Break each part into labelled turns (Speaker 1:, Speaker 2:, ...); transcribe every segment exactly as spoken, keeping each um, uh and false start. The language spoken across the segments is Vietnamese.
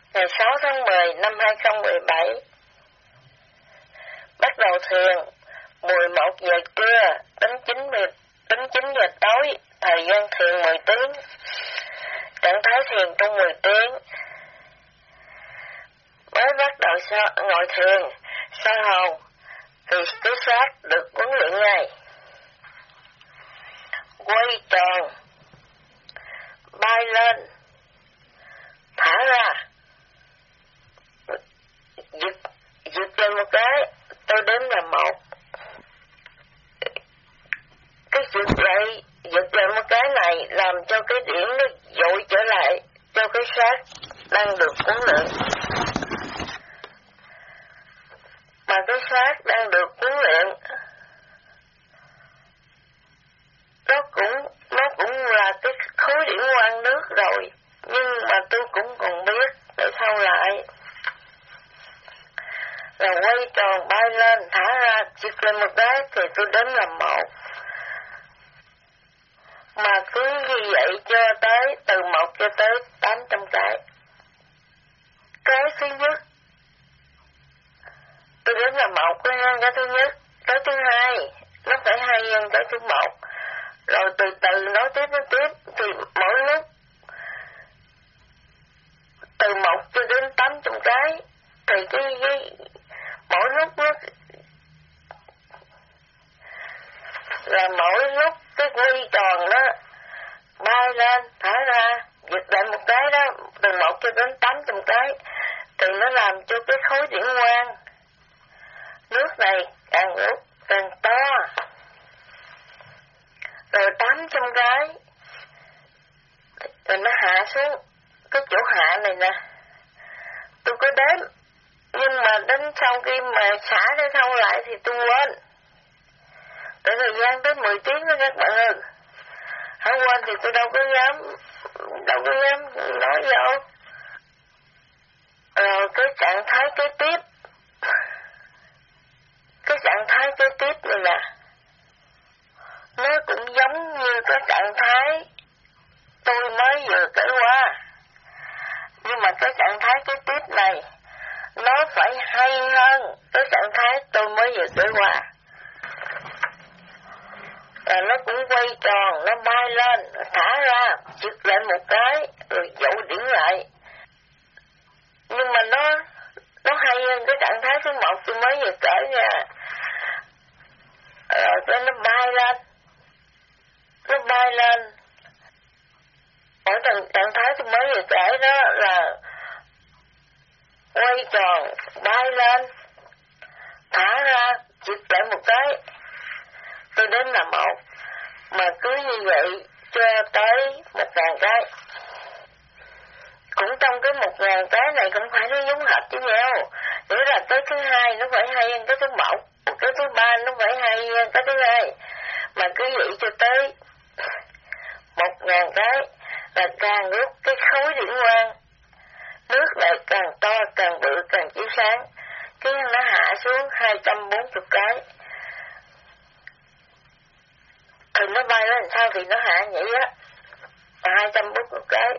Speaker 1: Ngày sáu tháng mười năm hai không một bảy, bắt đầu thuyền mười một giờ trưa đến chín giờ tối, thời gian thuyền mười tiếng, trạng thái thuyền trong mười tiếng. Mới bắt đầu ngồi thuyền, soi hồn, thì cứ sát được huấn luyện ngay. Quay tròn, bay lên, thả ra, giật, giật lên một cái, tôi đếm là một. Cái giật lại, giật lại một cái này làm cho cái điểm nó dội trở lại, cho cái xác đang được huấn luyện. Mà cái xác đang được huấn luyện, nó cũng, nó cũng là cái khối điển quang nước rồi, nhưng mà tôi cũng còn biết để sau lại. Là quay tròn bay lên, thả ra, giật lên một cái thì tôi đếm là một. Mà cứ như vậy cho tới, từ một cho tới tám trăm cái. Cái thứ nhất, tôi đếm là một cái hơn cái thứ nhất. Cái thứ hai, nó phải hay hơn cái thứ một. Rồi từ từ nói tiếp nói tiếp, thì mỗi lúc, từ một cho đến tám trăm cái, thì cái, cái mỗi lúc nó, là mỗi lúc cái quay tròn đó, bay lên, thả ra, giật lại một cái đó, từ một cho đến tám trăm cái, thì nó làm cho cái khối điển quang nước này càng lúc càng to. Rồi tám trăm cái, rồi nó hạ xuống, cái chỗ hạ này nè, tôi có đếm, nhưng mà đến sau khi mà xả để thông lại thì tôi quên. Tại thời gian tới mười tiếng đó các bạn ơi. Hãy quên thì tôi đâu có dám, đâu có dám nói vô. Rồi cái trạng thái kế tiếp, cái trạng thái kế tiếp này nè, nó cũng giống như cái trạng thái tôi mới vừa kể qua. Nhưng mà cái trạng thái kế tiếp này, nó phải hay hơn cái trạng thái tôi mới vừa kể qua. Rồi nó cũng quay tròn, nó bay lên, thả ra, giật lại một cái, rồi dội điểm lại. Nhưng mà nó, nó hay hơn cái trạng thái thứ một tôi mới vừa kể nha. Rồi cho nó bay lên, nó bay lên. Ở trạng, trạng thái tôi mới vừa kể đó là quay tròn, bay lên, thả ra, giật lại một cái, tôi đến là một. Mà cứ như vậy cho tới một ngàn cái. Cũng trong cái một ngàn cái này cũng phải nó giống hệt với nhau. Nghĩa là cái thứ hai nó phải hay hơn cái thứ một, cái thứ ba nó phải hay hơn cái thứ hai. Mà cứ vậy cho tới một ngàn cái là càng lúc cái khối điển quang nước này càng to, càng bự, càng chiếu sáng. Cái nó hạ xuống hai trăm bốn mươi cái. Thì nó bay lên sao thì nó hạ vậy á, hai trăm bốn mươi cái.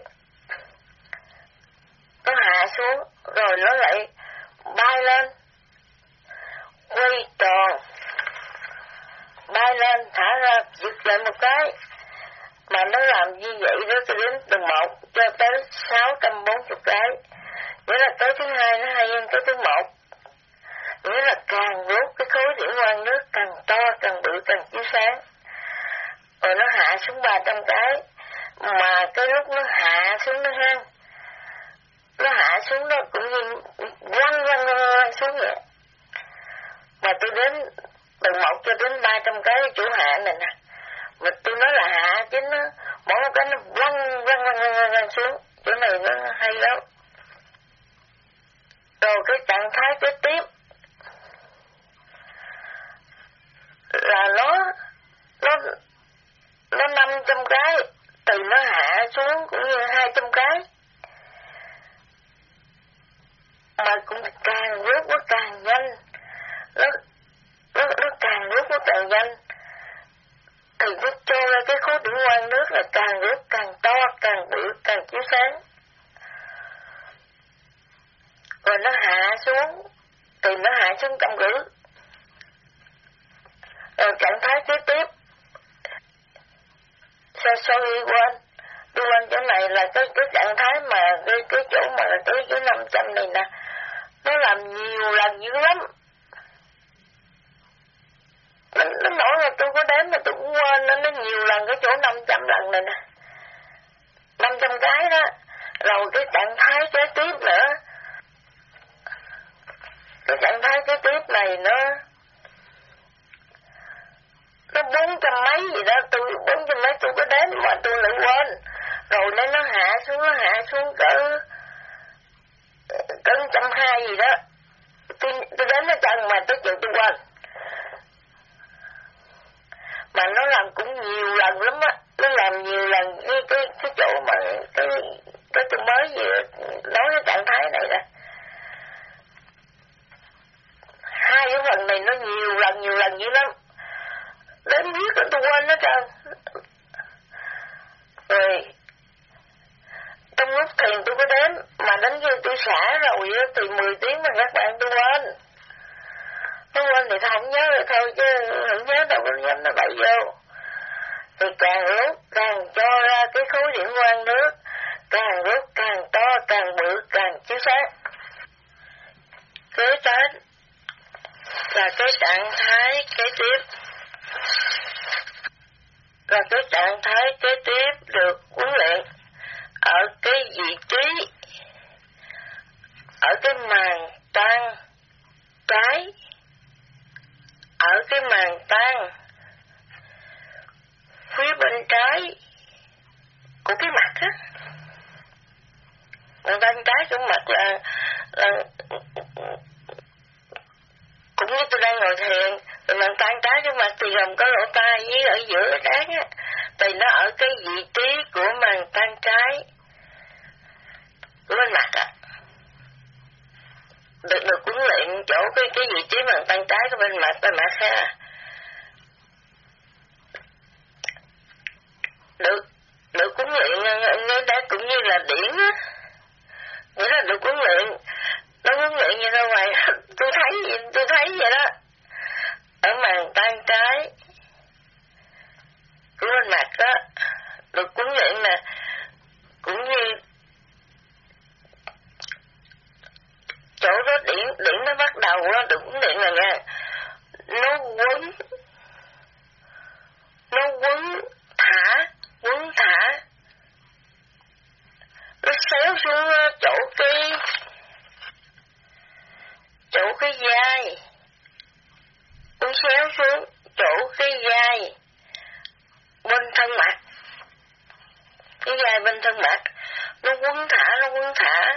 Speaker 1: Nó hạ xuống, rồi nó lại bay lên, quay tròn, bay lên, thả ra, giật lại một cái. Mà nó làm như vậy đó cho đến từ một cho tới sáu trăm bốn mươi cái. Nghĩa là cái thứ hai nó hay hơn cái thứ một. Nghĩa là càng rút cái khối điển quang nước càng to, càng bự, càng chiếu sáng. Rồi nó hạ xuống ba trăm cái. Mà cái lúc nó hạ xuống nó hơn, nó hạ xuống nó cũng như quăng quăng quăng xuống vậy. Mà tôi đến từ một cho đến ba trăm cái chỗ hạ này nè. Mà tôi nói là hạ chứ nó mỗi một cái nó quăng quăng quăng quăng quăng xuống. Chỗ này nó hay lắm. Rồi cái trạng thái kế tiếp là nó nó nó năm trăm cái, từ nó hạ xuống cũng như hai trăm cái. Mà cũng càng rút nó càng nhanh, nó nó nó càng rút nó càng nhanh. Thì nó cho ra cái khối điển quang nước là càng rút càng to, càng bự, càng chiếu sáng. rồi nó hạ xuống, thì nó hạ xuống trong gửi. Rồi trạng thái kế tiếp, sorry quên, tôi quên chỗ này là cái cái trạng thái mà cái cái chỗ mà cái cái năm trăm này nè, nó làm nhiều lần dữ lắm. Nó, nó nổi là tôi có đếm mà tôi cũng quên, nó, nó nhiều lần cái chỗ năm trăm lần này nè. năm trăm cái đó. Rồi cái trạng thái kế tiếp nữa. Cái trạng thái kế tiếp này nó nó bốn trăm mấy gì đó, tôi bốn trăm mấy tôi có đếm mà tôi lại quên. Rồi nó nó hạ xuống, nó hạ xuống cỡ cỡ trăm hai gì đó. Tôi tôi đếm nó chân mà tới chừng tôi quên. Mà nó làm cũng nhiều lần lắm á, nó làm nhiều lần với cái cái chỗ mà cái cái tôi mới vừa nói cái trạng thái này nè. Hai cái phần này nó nhiều lần nhiều lần dữ lắm. Đến biết là tôi quên nó trơn. Rồi trong lúc thiền tôi có đếm, mà đến khi tôi xả rồi thì mười tiếng mà các bạn tôi quên. Nó quên thì không nhớ rồi thôi, chứ không nhớ đâu có nhắm nó bậy vô. Thì càng lúc càng cho ra cái khối điện quang nước, càng lúc càng to, càng bự, càng chiếu sáng. Kế đến là cái trạng thái kế tiếp. Là cái trạng thái kế tiếp được huấn luyện ở cái vị trí, ở cái màng tan trái, ở cái màng tan phía bên trái của cái mặt á. Màng tan trái của mặt là, là cũng như tôi đang ngồi thiền, rồi màng tan trái của mặt thì gồm có lỗ tai với ở giữa cái trán á, thì nó ở cái vị trí của màng tan trái của bên mặt á. Được được huấn luyện chỗ cái cái vị trí màng tan trái của bên mặt bên mặt ha. Được được huấn luyện nghe đã cũng như là điển á, nghĩa là được huấn luyện. Nó huấn luyện như ra ngoài tôi thấy tôi thấy vậy đó. Ở màng tan trái của bên mặt đó được huấn luyện nè, cũng như chỗ đó điển điển nó bắt đầu đó được huấn luyện là nha, nó quấn nó quấn thả quấn thả nó xéo xuống chỗ cái chỗ cái vai, nó xéo xuống chỗ cái vai bên thân mặt, cái vai bên thân mặt, nó quấn thả nó quấn thả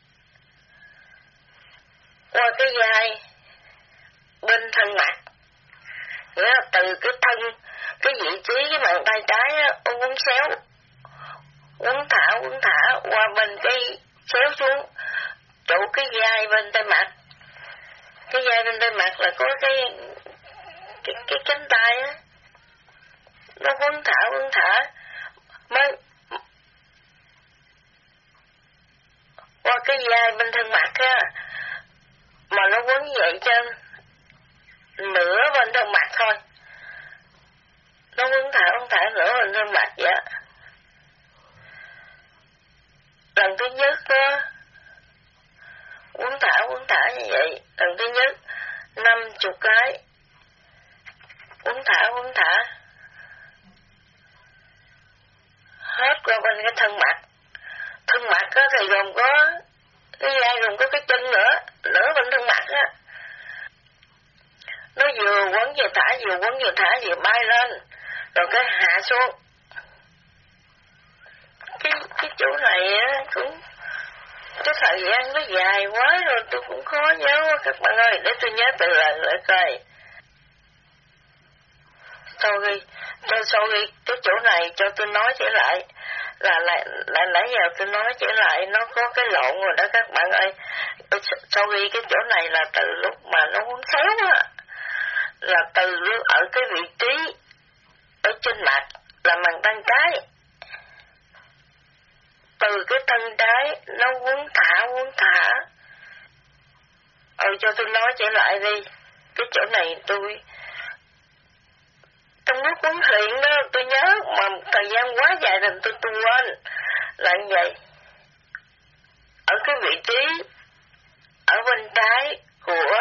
Speaker 1: qua cái vai bên thân mặt, nghĩa là từ cái thân cái vị trí cái bàn tay trái á, nó quấn xéo quấn thả quấn thả qua bên cái xéo xuống chỗ cái vai bên tay mặt. Cái vai bên tay mặt là có cái cái cái cánh tay á, nó quấn thả quấn thả mới qua cái vai bên thân mặt á, mà nó quấn vậy trên nửa bên thân mặt thôi, nó quấn thả quấn thả nửa bên thân mặt vậy. Lần thứ nhất á, quấn thả quấn thả như vậy, lần thứ nhất năm chục cái quấn thả quấn thả hết qua bên cái thân mặt. Thân mặt á thì gồm có cái vai, gồm có cái chân nữa, nửa bên thân mặt á. Nó vừa quấn vừa thả, vừa quấn vừa thả, vừa bay lên, rồi cái hạ xuống. Cái cái chỗ này á cũng cái thời gian nó dài quá rồi, tôi cũng khó nhớ quá các bạn ơi, để tôi nhớ từ lần lại coi. Sorry, cho sorry, cái chỗ này cho tôi nói trở lại, là lại lại nãy giờ tôi nói trở lại nó có cái lộn rồi đó các bạn ơi. Sorry, cái chỗ này là từ lúc mà nó quấn xéo á, là từ lúc ở cái vị trí ở trên mặt là màng tan trái, từ cái thân trái nó quấn thả quấn thả cho tôi nói trở lại đi. Cái chỗ này tôi trong lúc huấn luyện đó tôi nhớ, mà thời gian quá dài rồi tôi tôi quên là như vậy. Ở cái vị trí ở bên trái của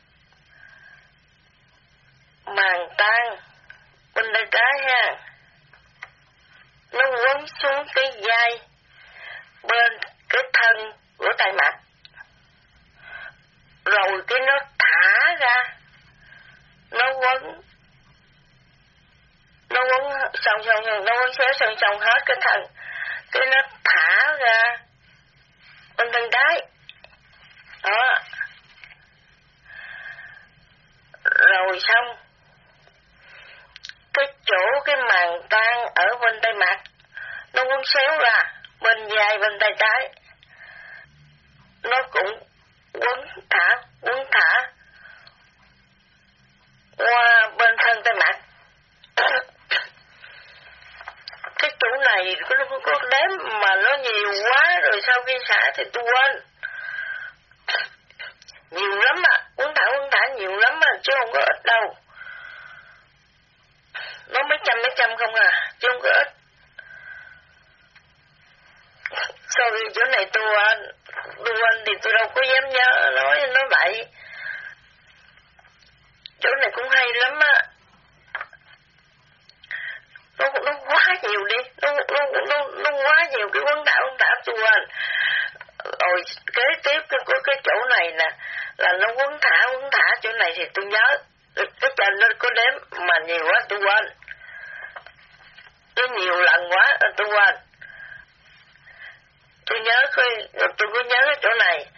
Speaker 1: màng tang, bên tay trái ha, nó quấn xuống cái vai bên cái thân của tay mặt, rồi cái nó thả ra, nó quấn nó quấn xong xong xong nó quấn xéo xong xong hết cái thân, cái nó thả ra bên thân trái đó. Rồi xong cái chỗ cái màng tang ở bên tay mặt nó quấn xéo ra bên vai bên tay trái, nó cũng quấn thả quấn thả qua bên thân tay mặt. Cái chỗ này nó không có đếm mà nó nhiều quá, rồi sau khi xả thì tôi quên. Nhiều lắm à, quấn thả quấn thả nhiều lắm à, chứ không có ít đâu. Nó mấy trăm mấy trăm không à, chứ không có ít. Sorry, chỗ này tôi quên, tôi quên thì tôi đâu có dám nhớ, nói nói vậy. Chỗ này cũng hay lắm á. Nó, nó quá nhiều đi, nó, nó, nó, nó quá nhiều cái vấn đạo vấn đạo tôi quên. Rồi kế tiếp cái, cái, cái chỗ này nè, là nó quấn thả quấn thả, chỗ này thì tôi nhớ. Cái trên nó có đếm mà nhiều quá tôi quên. Nó nhiều lần quá tôi quên. Tôi nhớ cái, tôi có nhớ cái chỗ này.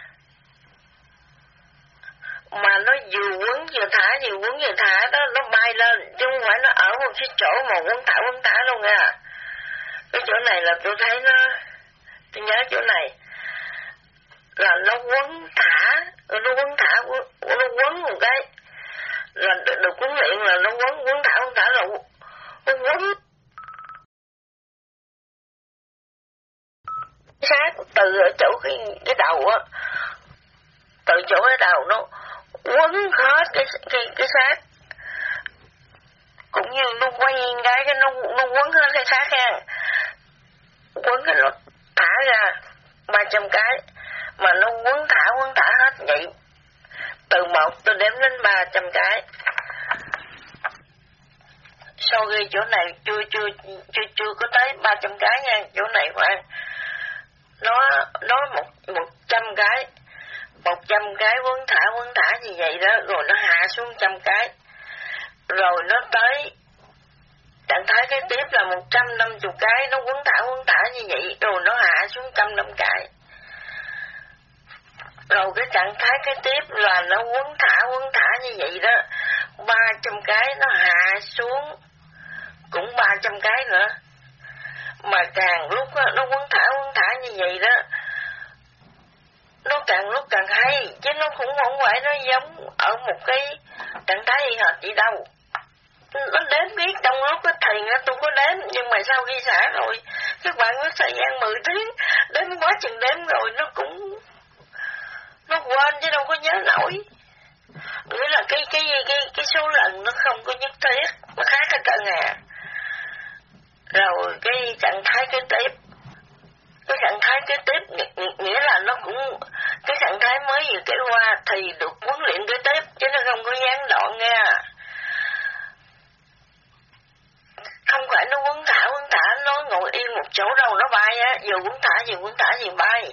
Speaker 1: Mà nó vừa quấn vừa thả, vừa quấn vừa thả đó, nó bay lên, chứ không phải nó ở một cái chỗ mà quấn thả quấn thả đâu nha. Cái chỗ này là tôi thấy nó, tôi nhớ chỗ này là nó quấn thả, nó quấn thả, nó quấn một cái, là được huấn luyện là nó quấn quấn thả quấn thả là nó quấn sát từ ở chỗ cái cái đầu á, từ chỗ cái đầu nó quấn hết cái cái cái xác, cũng như nó quay cái cái nó nó quấn hết cái xác ha, quấn cái nó thả ra ba trăm cái, mà nó quấn thả quấn thả hết vậy, từ một tôi đếm đến ba trăm cái. Sau khi chỗ này chưa chưa chưa chưa có tới ba trăm cái nha, chỗ này khoảng nó nó một một trăm cái, một trăm cái quấn thả quấn thả như vậy đó, rồi nó hạ xuống trăm cái, rồi nó tới trạng thái kế tiếp là một trăm năm mươi cái, nó quấn thả quấn thả như vậy, rồi nó hạ xuống trăm năm cái, rồi cái trạng thái kế tiếp là nó quấn thả quấn thả như vậy đó, ba trăm cái nó hạ xuống cũng ba trăm cái nữa, mà càng lúc đó, nó quấn thả quấn thả như vậy đó, nó càng lúc càng hay, chứ nó cũng không phải nó giống ở một cái trạng thái y hệt gì đâu. Nó đếm biết trong lúc cái thiền á tôi có đếm, nhưng mà sau khi xả rồi các bạn có thời gian mười tiếng đếm quá chừng đếm rồi nó cũng nó quên chứ đâu có nhớ nổi. Nghĩa là cái cái cái cái số lần nó không có nhất thiết, nó khác cái cỡ ngà. Rồi cái trạng thái kế tiếp, cái trạng thái kế tiếp nghĩa là nó cũng, cái trạng thái mới vừa kể qua thì được huấn luyện kế tiếp, chứ nó không có gián đoạn nha. Không phải nó quấn thả quấn thả nó ngồi yên một chỗ đâu, nó bay á, vừa quấn thả vừa quấn thả vừa bay,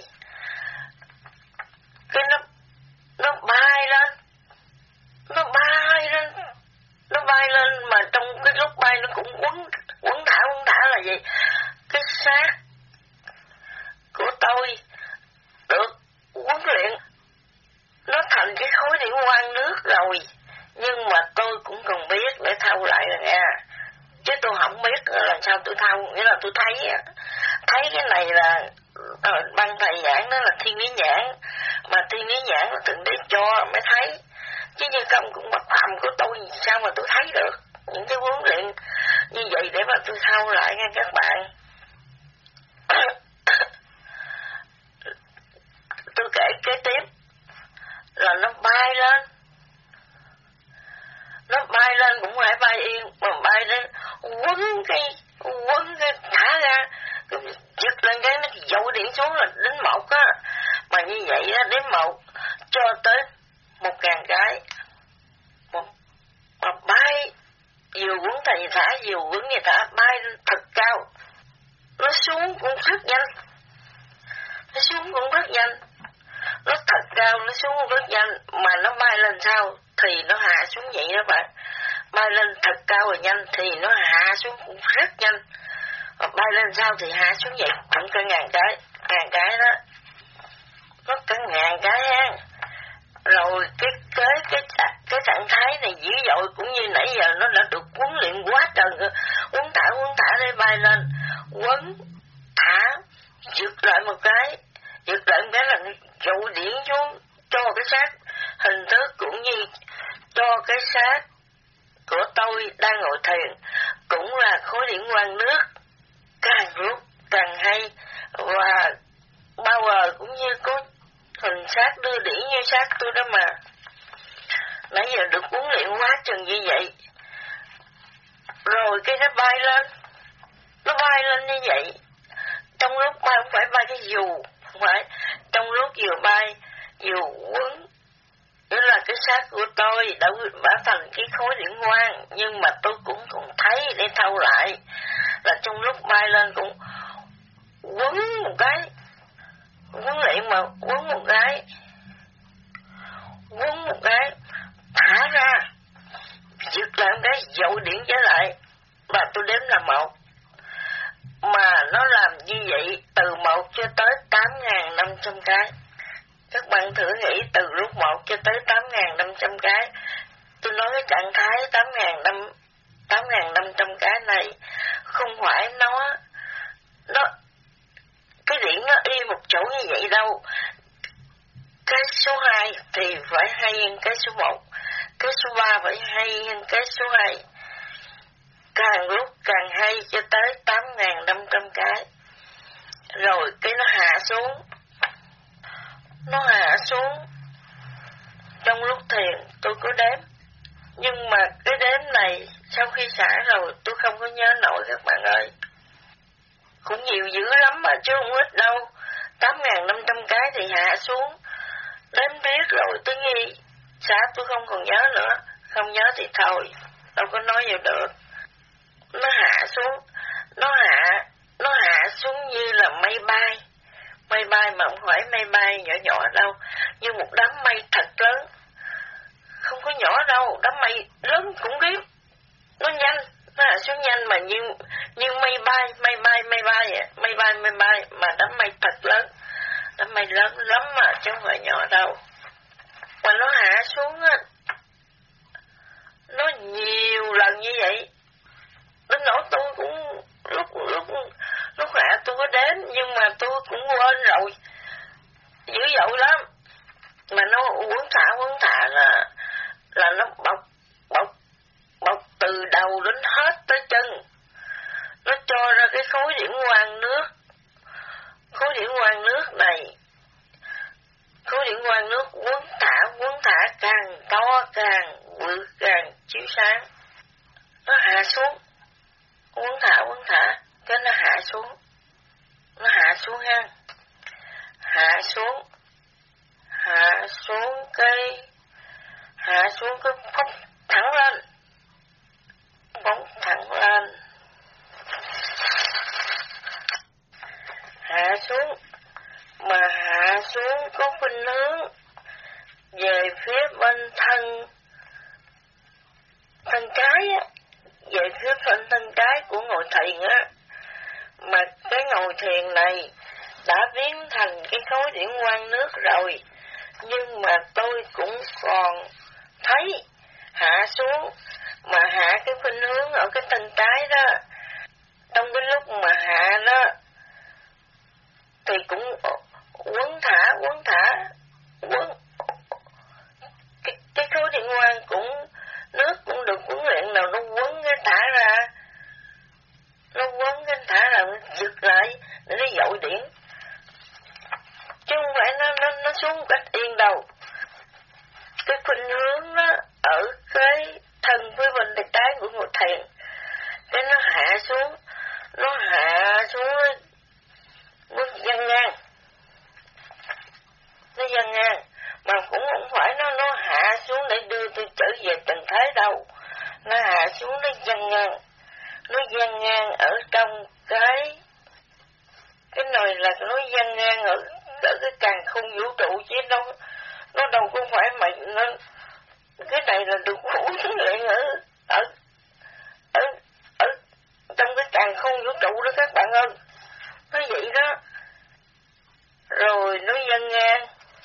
Speaker 1: cái nó nó bay lên, nó bay lên, nó bay lên, mà trong cái lúc bay nó cũng quấn quấn thả quấn thả là gì, cái xác của tôi được huấn luyện nó thành cái khối điểm quang nước rồi, nhưng mà tôi cũng cần biết để thâu lại rồi nha, chứ tôi không biết làm sao tôi thâu. Nghĩa là tôi thấy thấy cái này là uh, ban thầy giảng đó là thiên lý nhãn, mà thiên lý nhãn là thượng đế cho mới thấy, chứ như không cũng mặc phạm của tôi sao mà tôi thấy được những cái huấn luyện như vậy để mà tôi thâu lại nha các bạn. Tôi kể kế tiếp là là nó bay lên. Nó bay lên cũng phải bay yên, mà bay lên quấn cái, quấn cái thả ra, giật lên cái nó dội điện xuống là đến một á. Mà như vậy á, đến một cho tới một ngàn cái. Một, mà bay, vừa quấn thầy thả, vừa quấn người thả, bay thật cao. Nó xuống cũng rất nhanh. Nó xuống cũng rất nhanh. Nó thật cao, nó xuống cũng rất nhanh. Mà nó bay lên sao thì nó hạ xuống vậy đó bạn. Bay lên thật cao rồi nhanh thì nó hạ xuống cũng rất nhanh. Mà bay lên sao thì hạ xuống vậy cũng cả ngàn cái. Ngàn cái đó. Nó cả ngàn cái ha. Rồi cái cái cái cái trạng thái này dữ dội cũng như nãy giờ nó đã được huấn luyện quá trời rồi. Quấn thả quấn thả để bay lên, quấn thả, giật lại một cái, giật lại một cái là dụ điển xuống cho cái xác hình thức cũng như cho cái xác của tôi đang ngồi thiền cũng là khối điển quang nước, càng lúc càng hay và bao giờ cũng như có hình xác đưa điển như xác tôi đó mà. Nãy giờ được huấn luyện quá chừng như vậy. Rồi cái nó bay lên. Nó bay lên như vậy. Trong lúc bay không phải bay cái dù. Không phải. Trong lúc vừa bay, vừa quấn. Nghĩa là cái xác của tôi đã đã thành cái khối điển quang. Nhưng mà tôi cũng còn thấy để thâu lại. Là trong lúc bay lên cũng quấn một cái. Quấn luyện mà quấn một cái. Quấn một cái. Thả ra. Giật lại một cái dội điện trở lại. Và tôi đếm là một. Mà nó làm như vậy từ một cho tới tám nghìn năm trăm cái. Các bạn thử nghĩ từ lúc một cho tới tám nghìn năm trăm cái. Tôi nói cái trạng thái tám nghìn năm trăm cái này không phải nó nó cái điện nó y một chỗ như vậy đâu. Cái số hai thì phải hay hơn cái số một, cái số ba phải hay hơn cái số hai. Càng lúc càng hay cho tới tám nghìn năm trăm cái. Rồi cái nó hạ xuống. Nó hạ xuống. Trong lúc thiền tôi có đếm. Nhưng mà cái đếm này sau khi xả rồi tôi không có nhớ nổi các bạn ơi. Cũng nhiều dữ lắm mà chứ không ít đâu. tám nghìn năm trăm cái thì hạ xuống. Đếm biết rồi tôi nghi. Xả tôi không còn nhớ nữa. Không nhớ thì thôi. Đâu có nói vào được. Nó hạ xuống. Nó hạ. Nó hạ xuống như là mây bay. Mây bay mà không phải mây bay nhỏ nhỏ đâu. Như một đám mây thật lớn. Không có nhỏ đâu. Đám mây lớn cũng biết. Nó nhanh. Nó hạ xuống nhanh mà như, như mây bay. Mây bay, mây bay vậy. Mây bay, mây bay. Mà đám mây thật lớn. Đám mây lớn lắm mà chứ không phải nhỏ đâu. Mà nó hạ xuống á. Nó nhiều lần như vậy. Đến nỗi tôi cũng lúc lúc lúc hạ tôi có đến nhưng mà tôi cũng quên rồi. Dữ dội lắm. Mà nó quấn thả quấn thả là là nó bọc bọc bọc từ đầu đến hết tới chân. Nó cho ra cái khối điển quang nước. Khối điển quang nước này, khối điển quang nước quấn thả quấn thả càng to càng vượt càng chiếu sáng. Nó hạ xuống. Quấn thả quấn thả cái nó hạ xuống. Nó hạ xuống ha. Hạ xuống. Hạ xuống cái hạ xuống cái phóng thẳng lên. Phóng thẳng lên. Hạ xuống. Mà hạ xuống có khuynh hướng về phía bên thân thân trái á. Về phía phần thân trái của ngồi thiền á. Mà cái ngồi thiền này đã biến thành cái khối điển quang nước rồi. Nhưng mà tôi cũng còn thấy hạ xuống. Mà hạ cái khuynh hướng ở cái thân trái đó. Trong cái lúc mà hạ đó thì cũng quấn thả quấn thả quấn cái, cái khối điển quang cũng nước cũng được huấn luyện nào nó quấn cái thả ra. Nó quấn cái thả ra nó giật lại để nó dội điển. Chứ không phải nó, nó, nó xuống một cách yên đâu. cái khuynh hướng đó ở cái thân phía bên tay trái của Ngồi Thiền, cái nó hạ xuống, nó hạ xuống nó dâng ngang, nó dâng ngang, mà cũng không phải nó nó hạ xuống để đưa tôi trở về tình thế đâu, nó hạ xuống nó dâng ngang, nó dâng ngang ở trong cái cái nồi là nó dâng ngang ở ở cái càn khôn vũ trụ, chứ đâu nó đâu có phải mà nó cái này là được huấn luyện ở ở ở ở trong cái càn khôn vũ trụ đó các bạn ơi, nó vậy đó. Rồi nó dâng ngang,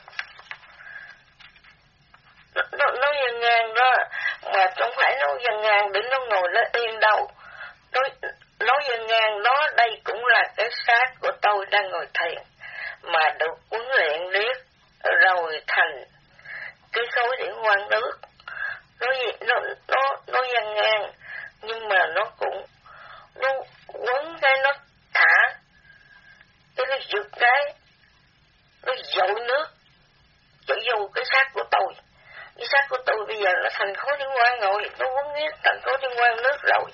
Speaker 1: nó, nó, nó dâng ngang đó, mà không phải nó dâng ngang để nó ngồi nó yên đâu, nó nó dâng ngang, nó đây cũng là cái xác của tôi đang ngồi thiền mà được huấn luyện riết rồi thành cái khối điển quang nước, nó nó nó nó dâng ngang, nhưng mà nó cũng nó quấn cái nó thả cái nó giật cái nó dội nước dội vô cái xác của tôi, cái xác của tôi bây giờ nó thành khối điển quang rồi, nó quấn biết thành khối điển quang nước rồi.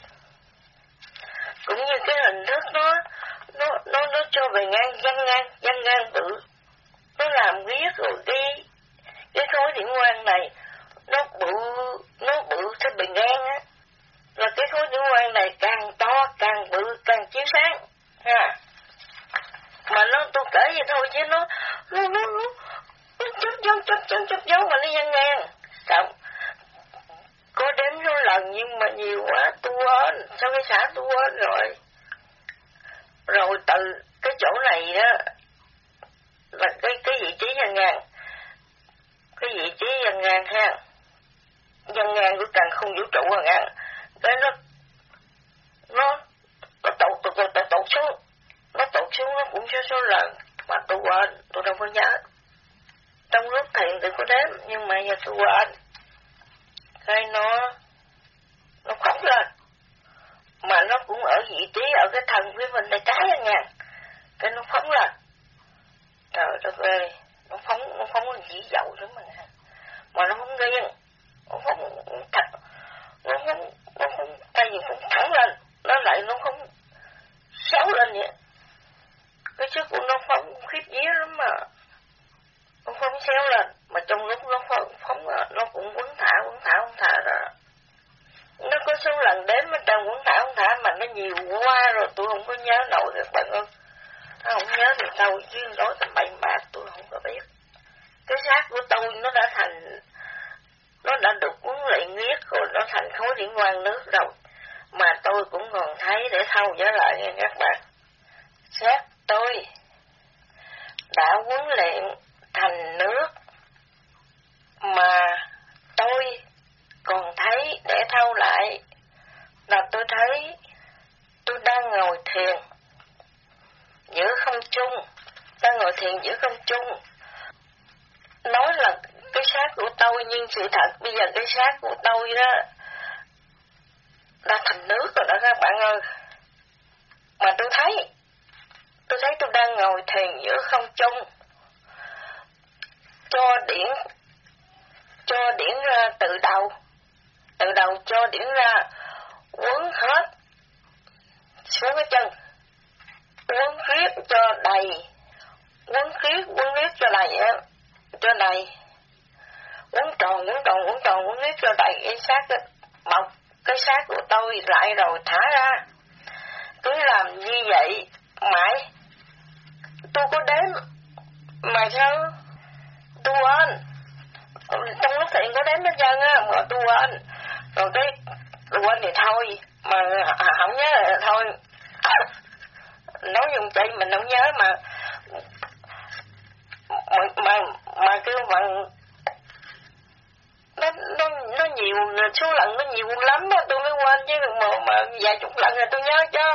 Speaker 1: Cũng như cái hình thức nó nó nó nó cho về ngang dâng ngang dâng ngang bự, nó làm biết rồi đi cái khối điển quang này nó bự, nó bự theo bề ngang á, là cái khối điển quang này càng to càng bự càng chiếu sáng ha. Mà nó tôi kể vậy thôi chứ nó nó nó nó nó chớp dấu chớp chớp chớp dấu mà nó dâng ngang, xong có đếm số lần nhưng mà nhiều quá tôi quên, sao cái xã tôi quên rồi. Rồi từ cái chỗ này đó là cái cái vị trí dâng ngang, cái vị trí dâng ngang ha, dâng ngang của càng không vũ trụ rồi ngang, cái nó nó nó tụt tụt tụt tụt tụt xuống, nó tụt xuống nó cũng số số lần mà tôi quên, tôi đâu có nhớ. Trong lúc thiền tôi có đếm nhưng mà giờ tôi quên. Cái nó nó phóng lên, mà nó cũng ở vị trí ở cái thân phía bên tay trái đó nha, cái nó phóng lên, trời đất ơi, nó phóng nó phóng lên dĩ dậu lắm mà mà nó không nghiêng, nó phóng thật, nó không nó không thay vì phóng thẳng lên, nó lại nó không xéo lên vậy, cái sức của nó phóng khiếp vía lắm mà, nó phóng xéo lên, mà trong lúc nó phóng, phóng nó cũng quấn thả quấn thả quấn thả rồi. Nó có số lần đếm ở trong quấn thả quấn thả mà nó nhiều quá rồi tôi không có nhớ nổi các bạn ơi. Nó không nhớ thì đâu chứ nói tầm bậy bạ tôi không có biết. Cái xác của tôi nó đã thành, nó đã được huấn luyện biết rồi, nó thành khối điển quang nước rồi. Mà tôi cũng còn thấy để thâu trở lại nha các bạn. Xác tôi đã huấn luyện thành nước mà tôi còn thấy để thâu lại là tôi thấy tôi đang ngồi thiền giữa không trung, đang ngồi thiền giữa không trung. Nói là cái xác của tôi nhưng sự thật bây giờ cái xác của tôi đó đã thành nước rồi đó các bạn ơi. Mà tôi thấy, tôi thấy tôi đang ngồi thiền giữa không trung, cho điển, cho điển ra từ đầu, từ đầu cho điển ra quấn hết xuống cái chân, quấn khiết cho đầy, quấn khiết quấn khiết cho đầy á, cho đầy, quấn tròn quấn tròn quấn tròn quấn khiết cho đầy cái xác cái bọc cái xác của tôi lại rồi thả ra. Cứ làm như vậy mãi, tôi có đếm mà sao tôi quên, trong lúc thiền có đếm hết trơn á mà tôi quên, rồi cái tôi quên thì thôi, mà không nhớ là thôi. Nói dùng chạy mình không nhớ mà mà mà, mà kêu bằng nó nó nó nhiều số lần, nó nhiều lắm á tôi mới quên, chứ mà mà vài chục lần rồi tôi nhớ chứ.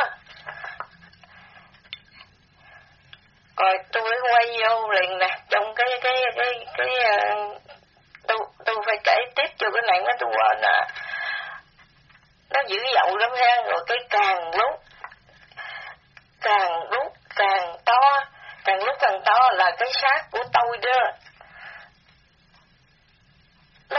Speaker 1: Rồi tôi mới quay vô liền nè, trong cái cái cái cái uh, tôi tôi phải kể tiếp cho cái này mới tôi quên à. Nó dữ dội lắm ha, rồi cái càng lúc càng lúc càng to, càng lúc càng to là cái xác của tôi đó.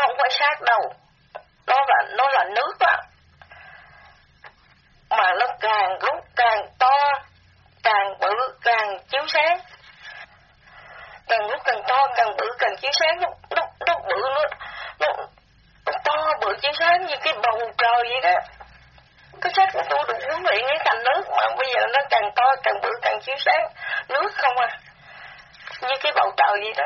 Speaker 1: càng bự càng chiếu sáng, nó, nó, nó bự nó, nó, nó to bự chiếu sáng như cái bầu trời vậy đó. Cái xác của tôi được huấn luyện với thành nước mà bây giờ nó càng to càng bự càng chiếu sáng, nước không à, như cái bầu trời vậy đó.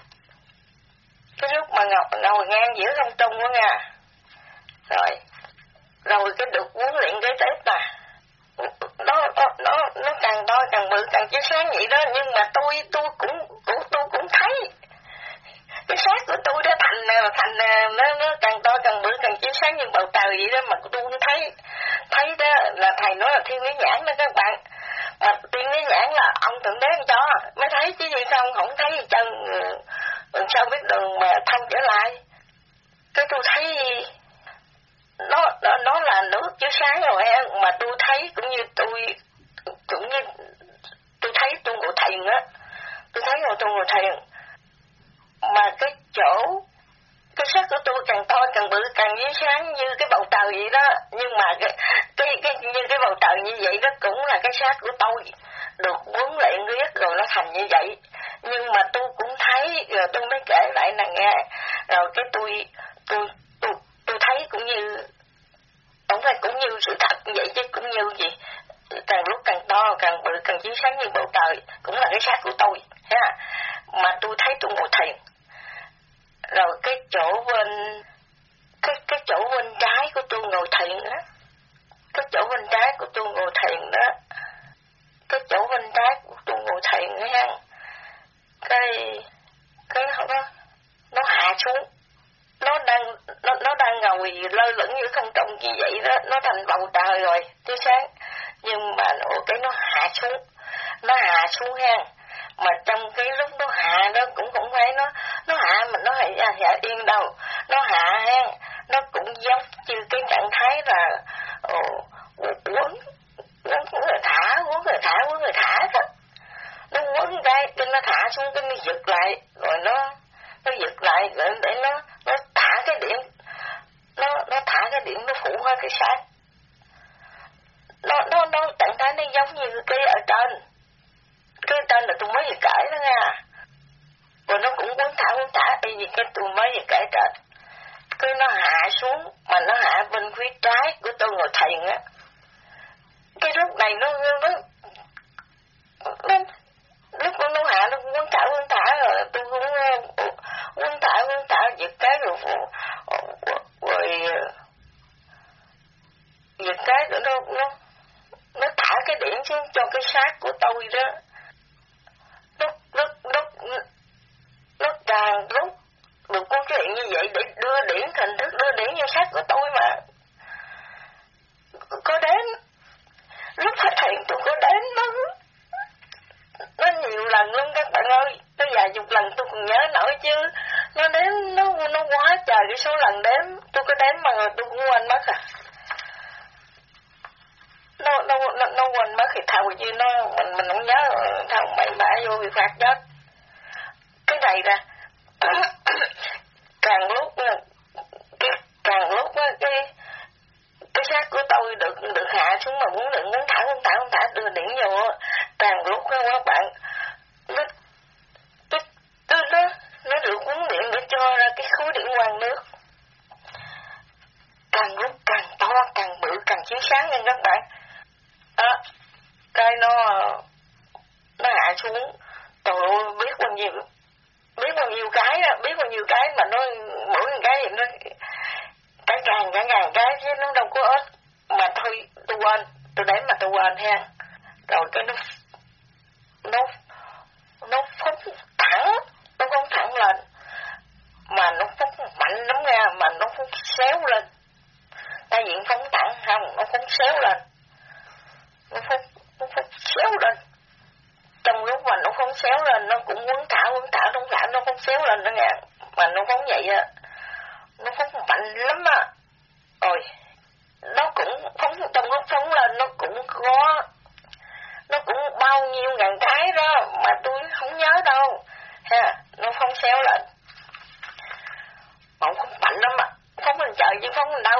Speaker 1: Cái lúc mà ngồi, ngồi ngang giữa không trung đó nha, rồi rồi cái được huấn luyện cái tết mà nó nó nó nó càng to càng bự càng chiếu sáng vậy đó. Nhưng mà tôi tôi cũng cũng tôi cũng thấy cái xác của tôi đó thành thành nó nó càng to càng bự càng chiếu sáng như bầu trời vậy đó, mà tôi cũng thấy thấy đó là thầy nói là thiên lý nhãn đó các bạn. À, thiên lý nhãn là ông thượng đế cho mới thấy chứ gì không, không thấy gì chân sao biết đường mà thông trở lại. Cái tôi thấy nó nó, nó là nước chiếu sáng rồi em, mà tôi thấy cũng như tôi cũng như tôi thấy tôi ngồi thiền á, tôi thấy ngồi tôi ngồi thiền mà cái chỗ cái xác của tôi càng to càng bự càng chiếu sáng như cái bầu trời vậy đó. Nhưng mà cái cái cái như cái bầu trời như vậy đó cũng là cái xác của tôi được huấn luyện riết rồi nó thành như vậy. Nhưng mà tôi cũng thấy rồi tôi mới kể lại là nghe, rồi cái tôi tôi tôi tôi thấy cũng như không phải cũng như sự thật như vậy chứ cũng như gì càng lúc càng to càng bự càng chiếu sáng như bầu trời cũng là cái xác của tôi ha. Mà tôi thấy tôi ngồi thiền rồi cái chỗ bên cái cái chỗ bên trái của tôi ngồi thiền đó, cái chỗ bên trái của tôi ngồi thiền đó, cái chỗ bên trái của tôi ngồi thiền đó ha, cái cái nó nó hạ xuống, nó đang nó nó đang ngồi lơ lửng giữa không trung như vậy đó, nó thành bầu trời rồi chiếu sáng. Nhưng mà cái nó hạ xuống, nó hạ xuống ha, mà trong cái lúc nó hạ đó cũng không phải nó nó hạ mà nó hạ, hạ yên đâu, nó hạ ha, nó cũng giống như cái trạng thái là quấn quấn người thả quấn người thả quấn người thả đó, nó quấn cái cái nó thả xuống cái nó giật lại rồi nó nó giật lại rồi để nó nó thả cái điểm, nó nó thả cái điểm nó phủ hết cái xác, nó nó nó trạng thái nó giống như cái ở trên. Cái tên là tôi mới vừa kể đó nha. Rồi nó cũng quấn thả quấn thả y như cái tôi mới vừa kể trên. Cái nó hạ xuống mà nó hạ bên phía trái của tôi ngồi thiền á. Cái lúc này nó nó nó lúc nó hạ nó quấn thả quấn thả rồi tôi cũng quấn thả quấn thả giật cái rồi rồi giật cái rồi nó nó nó thả cái điểm xuống cho cái xác của tôi đó. Lúc lúc lúc nó càng lúc được có chuyện như vậy để đưa điểm thành thức đưa điểm vô xác của tôi mà có đến lúc phát hiện tôi có đến nó nó nhiều lần luôn các bạn ơi, nó vài chục lần tôi còn nhớ nổi chứ, nó đến nó nó quá trời cái số lần đếm tôi có đếm mà tôi cũng quên mất à. nó nó nó, nó quên mất thì thằng gì nó mình mình không nhớ thằng bậy bạ vô bị phạt chết. Cái này ra càng lúc cái càng lúc cái cái xác của tôi được được hạ xuống mà muốn đừng muốn thả muốn thả muốn thả đưa điểm vô, càng lúc đó các bạn nó nó nó nó được huấn luyện để cho ra cái khối điện quang nước càng lúc càng to càng bự càng chiếu sáng lên các bạn. Đó, cái nó nó hạ xuống, trời ơi biết bao nhiêu biết bao nhiêu cái đó, biết bao nhiêu cái mà nó mỗi một cái thì nó cái càng cái càng cái chứ nó đâu có ít, mà thôi tôi quên tôi đếm mà tôi quên ha. Rồi cái nó nó nó phóng thẳng nó phóng thẳng lên mà nó phóng mạnh lắm nha, mà nó phóng xéo lên, đại diện phóng thẳng không nó phóng xéo lên, nó phóng nó phóng xéo lên. Trong lúc mà nó phóng xéo lên nó cũng quấn thả quấn thả quấn thả nó phóng xéo lên đó nha, mà nó phóng vậy á nó phóng mạnh lắm á. Rồi nó cũng phóng trong lúc phóng lên nó cũng có nó cũng bao nhiêu ngàn cái đó mà tôi không nhớ đâu ha. Nó phóng xéo lên mà không mạnh lắm à, phóng lên trời chứ phóng lên đâu.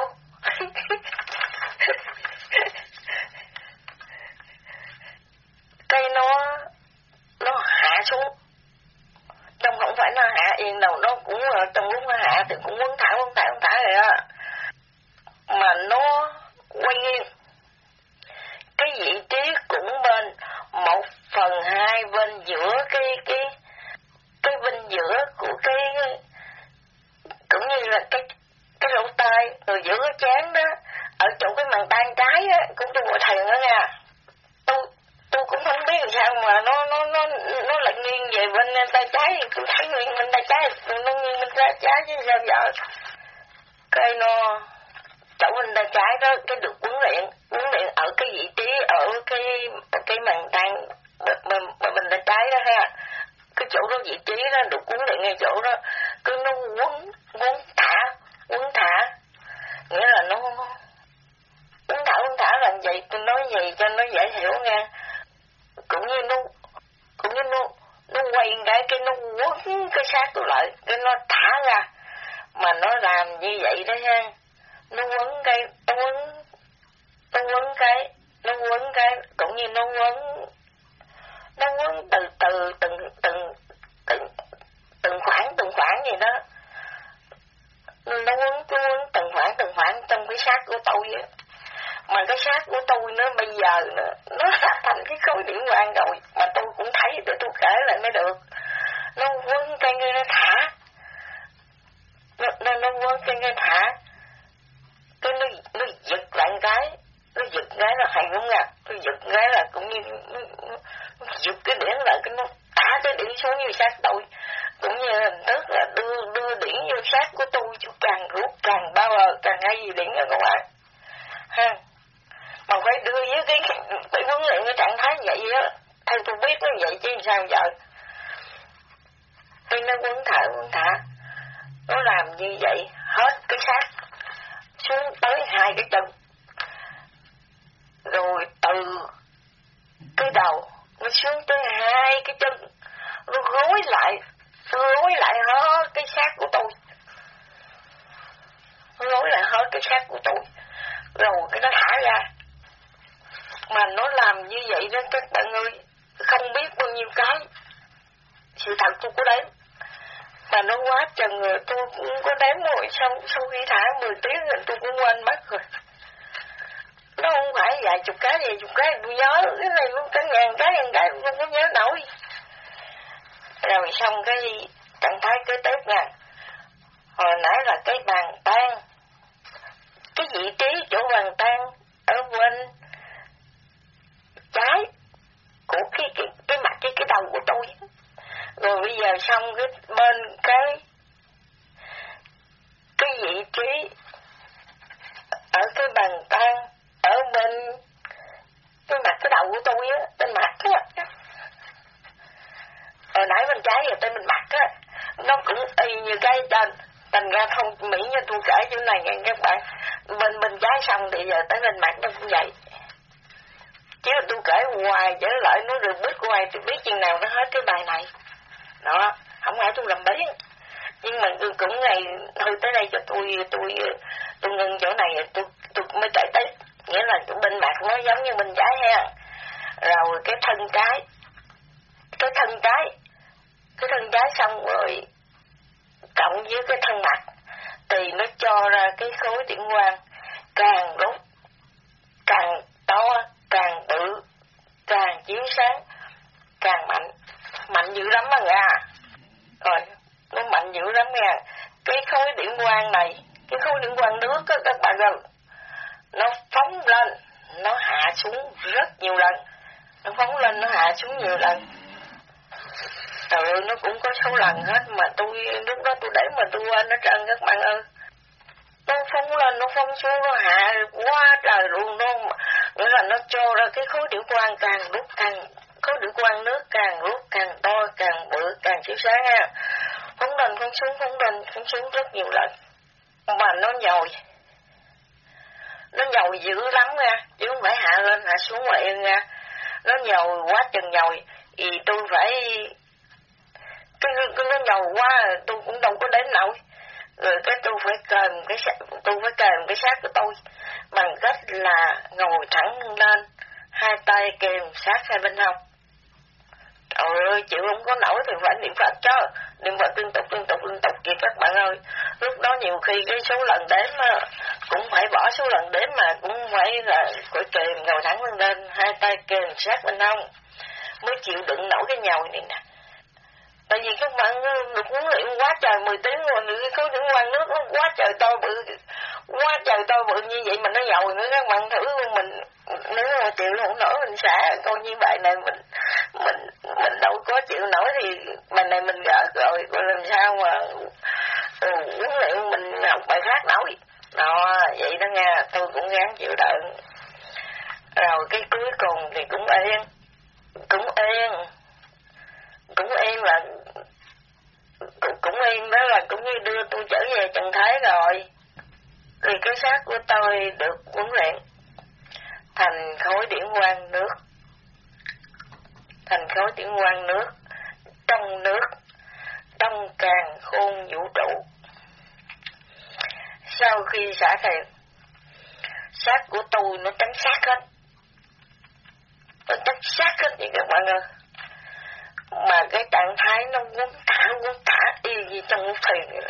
Speaker 1: Cây nó nó hạ xuống trong không không phải nó hạ yên đâu, nó cũng trong lúc nó hạ thì cũng quấn thả quấn thả quấn thả rồi đó, mà nó quay nghiêng. Cái vị trí cũng bên một phần hai bên giữa cái cái cái bên giữa của cái cũng như là cái cái lỗ tai rồi giữa cái trán đó, ở chỗ cái màng tan trái á, cũng tôi bộ thằng đó nha. Tôi tôi cũng không biết làm sao mà nó nó nó nó lại nghiêng về bên tay trái, tôi thấy nghiêng bên tay trái, nó nghiêng bên tay trái chứ sao giờ. Cái nó chỗ bên tay trái đó, cái được huấn luyện, huấn luyện ở cái vị trí ở cái cái màng tan bên bên tay trái đó ha. Cái chỗ đó vị trí đó được huấn luyện ngay chỗ đó, cứ nó quấn quấn thả quấn thả, nghĩa là nó quấn thả quấn thả làm vậy. Tôi nói gì cho nó dễ hiểu nha. Cũng như nó cũng như nó nó quay cái cái nó quấn cái xác tôi lại, cái nó thả ra, mà nó làm như vậy đó ha. Nó quấn cái nó quấn nó quấn cái nó quấn cái cũng như nó quấn nó quấn từ từ từng từng từng từng khoảng từng khoảng gì đó, nó quấn cứ quấn từng khoảng từng khoảng trong cái xác của tôi á. Mà cái xác của tôi nó bây giờ nó nó thành cái khối điển quang rồi, mà tôi cũng thấy để tôi kể lại mới được. Nó quấn cái nghe nó thả, nó nó, nó quấn cái nghe thả, cái nó nó giật lại cái, nó giật cái là hay đúng nha, nó giật cái là cũng như nó, nó, nó giật cái điển lại, cái nó thả cái điển xuống như xác tôi, cũng như hình thức là đưa đưa điển vô xác của tôi, chứ càng rút càng bao giờ càng hay gì điển nha các bạn ha. Mà phải đưa với cái phải huấn luyện cái trạng thái vậy á, theo tôi biết nó vậy chứ sao giờ. Khi nó quấn thả quấn thả, nó làm như vậy hết cái xác xuống tới hai cái chân, rồi từ cái đầu nó xuống tới hai cái chân, nó gối lại gối lại hết cái xác của tôi, nó gối lại hết cái xác của tôi, rồi cái nó thả ra. Mà nó làm như vậy đó các bạn ơi, không biết bao nhiêu cái, sự thật tôi có đếm, mà nó quá chừng rồi, tôi cũng có đếm rồi, sau, sau khi thả mười tiếng rồi tôi cũng quên mất rồi. Nó không phải vài chục cái, vài chục cái tôi nhớ, cái này nó cả ngàn cái, ngàn cái tôi không có nhớ nổi. Rồi xong cái trạng thái kế tiếp nha, hồi nãy là cái bàn tan, cái vị trí chỗ bàn tan ở bên trái của cái cái cái mặt cái cái đầu của tôi. Rồi bây giờ xong cái bên cái cái vị trí ở cái bàn tan ở bên cái mặt cái đầu của tôi á, bên mặt á. Hồi nãy bên trái rồi tới bên mặt á, nó cũng y như cái trên. Thành ra không mỹ như tôi kể chỗ này nghe các bạn. Bên bên trái xong thì giờ tới bên mặt nó cũng vậy. Chứ tôi kể hoài trở lại nó được biết hoài, tôi biết chừng nào nó hết cái bài này. Đó, không phải tôi làm biến. Nhưng mà tôi cũng ngày thôi tới đây cho tôi tôi tôi ngưng chỗ này tôi tôi mới chạy tới. Nghĩa là chỗ bên mặt nó giống như bên trái ha. Rồi cái thân trái, cái thân trái, cái thân trái xong rồi cộng với cái thân mặt thì nó cho ra cái khối điện quang càng lúc càng to, càng bự, càng chiếu sáng, càng mạnh, mạnh dữ lắm á nha. Rồi, nó mạnh dữ lắm nha. Cái khối điện quang này, cái khối điện quang nước á các bạn ơi, nó phóng lên, nó hạ xuống rất nhiều lần. Nó phóng lên, nó hạ xuống nhiều lần. Trời ơi, nó cũng có số lần hết mà tôi, lúc đó tôi để mà tôi quên nó trơn các bạn ơi. Nó phóng lên, nó phóng xuống, nó hạ quá trời luôn đó. Nghĩa là nó cho ra cái khối điện quang càng lúc càng, khối điện quang nước càng lúc càng to, càng bự, càng chiếu sáng ha. Phóng lên, phóng xuống, phóng lên, phóng xuống rất nhiều lần. Mà nó nhồi. Nó nhồi dữ lắm nha, chứ không phải hạ lên, hạ xuống mà yên nha. Nó nhồi quá chừng nhồi, thì tôi phải... Cái, cái nó nhồi quá, tôi cũng đâu có đến nổi. Rồi cái tôi phải kềm cái tôi phải kềm cái xác của tôi bằng cách là ngồi thẳng lên, hai tay kềm sát hai bên hông, Trời ơi, chịu không có nổi thì phải niệm Phật cho. Niệm Phật liên tục, liên tục, liên tục kìa các bạn ơi. Lúc đó nhiều khi cái số lần đếm cũng phải bỏ số lần đếm mà cũng phải là cõi kềm ngồi thẳng lên lên, hai tay kềm sát bên hông mới chịu đựng nổi cái nhồi này nè. Tại vì các bạn được huấn luyện quá trời mười tiếng rồi, cái khối những quan nước nó quá trời to bự, quá trời to bự như vậy mà nó dầu nữa. Các bạn thử mình, nếu mà chịu không nổi mình xả, coi như bài này mình mình mình đâu có chịu nổi thì bài này mình gỡ rồi, còn làm sao mà ừ, huấn luyện mình học bài khác nổi. Đó, vậy đó nha, tôi cũng gắng chịu đựng. Rồi cái cuối cùng thì cũng yên, cũng yên, cũng yên là cũng, cũng yên đó là cũng như đưa tôi trở về trần thế rồi. Thì cái xác của tôi được huấn luyện thành khối điển quang nước, thành khối điển quang nước, trong nước, trong càn khôn vũ trụ. Sau khi xả thiền, xác của tôi nó tránh xác hết, nó tránh xác hết vậy các bạn ơi. Mà cái trạng thái nó quấn thả, quấn thả y như trong một thiền vậy đó.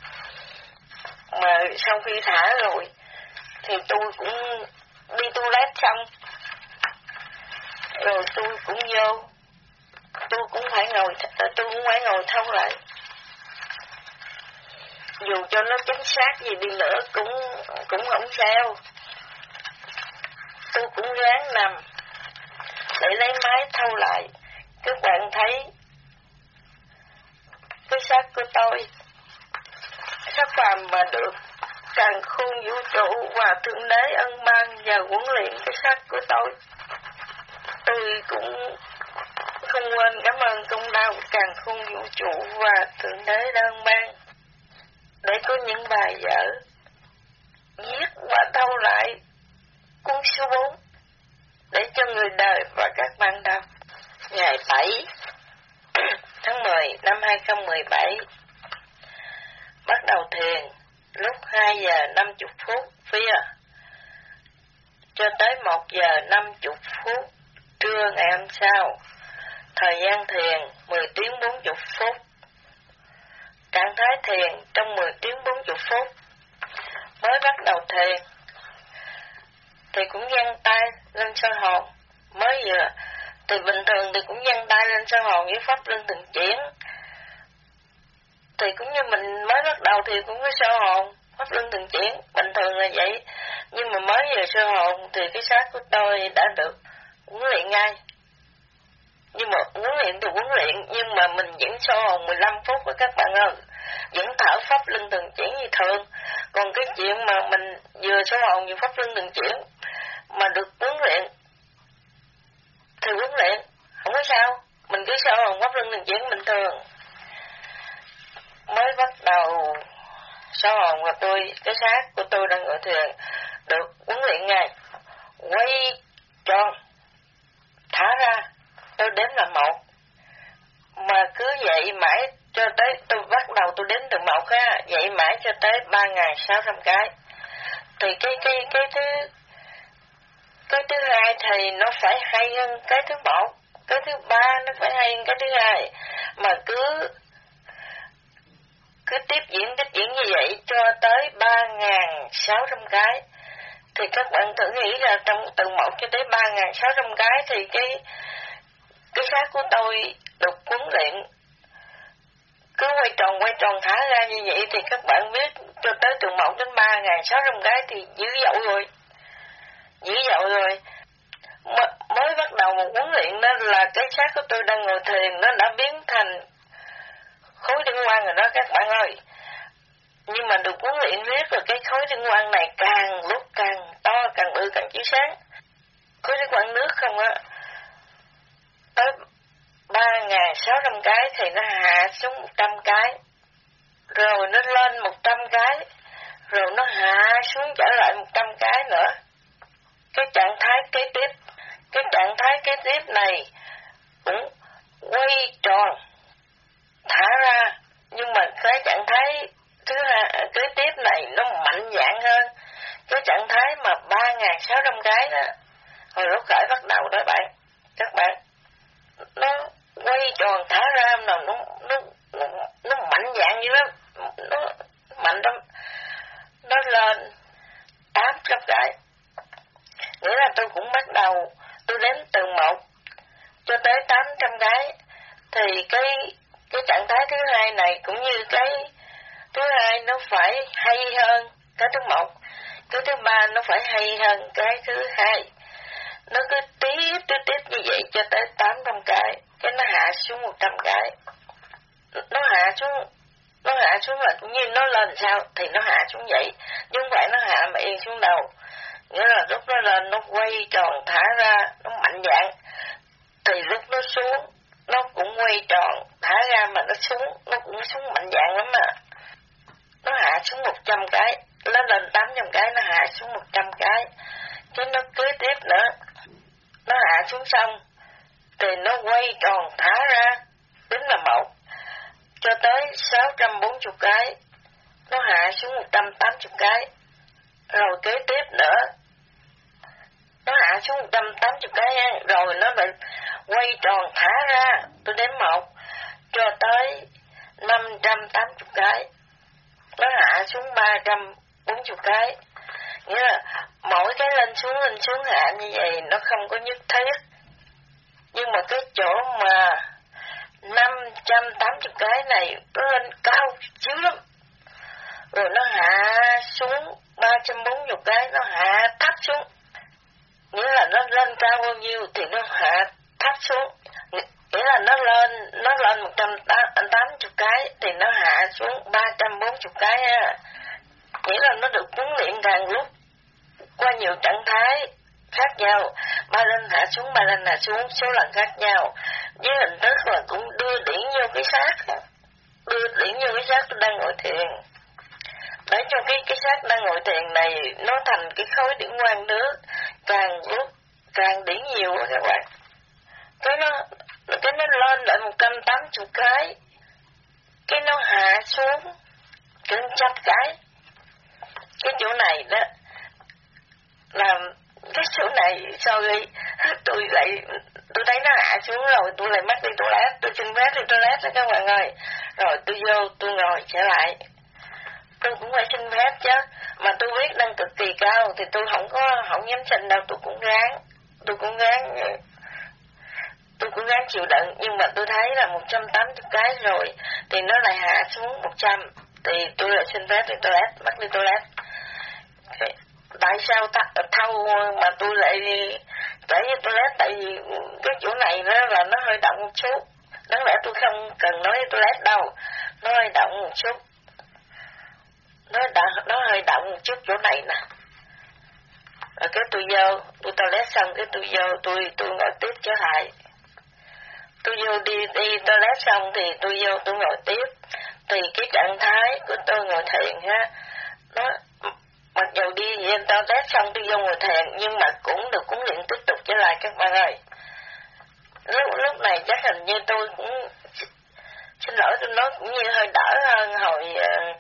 Speaker 1: Mà sau khi thả rồi thì tôi cũng đi toilet xong rồi tôi cũng vô, tôi cũng phải ngồi, tôi cũng phải ngồi thông lại. Dù cho nó chính xác gì đi nữa cũng cũng không sao, tôi cũng ráng nằm để lấy máy thâu lại. Các bạn thấy cái xác của tôi, xác phàm mà được càn khôn vũ trụ và thượng đế ân ban và huấn luyện cái xác của tôi. Tôi cũng không quên cảm ơn công lao càn khôn vũ trụ và thượng đế đã ân ban để có những bài vở viết và thâu lại cuốn số bốn để cho người đời và các bạn đọc. Ngày bảy tháng mười năm hai không một bảy bắt đầu thiền lúc hai giờ năm mươi phút phía cho tới một giờ năm mươi phút trưa ngày hôm sau. Thời gian thiền mười tiếng bốn mươi phút. Trạng thái thiền trong mười tiếng bốn mươi phút. Mới bắt đầu thiền thì cũng giăng tay lên soi hồn. Mới vừa thì bình thường thì cũng giăng tay lên soi hồn với pháp luân thường chuyển. Thì cũng như mình mới bắt đầu thì cũng có soi hồn, pháp luân thường chuyển, bình thường là vậy. Nhưng mà mới vừa soi hồn thì cái xác của tôi đã được huấn luyện ngay. Nhưng mà huấn luyện thì huấn luyện, nhưng mà mình vẫn soi hồn mười lăm phút với các bạn ơi. Vẫn thở pháp luân thường chuyển như thường. Còn cái chuyện mà mình vừa soi hồn vừa pháp luân thường chuyển mà được huấn luyện thì huấn luyện, không có sao. Mình cứ soi hồn pháp luân thường chuyển bình thường. Mới bắt đầu soi hồn và tôi, cái xác của tôi đang ngồi thiền được huấn luyện ngay. Quay tròn, thả ra, tôi đếm là một. Mà cứ vậy mãi cho tới, tôi bắt đầu tôi đếm từ một ha, vậy mãi cho tới ba nghìn sáu trăm cái. Thì cái cái cái thứ cái thứ hai thì nó phải hay hơn cái thứ một, cái thứ ba nó phải hay hơn cái thứ hai. Mà cứ cứ tiếp diễn tiếp diễn như vậy cho tới ba nghìn sáu trăm cái. Thì các bạn thử nghĩ là trong từ một cho tới ba nghìn sáu trăm cái thì cái cái xác của tôi được huấn luyện cứ quay tròn quay tròn thả ra như vậy thì các bạn biết cho tới từ một đến ba nghìn sáu trăm cái thì dữ dội rồi, dữ dội rồi. M- mới bắt đầu một huấn luyện đó là cái xác của tôi đang ngồi thiền nó đã biến thành khối điển quang rồi đó các bạn ơi. Nhưng mà được huấn luyện riết rồi cái khối điển quang này càng lúc càng to, càng bự, càng chiếu sáng. Khối điển quang nước không á, tới ba nghìn sáu trăm cái thì nó hạ xuống một trăm cái, rồi nó lên một trăm cái, rồi nó hạ xuống trở lại một trăm cái nữa. Cái trạng thái kế tiếp, cái trạng thái kế tiếp này cũng quay tròn, thả ra, nhưng mà cái trạng thái thứ hai, kế tiếp này nó mạnh dạn hơn. Cái trạng thái mà ba nghìn sáu trăm cái đó, hồi lúc khởi bắt đầu đó bạn, các bạn, nó quay tròn thả ra nào nó nó nó, nó mạnh dạng như lắm, nó mạnh lắm, nó lên tám trăm cái. Nghĩa là tôi cũng bắt đầu tôi đếm từ một cho tới tám trăm cái. Thì cái cái trạng thái thứ hai này cũng như cái thứ hai nó phải hay hơn cái thứ một, cái thứ ba nó phải hay hơn cái thứ hai. Nó cứ tiếp tiếp tiếp như vậy cho tới tám trăm cái, cái nó hạ xuống một trăm cái. Nó hạ xuống, nó hạ xuống là cũng như nó lên sao thì nó hạ xuống vậy, chứ không phải nó hạ mà yên xuống đầu. Nghĩa là lúc nó lên nó quay tròn thả ra, nó mạnh dạng, thì lúc nó xuống nó cũng quay tròn thả ra mà nó xuống, nó cũng xuống mạnh dạng lắm mà. Nó hạ xuống một trăm cái, nó lên tám trăm cái, nó hạ xuống một trăm cái, cái nó kế tiếp nữa. Nó hạ xuống xong thì nó quay tròn thả ra, tính là một cho tới sáu trăm bốn mươi cái, nó hạ xuống một trăm tám mươi cái. Rồi kế tiếp nữa nó hạ xuống một trăm tám mươi cái, rồi nó lại quay tròn thả ra, tôi đếm một cho tới năm trăm tám mươi cái, nó hạ xuống ba trăm bốn mươi cái. Nghĩa là mỗi cái lên xuống lên xuống hạ như vậy nó không có nhất thiết. Nhưng mà cái chỗ mà năm trăm tám mươi cái này nó lên cao xíu lắm, rồi nó hạ xuống ba trăm bốn mươi cái, nó hạ thấp xuống. Nghĩa là nó lên cao bao nhiêu thì nó hạ thấp xuống. Nghĩa là nó lên nó lên một trăm tám mươi cái thì nó hạ xuống ba trăm bốn mươi cái ha. Nghĩa là nó được huấn luyện càng lúc qua nhiều trạng thái khác nhau, ba lên hạ xuống, ba lên hạ xuống, số lần khác nhau, với hình thức là cũng đưa điển vô cái xác, đưa điển vô cái xác tôi đang ngồi thiền, để cho cái cái xác đang ngồi thiền này nó thành cái khối điển quang nước, càng lúc càng điển nhiều đó các bạn. Cái nó cái nó lên lại một trăm tám mươi cái, cái nó hạ xuống gần trăm cái. Cái chỗ này đó là cái chỗ này sau khi tôi lại tôi thấy nó hạ xuống rồi tôi lại mắc đi toilet, tôi xin phép đi toilet đó các bạn ơi, rồi tôi vô tôi ngồi trở lại, tôi cũng phải xin phép chứ, mà tôi biết năng cực kỳ cao thì tôi không có không dám xin đâu, tôi cũng ráng tôi cũng ráng tôi cũng ráng chịu đựng. Nhưng mà tôi thấy là một trăm tám mươi cái rồi thì nó lại hạ xuống một trăm, thì tôi lại xin phép đi toilet, mắc đi toilet. Tại sao th- thâu mà tôi lại chạy đi toilet? Tại vì cái chỗ này đó là nó hơi động một chút, đáng lẽ tôi không cần nói toilet đâu, nó hơi động một chút, nó đã, nó hơi động một chút chỗ này nè. Rồi cái tôi vô tôi toilet xong cái tôi vô tôi tôi ngồi tiếp trở lại. Tôi vô đi đi toilet xong thì tôi vô tôi ngồi tiếp. Thì cái trạng thái của tôi ngồi thiền ha, nó mặc dù đi về toilet xong tôi vô ngồi thiền nhưng mà cũng được huấn luyện tiếp tục trở lại các bạn ơi. Lúc lúc này chắc hình như tôi cũng xin lỗi tôi nói cũng như hơi đỡ hơn hồi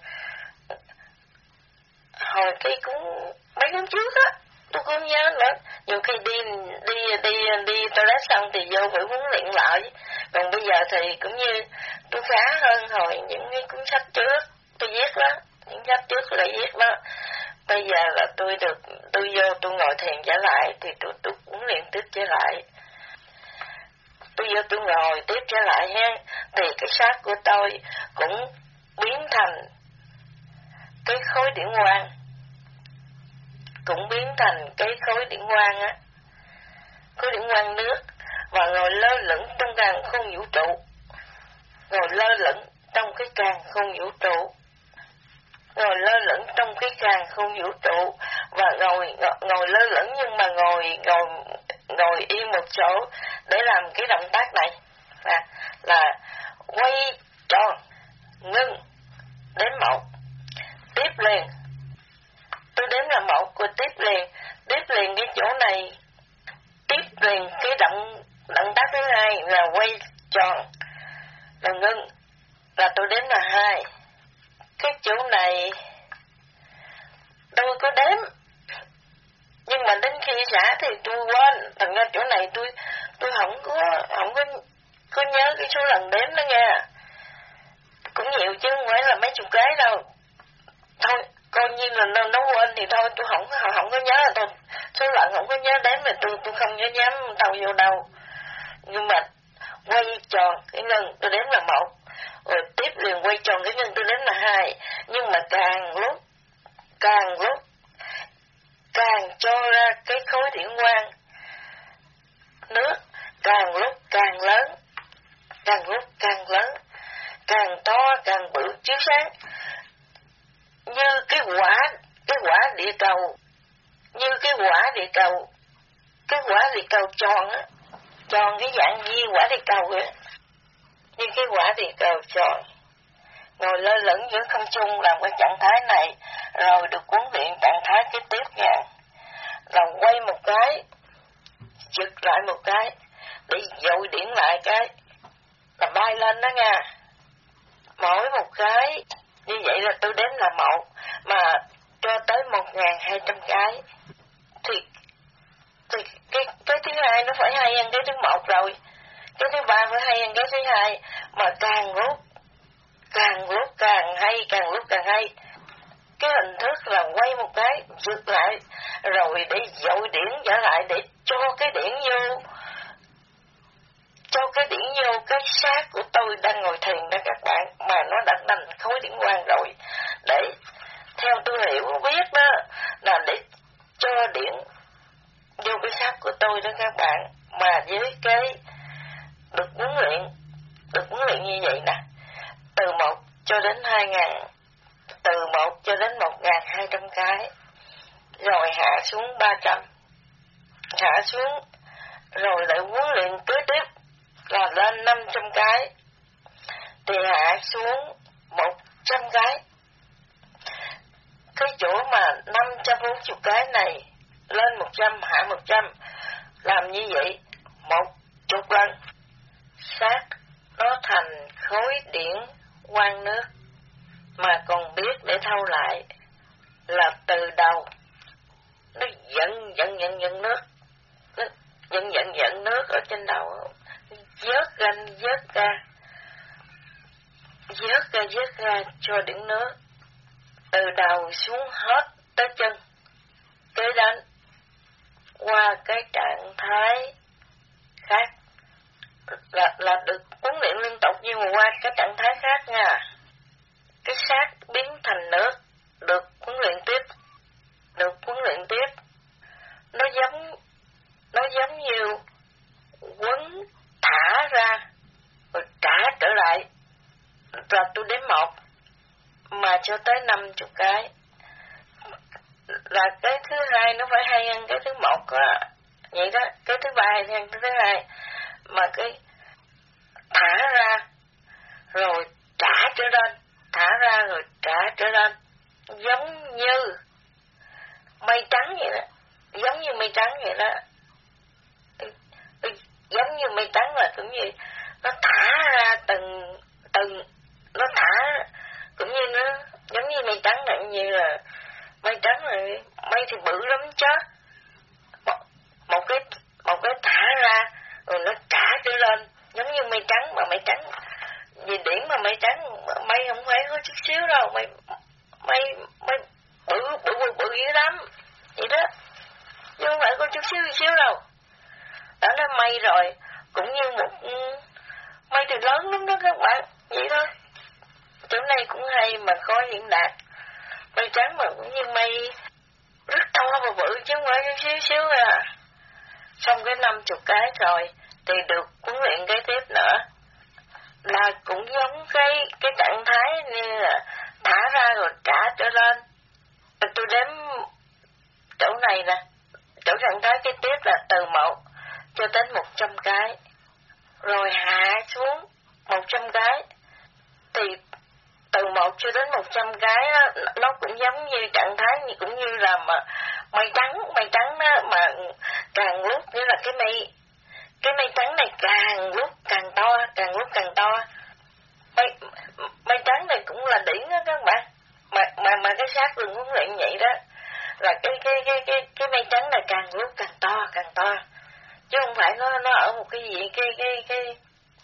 Speaker 1: hồi cái cũng mấy năm trước á, tôi không nhớ nữa. Nhiều khi đi đi đi đi toilet xong thì vô phải huấn luyện lại. Còn bây giờ thì cũng như tôi khá hơn hồi những cái cuốn sách trước tôi viết đó, những sách trước tôi đã viết đó. Bây giờ là tôi được tôi vô tôi ngồi thiền trở lại thì tôi tôi huấn luyện tiếp trở lại. Tôi vô tôi ngồi tiếp trở lại ha, thì cái xác của tôi cũng biến thành cái khối điển quang, cũng biến thành cái khối điển quang á, khối điển quang nước, và ngồi lơ lửng trong càng không vũ trụ, ngồi lơ lửng trong cái càng không vũ trụ, ngồi lơ lửng trong cái càng không vũ trụ, và ngồi ngồi lơ lửng nhưng mà ngồi ngồi ngồi yên một chỗ để làm cái động tác này là là quay tròn, ngưng, đếm một, tiếp liền. Tôi đếm là một rồi tiếp liền, tiếp liền cái chỗ này, tiếp liền cái động động tác thứ hai là quay tròn, là ngưng, là tôi đếm là hai. Cái chỗ này tôi có đếm, nhưng mà đến khi xả thì tôi quên, thành ra chỗ này tôi tôi không có không có có nhớ cái số lần đếm đó nha. Cũng nhiều chứ không phải là mấy chục cái đâu. Thôi, coi như là nó, nó quên thì thôi, tôi không, không có nhớ là tôi, số lần không có nhớ đếm thì tôi, tôi không có dám tàu vô đâu. Nhưng mà quay tròn cái ngân tôi đếm là một, rồi tiếp liền quay tròn cái ngân tôi đếm là hai. Nhưng mà càng lúc, càng lúc, càng cho ra cái khối điện quang nước, càng lúc càng lớn, càng lúc càng lớn, càng to càng bự chiếu sáng, như cái quả, cái quả địa cầu, như cái quả địa cầu, cái quả địa cầu tròn á, tròn cái dạng như quả địa cầu vậy, như cái quả địa cầu tròn, ngồi lơ lửng giữa không trung làm cái trạng thái này, rồi được huấn luyện trạng thái kế tiếp nha, là quay một cái, giật lại một cái, để dội điển lại cái, là bay lên đó nha. Mỗi một cái như vậy là tôi đếm là một, mà cho tới một ngàn hai trăm cái thì, thì cái, cái thứ hai nó phải hay hơn cái thứ một rồi, cái thứ ba phải hay hơn cái thứ hai, mà càng lúc càng lúc càng hay, càng lúc càng hay. Cái hình thức là quay một cái giật lại rồi để dội điển trở lại, để cho cái điển vô, cho cái điển vô cái xác của tôi đang ngồi thiền đó các bạn, mà nó đã thành khối điển quang rồi. Để theo tôi hiểu biết đó là để cho điển vô cái xác của tôi đó các bạn, mà với cái được huấn luyện, được huấn luyện như vậy nè, từ một cho đến hai ngàn, từ một cho đến một ngàn hai trăm cái, rồi hạ xuống ba trăm, hạ xuống rồi lại huấn luyện kế tiếp là lên năm trăm cái, thì hạ xuống một trăm cái. Cái chỗ mà năm trăm bốn mươi cái này lên một trăm, hạ một trăm, làm như vậy một chục lần, xác nó thành khối điển quang nước, mà còn biết để thâu lại là từ đầu nó dẫn dẫn dẫn dẫn nước, nó dẫn dẫn dẫn nước ở trên đầu, vớt ra vớt ra vớt ra vớt ra cho điển nước từ đầu xuống hết tới chân. Kế đến qua cái trạng thái khác là là được huấn luyện liên tục, nhưng mà qua cái trạng thái khác nha, cái xác biến thành nước, được huấn luyện tiếp, được huấn luyện tiếp. Nó giống nó giống như quấn thả ra rồi trả trở lại, là tôi đếm một mà cho tới năm chục cái, là cái thứ hai nó phải hay hơn cái thứ một á, vậy đó. Cái thứ ba hay hơn cái thứ hai, mà cái thả ra rồi trả trở lên, thả ra rồi trả trở lên, giống như mây trắng vậy đó, giống như mây trắng vậy đó, giống như mây trắng là cũng như nó thả ra từng từng, nó thả cũng như nó giống như mây trắng, là như là mây trắng rồi, mây thì bự lắm chứ, một, một cái một cái thả ra rồi nó trả trở lên, giống như mây trắng, mà mây trắng vì điển mà mây trắng, mây không phải có chút xíu đâu, mây mây mây bự bự bự bự dữ lắm vậy đó, chứ không phải có chút xíu chút xíu đâu. Đã nói mây rồi, cũng như một mây thì lớn lắm đó các bạn, vậy thôi. Chỗ này cũng hay mà khó diễn đạt. Mây trắng mà cũng như mây rất to và bự chứ không phải chút xíu xíu à. Xong cái năm chục cái rồi thì được huấn luyện cái tiếp nữa, là cũng giống cái cái trạng thái như là thả ra rồi trả trở lên. Tôi đếm chỗ này nè, chỗ trạng thái cái tiếp là từ một cho đến một trăm cái, rồi hạ xuống một trăm cái, thì từ một cho đến một trăm cái đó, nó cũng giống như trạng thái như cũng như là mà mây trắng, mây trắng đó, mà càng lúc nghĩa là cái mây cái mây trắng này càng lúc càng to, càng lúc càng to. Mây mây trắng này cũng là điển đó các bạn, mà mà mà cái xác đường huấn luyện vậy đó, là cái cái cái cái cái mây trắng này càng lúc càng to, càng to, chứ không phải nó nó ở một cái gì cái cái cái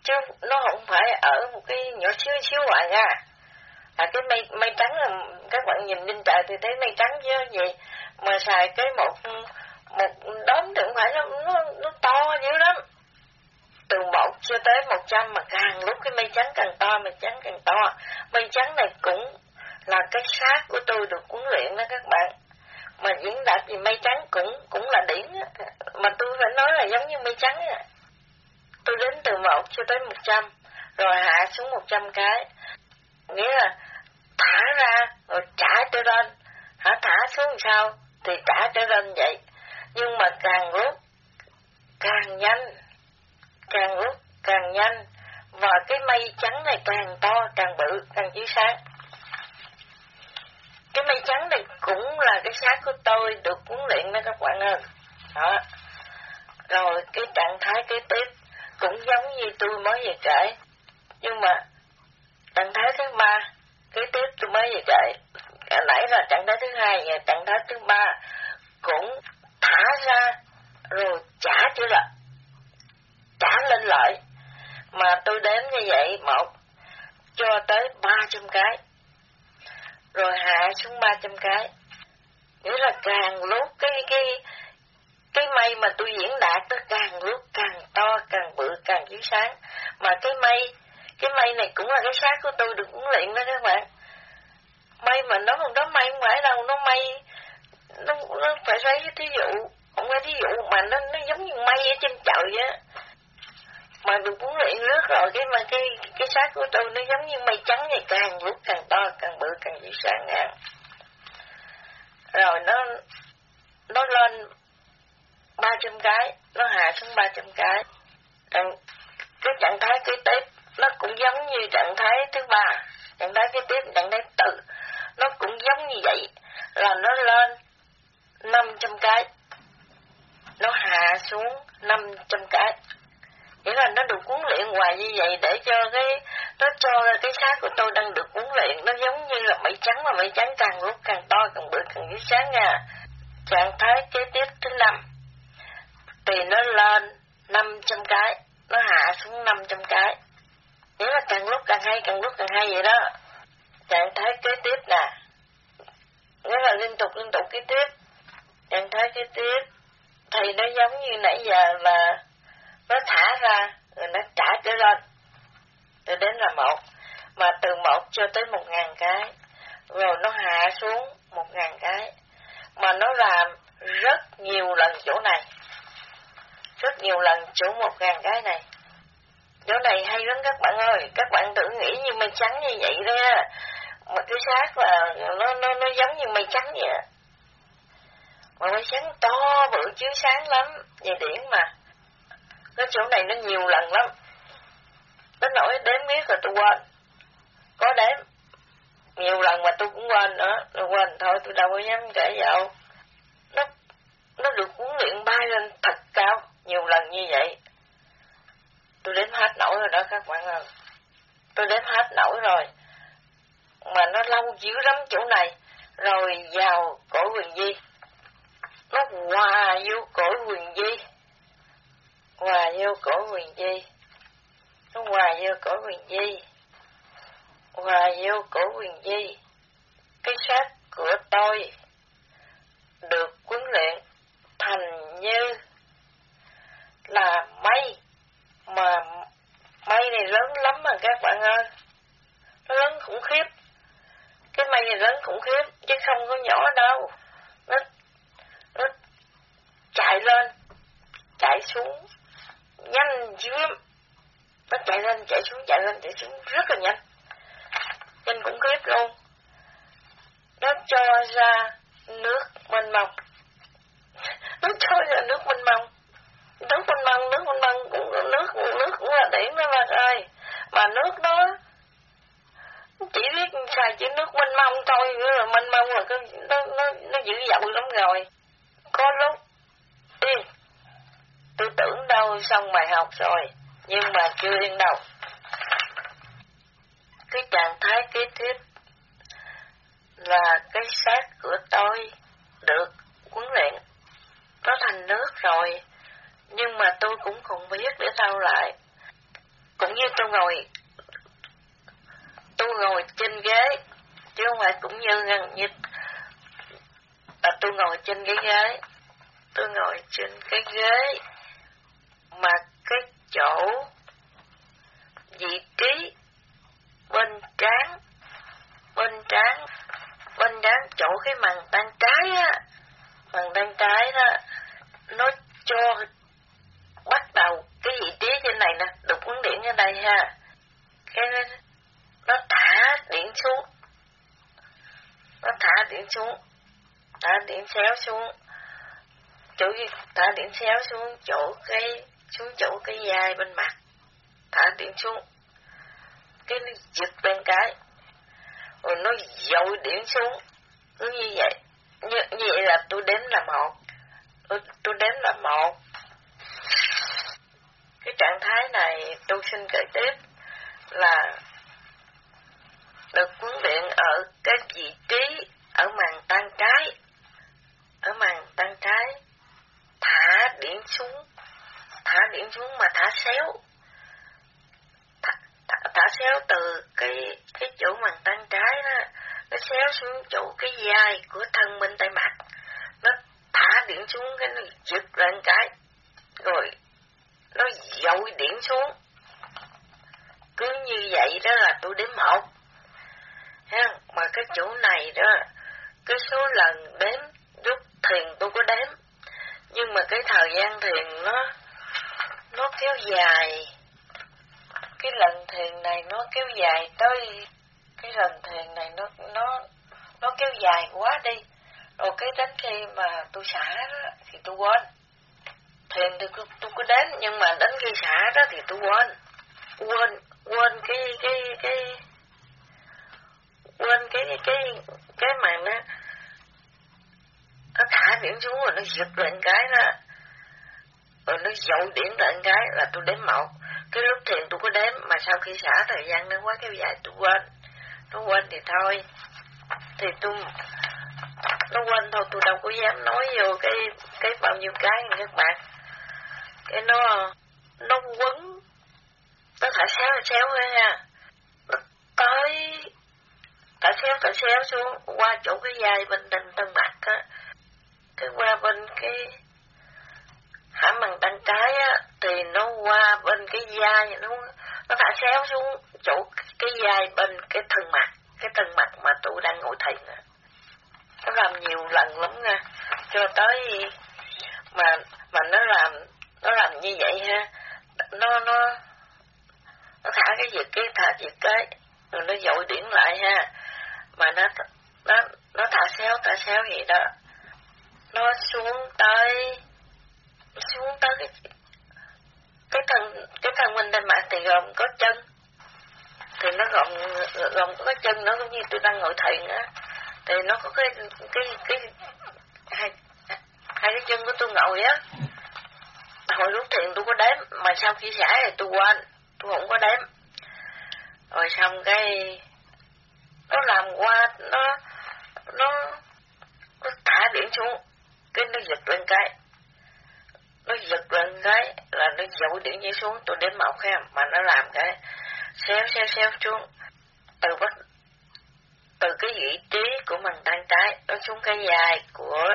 Speaker 1: chứ nó không phải ở một cái nhỏ xíu xíu hoài ra. À, cái mây mây trắng là các bạn nhìn lên trời thì thấy mây trắng chứ gì mà xài cái một một đốm thì không phải nó nó, nó to dữ lắm. Từ một cho tới một trăm mà càng lúc cái mây trắng càng to, mây trắng càng to. Mây trắng này cũng là cái xác của tôi được huấn luyện đó các bạn. Mà diễn đạt gì mây trắng cũng cũng là điển á. Mà tôi phải nói là giống như mây trắng á. Tôi đến từ một cho tới một trăm, rồi hạ xuống một trăm cái. Nghĩa là thả ra rồi trả trở lên, hả thả xuống sao thì trả trở lên vậy. Nhưng mà càng lúc càng nhanh, càng lúc càng nhanh, và cái mây trắng này càng to, càng bự, càng chiếu sáng. Cái mây trắng này cũng là cái xác của tôi được huấn luyện đó các bạn ơi. Đó. Rồi cái trạng thái kế tiếp cũng giống như tôi mới vừa kể, nhưng mà trạng thái thứ ba kế tiếp tôi mới vừa kể, cả nãy là trạng thái thứ hai, và trạng thái thứ ba cũng thả ra rồi trả trở lại, trả lên lại. Mà tôi đếm như vậy, một cho tới ba trăm cái, rồi hạ xuống ba trăm cái. Nghĩa là càng lúc cái cái cái mây mà tôi diễn đạt nó càng lúc càng to, càng bự, càng chiếu sáng. Mà cái mây cái mây này cũng là cái xác của tôi được huấn luyện đó các bạn. Mây mà nó không đó mây không phải đâu, nó mây nó, nó phải lấy cái thí dụ, không phải thí dụ mà nó nó giống như mây ở trên trời á. Mà được huấn luyện rất rồi, cái mà cái cái xác của tôi nó giống như mây trắng này, càng lúc càng to, càng bự, càng chiếu sáng nha. Rồi nó nó lên ba trăm cái, nó hạ xuống ba trăm cái. Rồi cái trạng thái kế tiếp nó cũng giống như trạng thái thứ ba, trạng thái kế tiếp, trạng thái từ nó cũng giống như vậy, là nó lên năm trăm cái, nó hạ xuống năm trăm cái. Nghĩa là nó được huấn luyện hoài như vậy để cho cái nó cho ra cái xác của tôi đang được huấn luyện, nó giống như là mây trắng, mà mây trắng càng lúc càng to, càng bự, càng chiếu sáng nha. Trạng thái kế tiếp thứ năm thì nó lên năm trăm cái, nó hạ xuống năm trăm cái. Nghĩa là càng lúc càng hay, càng lúc càng hay vậy đó. Trạng thái kế tiếp nè, nghĩa là liên tục liên tục kế tiếp. Trạng thái kế tiếp thì nó giống như nãy giờ là nó thả ra rồi nó trả trở lên, từ đến là một, mà từ một cho tới một ngàn cái, rồi nó hạ xuống một ngàn cái. Mà nó làm rất nhiều lần chỗ này, rất nhiều lần chỗ một ngàn cái này. Chỗ này hay lắm các bạn ơi, các bạn tự nghĩ như mây trắng như vậy đó á, mà cái xác là nó nó nó giống như mây trắng vậy. Mà mây trắng to bự chiếu sáng lắm, về điển mà. Cái chỗ này nó nhiều lần lắm, đến nỗi đếm biết rồi tôi quên, có đếm nhiều lần mà tôi cũng quên nữa, tôi quên thôi, tôi đâu có dám kể đâu. Nó nó được huấn luyện bay lên thật cao nhiều lần như vậy. Tôi đếm hết nổi rồi đó các bạn ơi, tôi đếm hết nổi rồi. Mà nó lâu dữ lắm chỗ này. Rồi vào cổ Huyền Di, nó hòa vô cổ Huyền Di, hòa vô cổ Huyền Di, nó hòa vô cổ Huyền Di, hòa vô cổ Huyền Di. Cái xác của tôi được huấn luyện thành như là mây, mà mây này lớn lắm mà các bạn ơi, nó lớn khủng khiếp. Cái mây này lớn khủng khiếp chứ không có nhỏ đâu. Nó nó chạy lên, chạy xuống nhanh dữ lắm. Nó chạy lên, chạy xuống, chạy lên, chạy xuống rất là nhanh, nhanh khủng khiếp luôn. Nó cho ra nước mênh mông, nó cho ra nước mênh mông, nước mênh mông, nước mênh mông cũng nước nước cũng là điển đó bạn ơi. Mà nước đó chỉ biết xài chữ nước mênh mông thôi, nữa là mênh mông là cái nó nó nó dữ dội lắm rồi. Có lúc đi tôi tưởng đâu xong bài học rồi, nhưng mà chưa đến đâu. Cái trạng thái kế tiếp là cái xác của tôi được huấn luyện, nó thành nước rồi, nhưng mà tôi cũng không biết để sao lại. cũng như tôi ngồi tôi ngồi trên ghế, chứ không phải cũng như như là tôi ngồi trên cái ghế, tôi ngồi trên cái ghế mà cái chỗ vị trí bên trán, bên trán, bên trán chỗ cái màng tan trái á, màng tan trái đó, nó cho bắt đầu cái vị trí trên này nè, đục cuốn điện ở đây ha, cái nó, nó thả điện xuống, nó thả điện xuống, thả điện xéo xuống, chỗ thả điện xéo xuống chỗ cái xuống chỗ cái vai bên mặt, thả điện xuống, cái nó giật lên cái, rồi nó dội điện xuống, cứ như vậy, như, như vậy là tôi đếm là một, tôi, tôi đếm là một. Cái trạng thái này tôi xin kể tiếp là được cuốn điện ở cái vị trí ở màng tan trái, ở màng tan trái, thả điện xuống, thả điện xuống mà thả xéo, thả, thả, thả xéo từ cái cái chỗ màng tan trái đó, nó xéo xuống chỗ cái vai của thân bên tay mặt, nó thả điện xuống cái nó giật lên cái, rồi nó dội điện xuống, cứ như vậy đó là tôi đếm một, ha. Mà cái chỗ này đó, cái số lần đếm lúc thiền tôi có đếm, nhưng mà cái thời gian thiền nó nó kéo dài, cái lần thiền này nó kéo dài tới cái lần thiền này nó nó nó kéo dài quá đi, rồi cái đến khi mà tôi xả đó thì tôi quên. Thiền thì tôi, tôi có đếm, nhưng mà đến khi xả đó thì tôi quên, quên quên cái cái cái quên cái cái cái cái màn nó nó thả điện xuống rồi nó giật lên cái đó, rồi nó dội điện lên cái là tôi đếm một. Cái lúc thiền tôi có đếm, mà sau khi xả thời gian nó quá kéo dài tôi quên, nó quên thì thôi, thì tôi nó quên thôi, tôi đâu có dám nói vô cái cái bao nhiêu cái nha các bạn. Cái nó nó quấn, nó thả xéo xéo thôi nha, nó tới thả xéo thả xéo xuống qua chỗ cái vai bên thân thân mặt á, cái qua bên cái hãm bằng tay trái á, thì nó qua bên cái vai, nó nó thả xéo xuống chỗ cái vai bên cái thân mặt, cái thân mặt mà tôi đang ngồi thiền á. Nó làm nhiều lần lắm nha, cho tới mà mà nó làm nó làm như vậy ha, nó nó nó thả cái việc cái thả việc cái, rồi nó dội điện lại ha, mà nó nó nó thả xéo thả xéo vậy đó, nó xuống tới xuống tới cái cái thân cái thân mình trên mặt thì gồm có chân, thì nó gồm gồm có cái chân, nó cũng như tôi đang ngồi thiền á, thì nó có cái cái cái hai hai cái chân của tôi ngồi á. Hồi lúc thiền tôi có đếm, mà sau khi xả thì tôi quên, tôi không có đếm. Rồi xong cái nó làm qua, nó nó nó thả điện xuống, cái nó giật lên cái, nó giật lên cái là nó dội điện nhảy xuống, tôi đếm một ha, mà nó làm cái xéo xéo xéo xuống từ bắt từ cái vị trí của mình tay trái nó xuống cái vai của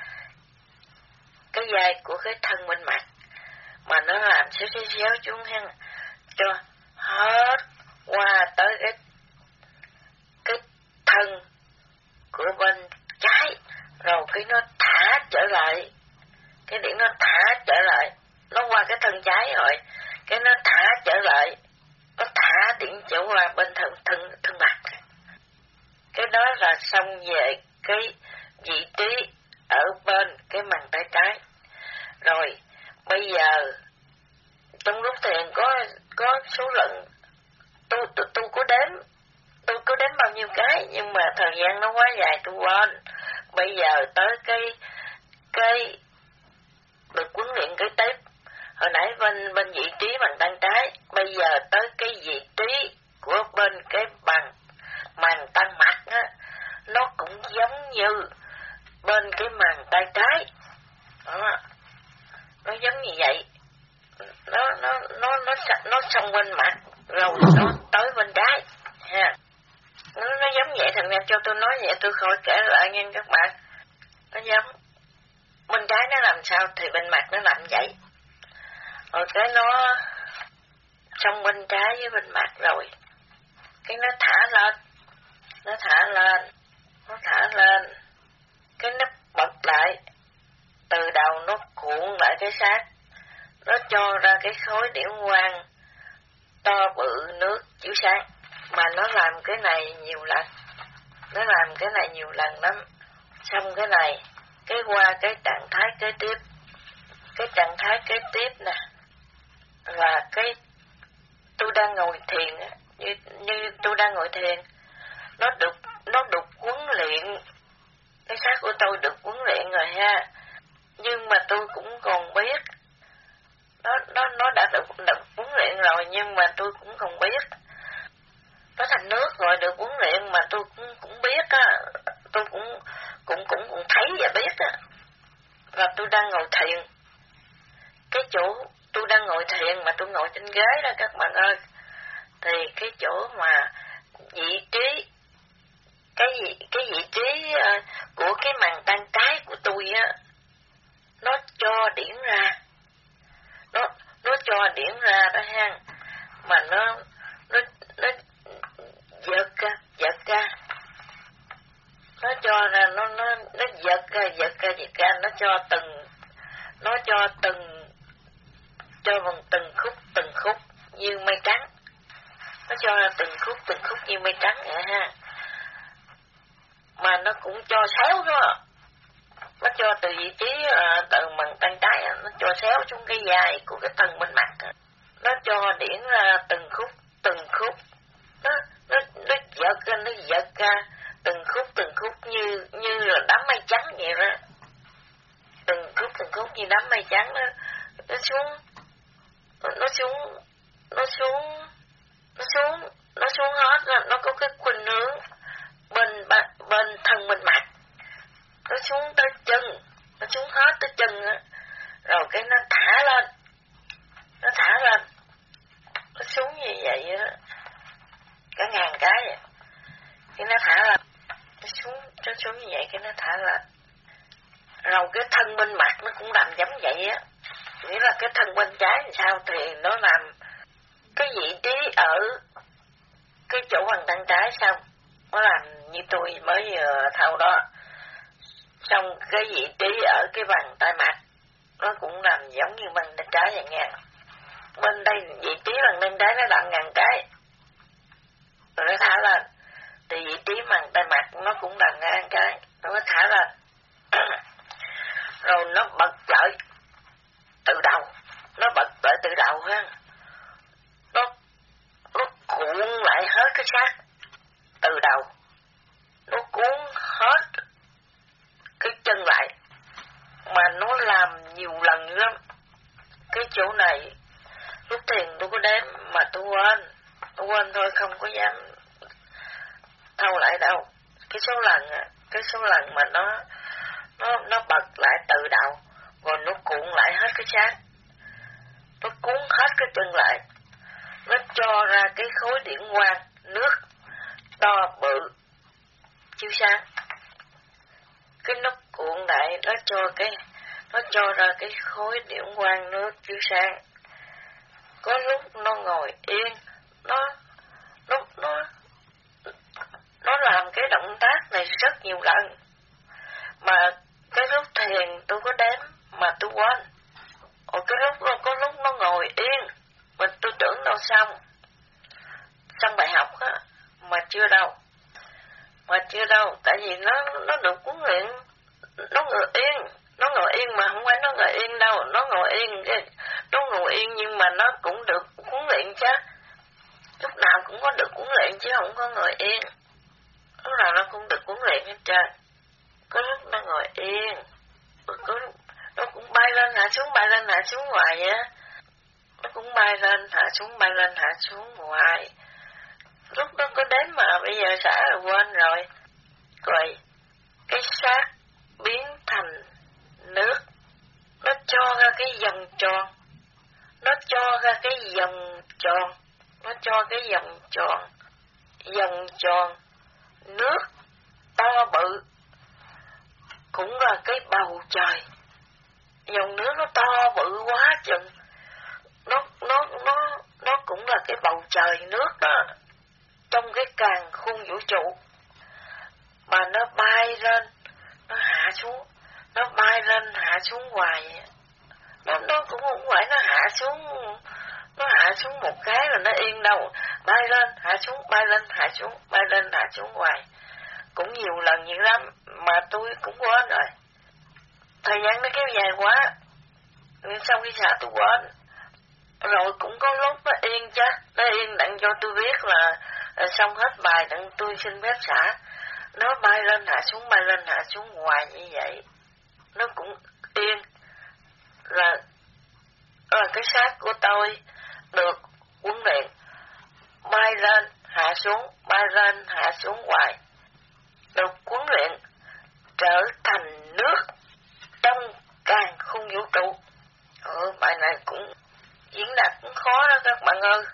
Speaker 1: cái vai của cái thân bên mặt, mà nó làm xéo xéo xéo xuống ha, cho hết qua tới cái cái thân của bên trái, rồi cái nó thả trở lại, cái điện nó thả trở lại, nó qua cái thân trái rồi, cái nó thả trở lại, nó thả điện trở qua bên thân thân thân mặt. Cái đó là xong về cái vị trí ở bên cái màng tay trái. Rồi bây giờ trong lúc thiền có có số lần tôi tôi tôi có đếm, tôi có đếm bao nhiêu cái, nhưng mà thời gian nó quá dài tôi quên. Bây giờ tới cái cái được huấn luyện cái tiếp, hồi nãy bên bên vị trí bằng tay trái, bây giờ tới cái vị trí của bên cái bằng màng tay mặt á, nó cũng giống như bên cái màng tay trái đó, nó giống như vậy. nó nó nó nó nó xong bên mặt rồi nó tới bên trái ha. Nó nó giống vậy, thành ra cho tôi nói vậy tôi khỏi kể lại nghe các bạn. Nó giống bên trái nó làm sao thì bên mặt nó làm vậy. Rồi cái nó xong bên trái với bên mặt rồi cái nó thả lên, nó thả lên, nó thả lên, cái nó bật lại, từ đầu nó cuộn lại cái xác, nó cho ra cái khối điển quang to bự nước chiếu sáng. Mà nó làm cái này nhiều lần, nó làm cái này nhiều lần lắm. Xong cái này, cái qua cái trạng thái kế tiếp, cái trạng thái kế tiếp nè, là cái tôi đang ngồi thiền, như, như tôi đang ngồi thiền, nó được, nó được huấn luyện, cái xác của tôi được huấn luyện rồi ha, nhưng mà tôi cũng còn biết, nó, nó, nó đã được, được huấn luyện rồi nhưng mà tôi cũng không biết, nó thành nước rồi được huấn luyện mà tôi cũng, cũng biết á, tôi cũng, cũng, cũng, cũng thấy và biết á, và tôi đang ngồi thiền, cái chỗ tôi đang ngồi thiền mà tôi ngồi trên ghế đó các bạn ơi, thì cái chỗ mà vị trí cái vị cái vị trí uh, của cái màng tay trái của tôi á, nó cho điển ra, nó nó cho điển ra đó ha, mà nó nó nó giật ra giật ra, nó cho ra nó nó nó giật ra giật ra giật ra, nó cho từng nó cho từng cho bằng từng khúc từng khúc như mây trắng, nó cho ra từng khúc từng khúc như mây trắng vậy ha, mà nó cũng cho xéo đó, nó cho từ vị trí uh, từ bằng tay trái, nó cho xéo xuống cái dài của cái thân bên mặt, nó cho điển ra từng khúc từng khúc, nó nó nó giật ra nó giật ra từng khúc từng khúc như như là đám mây trắng vậy đó, từng khúc từng khúc như đám mây trắng, nó nó xuống nó xuống nó xuống nó xuống nó xuống hết, nó có cái khuynh hướng bên bên thân bên mặt, nó xuống tới chân, nó xuống hết tới chân á, rồi cái nó thả lên, nó thả lên, nó xuống như vậy á, cả ngàn cái vậy, cái nó thả lên, nó xuống nó xuống như vậy, cái nó thả lên, rồi cái thân bên mặt nó cũng làm giống vậy á, nghĩa là cái thân bên trái làm sao thì nó làm cái vị trí ở cái chỗ bàn tay trái, xong nó làm như tôi mới vừa thâu đó, xong cái vị trí ở cái bàn tay mặt nó cũng làm giống như bàn tay trái vậy nha, bên đây vị trí bàn tay trái nó làm ngàn cái, rồi nó thả lên, thì vị trí bàn tay mặt nó cũng làm ngàn cái, rồi nó thả lên, rồi nó bật lại từ đầu, nó bật lại từ đầu ha, nó nó cuộn lại hết cái xác từ đầu, nó cuốn hết cái chân lại, mà nó làm nhiều lần lắm. Cái chỗ này lúc thiền tôi có đếm mà tôi quên, tôi quên thôi, không có dám thâu lại đâu. Cái số lần, cái số lần mà nó nó nó bật lại từ đầu, rồi nó cuộn lại hết cái xác, nó cuốn hết cái chân lại, nó cho ra cái khối điển quang nước to bự chiếu sáng, cái nó cuộn lại, nó cho cái nó cho ra cái khối điển quang nước chiếu sáng. Có lúc nó ngồi yên, nó nó nó nó làm cái động tác này rất nhiều lần, mà cái lúc thiền tôi có đếm mà tôi quên. Ồ, cái lúc nó có lúc nó ngồi yên, mình tôi tưởng đâu xong xong bài học á, mà chưa đâu, mà chưa đâu, tại vì nó nó được huấn luyện, nó ngồi yên, nó ngồi yên mà không phải nó ngồi yên đâu, nó ngồi yên, nó ngồi yên nhưng mà nó cũng được huấn luyện chứ, lúc nào cũng có được huấn luyện chứ không có ngồi yên, lúc nào nó cũng được huấn luyện hết trơn. Có lúc nó ngồi yên, có lúc nó cũng bay lên hạ xuống, bay lên hạ xuống hoài á, nó cũng bay lên hạ xuống, bay lên hạ xuống hoài. Lúc đó có đếm mà bây giờ xả là quên rồi. Rồi cái xác biến thành nước, nó cho ra cái vòng tròn, nó cho ra cái vòng tròn, nó cho cái vòng tròn, vòng tròn nước to bự, cũng là cái bầu trời. Dòng nước nó to bự quá chừng, nó nó nó nó cũng là cái bầu trời nước đó, trong cái càn khôn vũ trụ, mà nó bay lên, nó hạ xuống, nó bay lên hạ xuống hoài. Nó nó cũng không phải nó hạ xuống, nó hạ xuống một cái là nó yên đâu, bay lên hạ xuống, bay lên hạ xuống, bay lên hạ xuống hoài. Cũng nhiều lần như lắm mà tôi cũng quên rồi. Thời gian nó kéo dài quá, sau khi xả tôi quên. Rồi cũng có lúc nó yên chứ, nó yên đặng cho tôi biết là, là xong hết bài đặng tôi xin phép xả. Nó bay lên hạ xuống, bay lên hạ xuống hoài như vậy. Nó cũng yên. Là, là cái xác của tôi được huấn luyện bay lên hạ xuống, bay lên hạ xuống hoài, được huấn luyện trở thành nước trong càn khôn vũ trụ. Ờ, bài này cũng diễn đạt cũng khó đó các bạn ơi.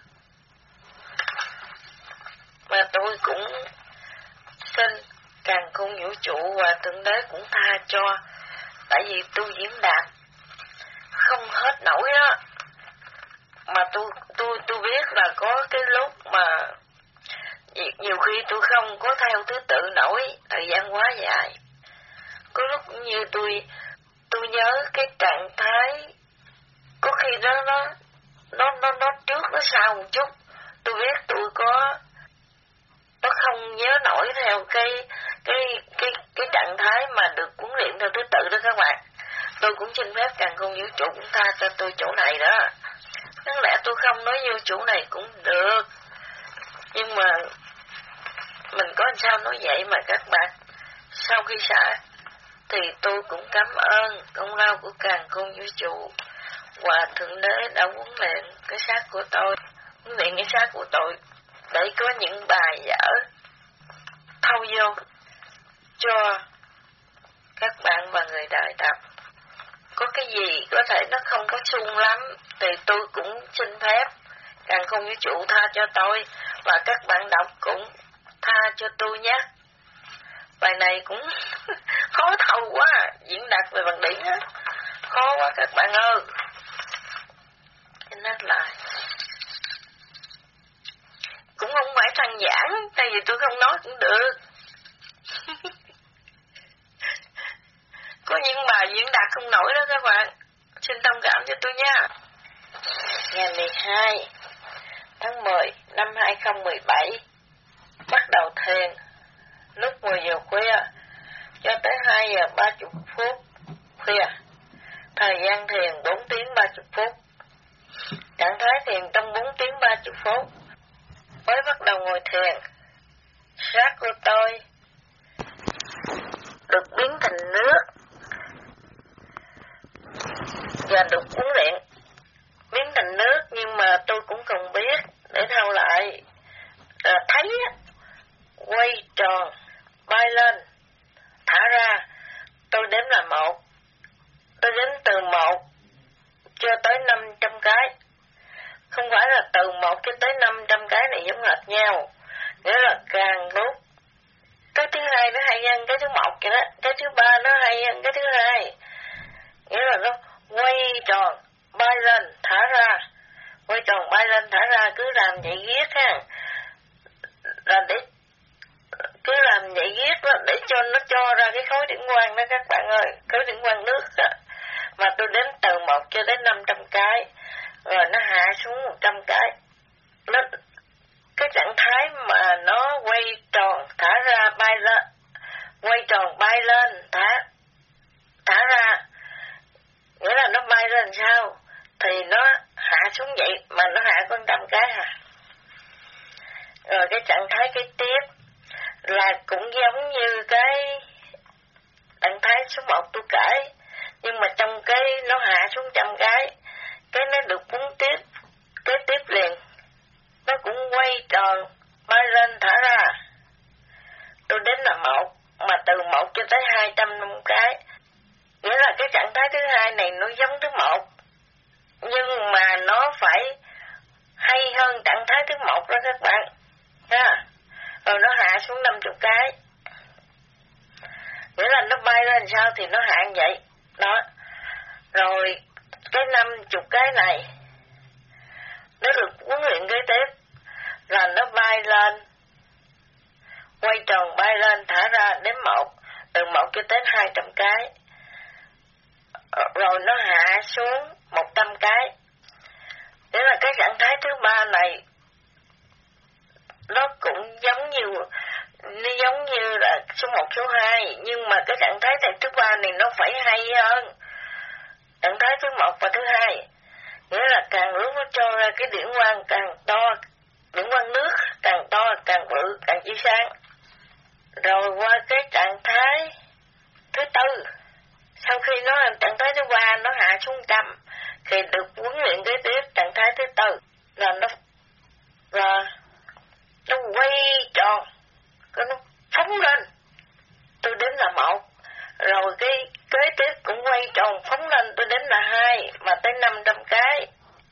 Speaker 1: Mà tôi cũng xin càn khôn vũ trụ và Thượng Đế cũng tha cho, tại vì tôi diễn đạt không hết nổi đó. Mà tôi tôi tôi biết là có cái lúc mà nhiều khi tôi không có theo thứ tự nổi, thời gian quá dài. Có lúc như tôi tôi nhớ cái trạng thái, có khi đó nó nó nó nó trước nó sau một chút. Tôi biết tôi có nó không nhớ nổi theo cái cái cái cái trạng thái mà được huấn luyện theo thứ tự đó các bạn. Tôi cũng xin phép càn khôn vũ trụ cũng tha cho tôi chỗ này đó. Đáng lẽ tôi không nói vô chỗ này cũng được, nhưng mà mình có làm sao nói vậy mà các bạn. Sau khi xả thì tôi cũng cảm ơn công lao của càn khôn vũ trụ và Thượng Đế đã huấn luyện cái xác của tôi, huấn luyện cái xác của tôi để có những bài vở thâu vô cho các bạn và người đời đọc. Có cái gì có thể nó không có sung lắm thì tôi cũng xin phép càn khôn vũ trụ tha cho tôi, và các bạn đọc cũng tha cho tôi nhé. Bài này cũng khó thâu quá, diễn đạt về bằng điển á, khó quá các bạn ơi. Nên lại cũng không phải thằng giảng, tại vì tôi không nói cũng được. Có những bài diễn đạt không nổi đó các bạn, xin thông cảm cho tôi nha. Ngày mười hai tháng mười năm hai không một bảy, bắt đầu thiền lúc mười giờ khuya cho tới hai giờ ba mươi phút khuya. Thời gian thiền bốn tiếng ba mươi phút. Trạng thái thiền trong bốn tiếng ba mươi phút. Mới bắt đầu ngồi thiền, xác của tôi được biến thành nước và được huấn luyện biến thành nước, nhưng mà tôi cũng cần biết để thâu lại. À, thấy á, quay tròn, bay lên, thả ra. Tôi đếm là một. Tôi đếm từ một cho tới năm trăm cái. Không phải là từ một cho tới năm trăm cái này giống hệt nhau. Nghĩa là càng lúc cái thứ hai nó hay hơn cái thứ một vậy đó, cái thứ ba nó hay hơn cái thứ hai. Nghĩa là nó quay tròn, bay lên, thả ra. Quay tròn, bay lên, thả ra, cứ làm vậy ghét ha. Là để cứ làm vậy ghét đó, để cho nó cho ra cái khối điển quang đó các bạn ơi, khối điển quang nước đó. Mà tôi đếm từ một cho đến năm trăm cái, rồi nó hạ xuống một trăm cái. Nó cái trạng thái mà nó quay tròn, thả ra, bay lên, quay tròn, bay lên, thả, thả ra. Nghĩa là nó bay lên sao thì nó hạ xuống vậy, mà nó hạ con trăm cái hả. Rồi cái trạng thái cái tiếp là cũng giống như cái trạng thái số một tôi kể, nhưng mà trong cái nó hạ xuống trăm cái, cái nó được búng tiếp, cái tiếp liền, nó cũng quay tròn, bay lên, thả ra. Tôi đến là một, mà từ một cho tới hai trăm năm cái. Nghĩa là cái trạng thái thứ hai này nó giống thứ một, nhưng mà nó phải hay hơn trạng thái thứ một đó các bạn ha. Rồi nó hạ xuống năm mươi cái, nghĩa là nó bay lên sao thì nó hạ vậy đó. Rồi cái năm mươi cái này nó được huấn luyện kế tiếp là nó bay lên, quay tròn bay lên, thả ra đếm một, từ một cho tới hai trăm cái, rồi nó hạ xuống một trăm cái. Nghĩa là cái trạng thái thứ ba này nó cũng giống như nó giống như là số một, số hai, nhưng mà cái trạng thái này thứ ba này nó phải hay hơn trạng thái thứ một và thứ hai. Nghĩa là càng lúc nó cho ra cái điển quang càng to, điển quang nước càng to, càng bự, càng chiếu sáng. Rồi qua cái trạng thái thứ tư, sau khi nó làm trạng thái thứ ba nó hạ xuống trăm, thì được huấn luyện kế tiếp trạng thái thứ tư là nó là nó quay tròn, cái nó phóng lên, tôi đến là một, rồi cái kế tiếp cũng quay tròn phóng lên, tôi đến là hai, mà tới năm trăm cái,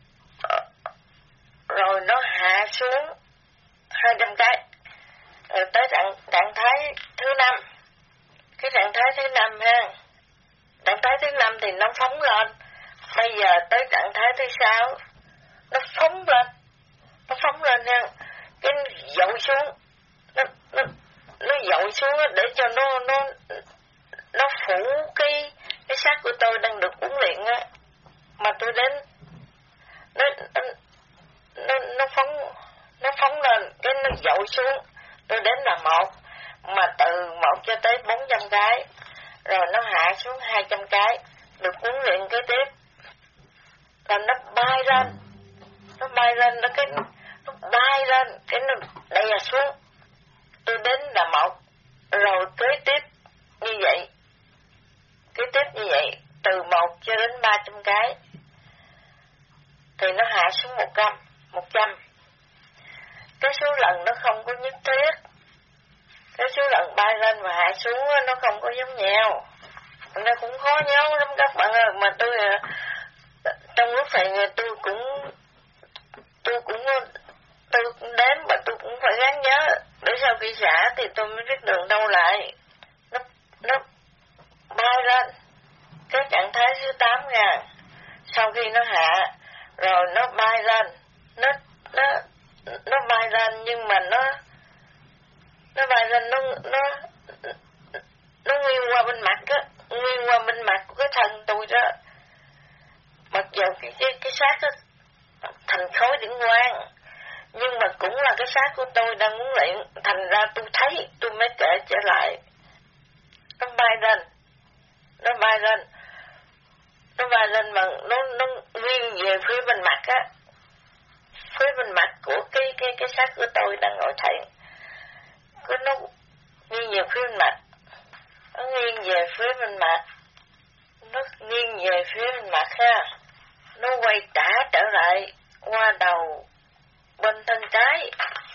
Speaker 1: rồi nó hạ xuống hai trăm cái, rồi tới trạng, trạng thái thứ năm. Cái trạng thái thứ năm ha, trạng thái thứ năm thì nó phóng lên, bây giờ tới trạng thái thứ sáu nó phóng lên, nó phóng lên ha, cái dội xuống, nó nó nó dội xuống để cho nó nó nó phủ cái cái xác của tôi đang được huấn luyện á, mà tôi đến nó nó nó, nó phóng nó phóng lên, cái nó dội xuống, tôi đến là một, mà từ một cho tới bốn trăm cái, rồi nó hạ xuống hai trăm cái, được huấn luyện kế tiếp là nó bay lên, nó bay lên, nó cái nó bay lên, cái nó đè xuống, tôi đến là một, rồi kế tiếp như vậy, kế tiếp như vậy, từ một cho đến ba trăm cái, thì nó hạ xuống một trăm, một trăm. Cái số lần nó không có nhất thiết, cái số lần bay lên và hạ xuống nó không có giống nhau, nó cũng khó nhớ lắm các bạn ơi. Mà tôi trong lúc này tôi cũng tôi cũng tôi cũng đếm, mà tôi cũng phải gắng nhớ để sau khi xả thì tôi mới biết đường đâu lại. Nó nó bay lên cái trạng thái thứ tám ngàn, sau khi nó hạ rồi nó bay lên, nó nó nó bay lên, nhưng mà nó nó bay lên nó nó nó nguyên qua bên mặt á, nguyên qua bên mặt của cái thân tôi đó, mặc dù cái cái cái xác đó thành khối điển quang, nhưng mà cũng là cái xác của tôi đang huấn luyện, thành ra tôi thấy tôi mới kể trở lại. Nó bay lên, nó bay lên, nó bay lên mà nó nó nghiêng về phía bên mặt á, phía bên mặt của cái cái cái xác của tôi đang ngồi thiền, cái nó nghiêng về phía bên mặt, nó nghiêng về phía bên mặt, nó nghiêng về phía bên mặt ha, nó quay trả trở lại qua đầu bên thân trái,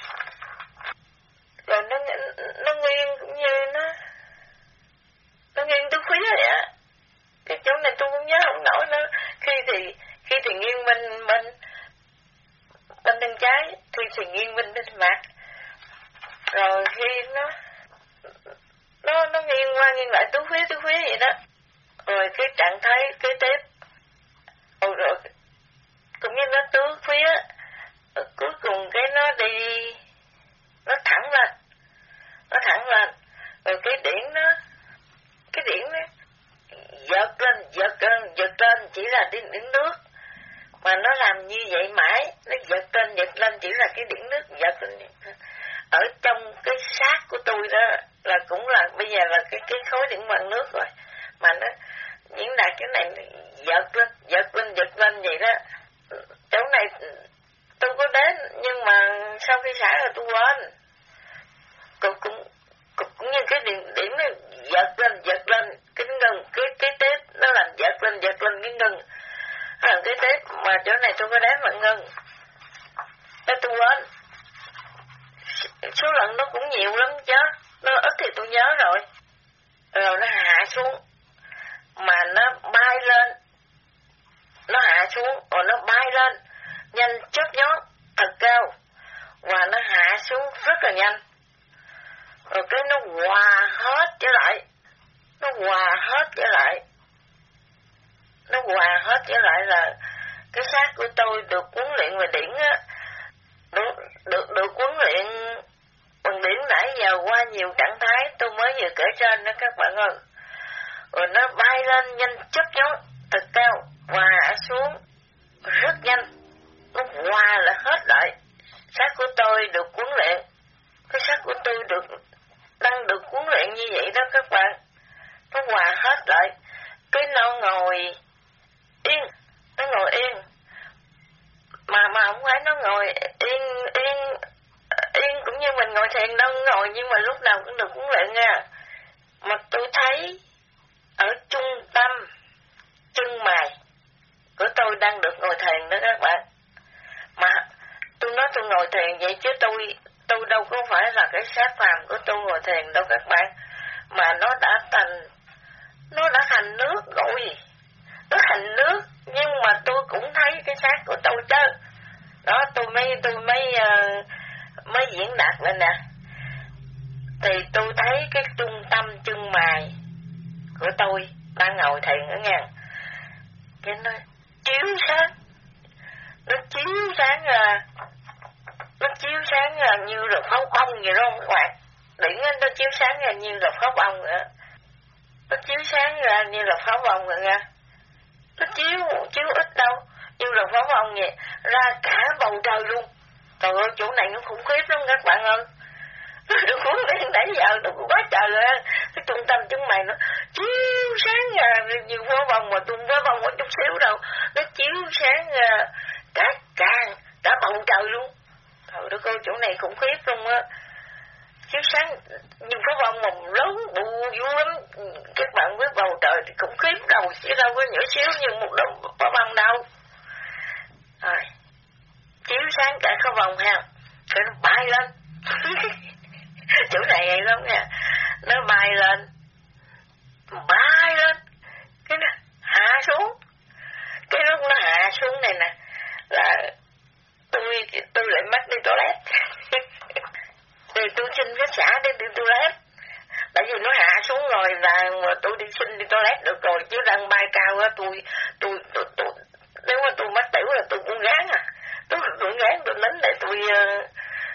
Speaker 1: rồi nó nó nghiêng cũng như nó nó nghiêng tứ phía vậy á. Cái chỗ này tôi cũng nhớ không nổi nữa, khi thì khi thì nghiêng bên bên bên thân trái, khi thì nghiêng bên bên mặt, rồi khi nó nó nó nghiêng qua nghiêng lại tứ phía tứ phía vậy đó. Rồi cái trạng thái kế tiếp, rồi, rồi cũng như nó tứ phía, cuối cùng cái nó đi, nó thẳng lên, nó thẳng lên, rồi cái điển nó, cái điển nó giật lên, giật lên, giật lên, chỉ là điển, điển nước, mà nó làm như vậy mãi, nó giật lên, giật lên, chỉ là cái điển nước giật lên. Ở trong cái xác của tôi đó là cũng là bây giờ là cái cái khối điển quang nước rồi, mà nó diễn đạt cái này giật lên, giật lên, giật lên vậy đó. Chỗ này tôi có đến, nhưng mà sau khi xả rồi tôi quên. Cũng, cũng, cũng, cũng như cái điểm, điểm nó giật lên, giật lên, cái ngừng, cái, cái tiếp nó làm giật lên, giật lên, cái ngừng. Nó làm cái tiếp, mà chỗ này tôi có đến mà ngừng. Thế tôi quên. Số lần nó cũng nhiều lắm chứ, nó ít thì tôi nhớ rồi. Rồi nó hạ xuống, mà nó bay lên, nó hạ xuống, rồi nó bay lên, nhanh chớp nhón, thật cao, và nó hạ xuống rất là nhanh. Rồi cái nó hòa hết trở lại, nó hòa hết trở lại, nó hòa hết trở lại là cái xác của tôi được huấn luyện về điển á, được, được, được huấn luyện bằng điển nãy giờ qua nhiều trạng thái tôi mới vừa kể trên đó các bạn ơi. Rồi nó bay lên nhanh chớp nhón, thật cao, và hạ xuống rất nhanh, nó hòa là hết lại. Xác của tôi được huấn luyện, cái xác của tôi được đang được huấn luyện như vậy đó các bạn, nó hòa hết lại. Cái nó ngồi yên, nó ngồi yên, mà mà không phải nó ngồi yên yên yên cũng như mình ngồi thiền đâu, ngồi nhưng mà lúc nào cũng được huấn luyện nha. Mà tôi thấy ở trung tâm chân mày của tôi đang được ngồi thiền đó các bạn. Mà tôi nói tôi ngồi thiền vậy chứ tôi tôi đâu có phải là cái xác phàm của tôi ngồi thiền đâu các bạn, mà nó đã thành nó đã thành nước rồi, nó thành nước, nhưng mà tôi cũng thấy cái xác của tôi chứ. Đó, tôi mới tôi mới uh, mới diễn đạt lên nè. Thì tôi thấy cái trung tâm chân mày của tôi đang ngồi thiền ở ngang, cái nó chiếu sáng, nó chiếu sáng ra, nó chiếu sáng ra như là pháo bông vậy đó các bạn. Điển nó chiếu sáng ra như là pháo bông vậy, nó chiếu sáng ra như là pháo bông rồi nha. Nó chiếu chiếu ít đâu, như là pháo bông vậy, ra cả bầu trời luôn. Trời ơi, chỗ này nó khủng khiếp lắm các bạn ơi. Nó khủng khiếp nãy giờ nó cũng quá trời rồi. Cái trung tâm chân mày nó chiếu sáng ra như pháo bông, mà tôi pháo bông có chút xíu đâu, nó chiếu sáng ra cả càng cả bầu trời luôn. Trời đất ơi, chỗ này khủng khiếp luôn á. Chiếu sáng như pháo bông mà lớn bù vui lắm. Các bạn biết bầu trời thì khủng khiếp đâu, chứ đâu có nhỏ xíu như một đống pháo bông đâu. Rồi, chiếu sáng cả cái vòng ha, cái nó bay lên. Chỗ này hay lắm nha. Nó bay lên, bay lên, cái nó hạ xuống. Cái lúc nó hạ xuống này nè, là tôi tôi lại mắc đi toilet. Thì tôi xin cái xã để đi toilet. Tại vì nó hạ xuống rồi là mà tôi đi xin đi toilet được rồi, chứ đang bay cao á, tôi tôi tôi tôi nếu mà tôi mắc tiểu là tôi cũng gán à. Tôi cũng gán tôi nín để tôi uh,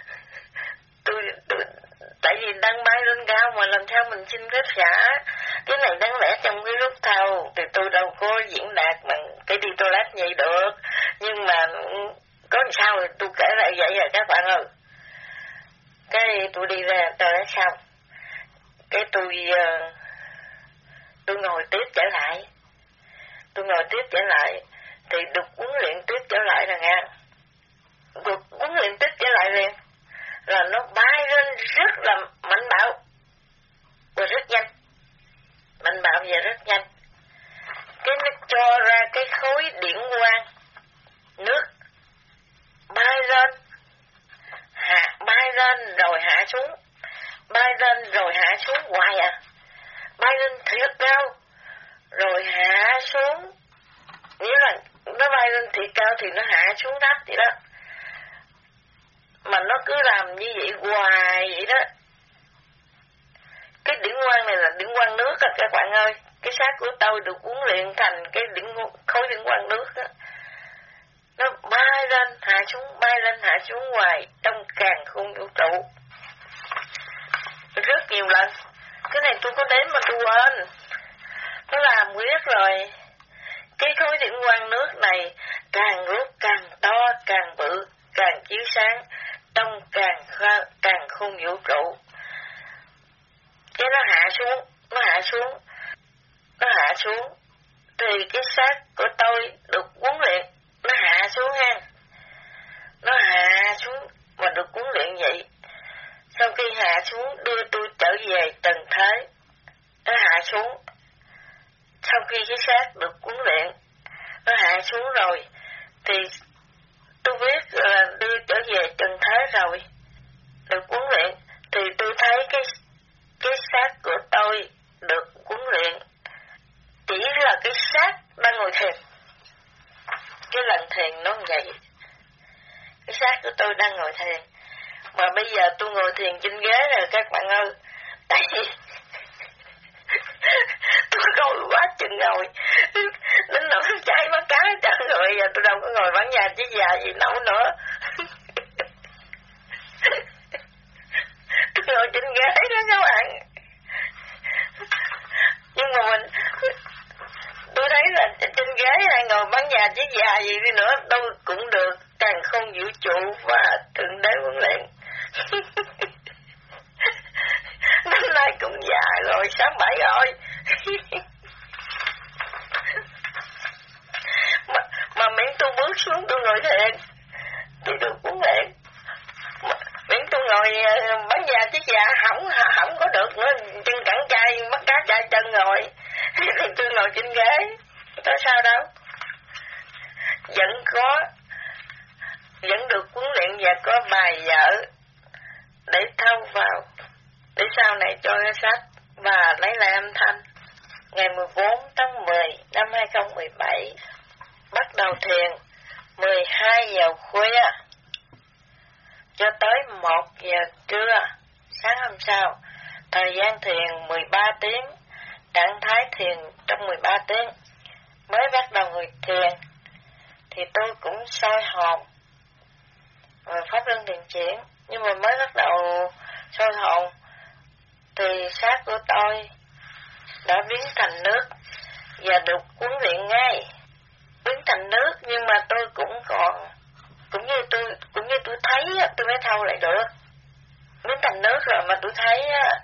Speaker 1: tôi tôi tại vì đang bay lên cao mà làm sao mình xin phép xã. Cái này đáng lẽ trong cái lúc thâu thì tôi đâu có diễn đạt bằng cái đi toilet vậy được, nhưng mà có làm sao thì tôi kể lại vậy rồi các bạn ơi. Cái tôi đi ra toilet xong, cái tôi uh, tôi ngồi tiếp trở lại, tôi ngồi tiếp trở lại thì được huấn luyện tiếp trở lại rồi nha. Được huấn luyện tiếp trở lại liền là nó bay lên rất là mạnh bạo và rất nhanh, mạnh bạo và rất nhanh. Cái nó cho ra cái khối điện quang nước bay lên, hạ bay lên rồi hạ xuống, bay lên rồi hạ xuống hoài à, bay lên thiệt cao rồi hạ xuống, nghĩa là nó bay lên thiệt cao thì nó hạ xuống thấp vậy đó. Mà nó cứ làm như vậy hoài vậy đó. Cái điển quang này là điển quang nước à các bạn ơi. Cái xác của tôi được huấn luyện thành cái điển khối điển quang nước đó. Nó bay lên hạ xuống, bay lên hạ xuống hoài trong càn khôn vũ trụ rất nhiều lần. Cái này tôi có đếm mà tôi quên. Nó làm quyết rồi. Cái khối điển quang nước này càng lúc càng to, càng bự, càng chiếu sáng trong càng càng khôn vũ trụ. Cái nó hạ xuống, nó hạ xuống, nó hạ xuống, thì cái xác của tôi được huấn luyện, nó hạ xuống ha, nó hạ xuống mà được huấn luyện vậy. Sau khi hạ xuống đưa tôi trở về tầng thế, nó hạ xuống. Sau khi cái xác được huấn luyện, nó hạ xuống rồi, thì tôi biết là đưa trở về tầng thế rồi, được huấn luyện, thì tôi thấy cái cái xác của tôi được huấn luyện chỉ là cái xác đang ngồi thiền. tôi đang ngồi thiền. Mà bây giờ tôi ngồi thiền trên ghế rồi các bạn ơi. Tại vì tôi ngồi quá chừng ngồi. Đến nỗi cháy mắt cá cả rồi, giờ tôi đâu có ngồi bán nhà chứ già gì nấu nữa. Tôi ngồi trên ghế đó các bạn. Nhưng mà mình, tôi thấy là trên ghế hay ngồi bán nhà chứ già gì đi nữa đâu cũng được. Càng không vũ trụ và thượng đế huấn luyện. Năm nay cũng già rồi, sáu bảy rồi. mà, mà miễn tôi bước xuống tôi ngồi thiền, tôi được huấn luyện. Miễn tôi ngồi bán già chứ già không không có được nữa, chân cẳng chai mắt cá chai chân rồi. Thì tôi ngồi trên ghế, có sao đâu. Vẫn có, vẫn được huấn luyện và có bài vở để thâu vào, để sau này cho ra sách và lấy lại âm thanh. Ngày mười bốn tháng mười năm hai không một bảy bắt đầu thiền mười hai giờ khuya cho tới một giờ trưa sáng hôm sau. Thời gian thiền mười ba tiếng, trạng thái thiền trong mười ba tiếng. Mới bắt đầu người thiền thì tôi cũng soi hồn và pháp luân thiền chuyển. Nhưng mà mới bắt đầu soi hồn thì xác của tôi đã biến thành nước và được huấn luyện ngay. Biến thành nước nhưng mà tôi cũng còn, cũng như tôi cũng như tôi thấy tôi mới thâu lại được. Biến thành nước rồi mà tôi thấy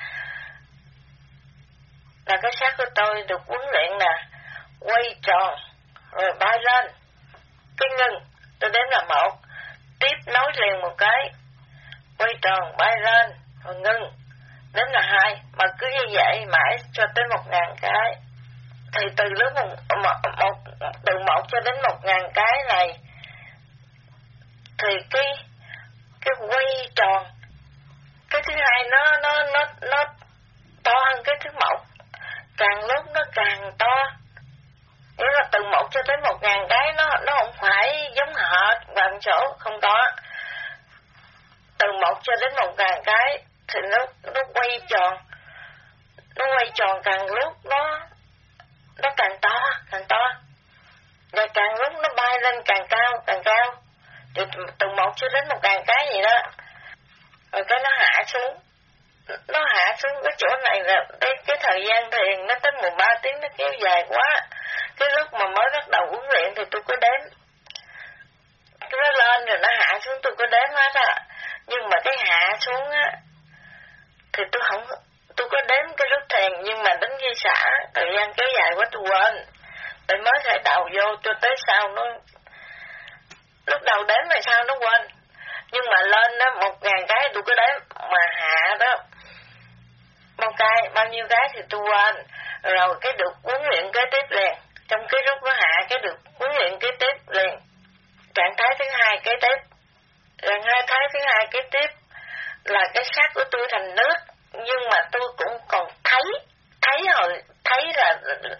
Speaker 1: là cái xác của tôi được huấn luyện nè, quay tròn rồi bay lên, cái ngưng tôi đếm là một, tiếp nối liền một cái, quay tròn bay lên rồi ngưng, đếm là hai, mà cứ như vậy mãi cho tới một ngàn cái. Thì từ lúc một, một, một từ một cho đến một ngàn cái này thì cái cái quay tròn, cái thứ hai nó nó nó nó to hơn cái thứ một, càng lúc nó càng to. Nghĩa là từ một cho tới một ngàn cái nó nó không phải giống hệt bằng chỗ không có. Từ một cho đến một ngàn cái thì nó nó quay tròn, nó quay tròn càng lúc nó nó càng to, càng to, và càng lúc nó bay lên càng cao, càng cao. Thì từ một cho đến một ngàn cái gì đó, rồi cái nó hạ xuống, nó hạ xuống cái chỗ này là cái, cái thời gian thiền nó tới mười ba tiếng, nó kéo dài quá. Cái lúc mà mới bắt đầu huấn luyện thì tôi có đếm, nó lên rồi nó hạ xuống tôi có đếm hết á. Nhưng mà cái hạ xuống á thì tôi không, tôi có đếm cái lúc thiền, nhưng mà đến khi xả thời gian kéo dài quá tôi quên, tôi mới thể đầu vô cho tới sau nó, lúc đầu đếm rồi sao nó quên. Nhưng mà lên đó một ngàn cái tôi có đếm, mà hạ đó một cái bao nhiêu cái thì tôi quên. Rồi cái được huấn luyện kế tiếp liền, trong cái lúc nó hạ cái được huấn luyện kế tiếp liền. Trạng thái thứ hai kế tiếp, rồi hai thái thứ hai kế tiếp là cái xác của tôi thành nước, nhưng mà tôi cũng còn thấy, thấy hồi thấy là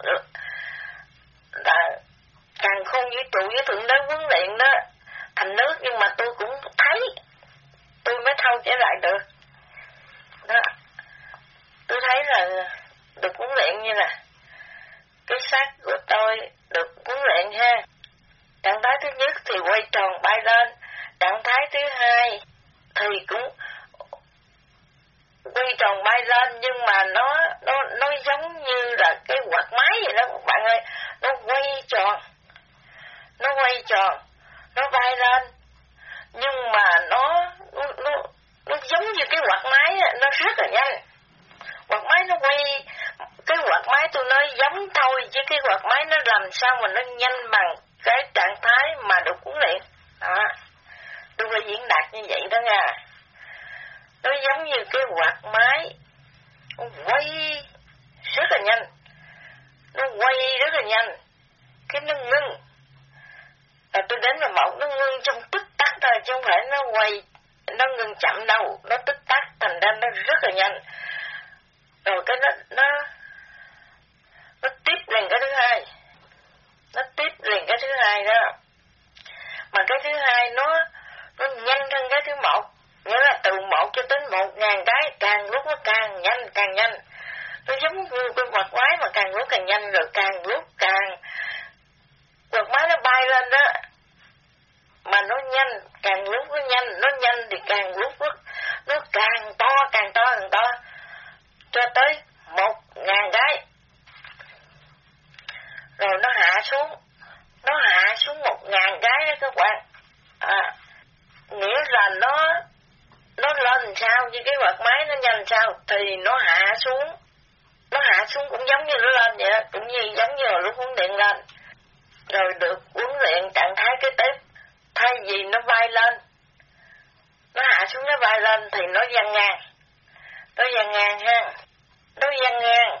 Speaker 1: là càng không vũ trụ với thượng đế huấn luyện đó thành nước, nhưng mà tôi cũng thấy, tôi mới thâu trở lại được đó. Tôi thấy là được huấn luyện như là cái xác của tôi được huấn luyện ha. Trạng thái thứ nhất thì quay tròn bay lên, trạng thái thứ hai thì cũng quay tròn bay lên, nhưng mà nó nó nó giống như là cái quạt máy vậy đó các bạn ơi. Nó quay tròn, nó quay tròn, nó bay lên, nhưng mà nó nó nó, nó giống như cái quạt máy, nó rất là nhanh. Quạt máy nó quay, cái quạt máy tôi nói giống thôi, chứ cái quạt máy nó làm sao mà nó nhanh bằng cái trạng thái mà được huấn luyện đó. Tôi phải diễn đạt như vậy đó nha. Nó giống như cái quạt máy, nó quay rất là nhanh, nó quay rất là nhanh, cái nó ngưng. À, tôi đến là một, nó ngưng trong tích tắc thôi, chứ không phải nó quay, nó ngưng chậm đâu, nó tích tắc, thành ra nó rất là nhanh. Rồi cái nó, nó, nó tiếp liền cái thứ hai, nó tiếp liền cái thứ hai đó. Mà cái thứ hai nó, nó nhanh hơn cái càng nhanh, rồi càng lúc càng quạt máy nó bay lên đó, mà nó nhanh, càng lúc nó nhanh, nó nhanh thì càng lúc nó, nó càng to, càng to, càng to, cho tới một ngàn cái, rồi nó hạ xuống, nó hạ xuống một ngàn cái đó các bạn, à, nghĩa là nó, nó lên sao, như cái quạt máy nó nhanh sao, thì nó hạ xuống, nó hạ xuống cũng giống như nó lên vậy đó, cũng như giống như là lúc huấn luyện lên, rồi được huấn luyện trạng thái kế tiếp, thay vì nó bay lên, nó hạ xuống nó bay lên thì nó văng ngang, nó văng ngang ha, nó văng ngang,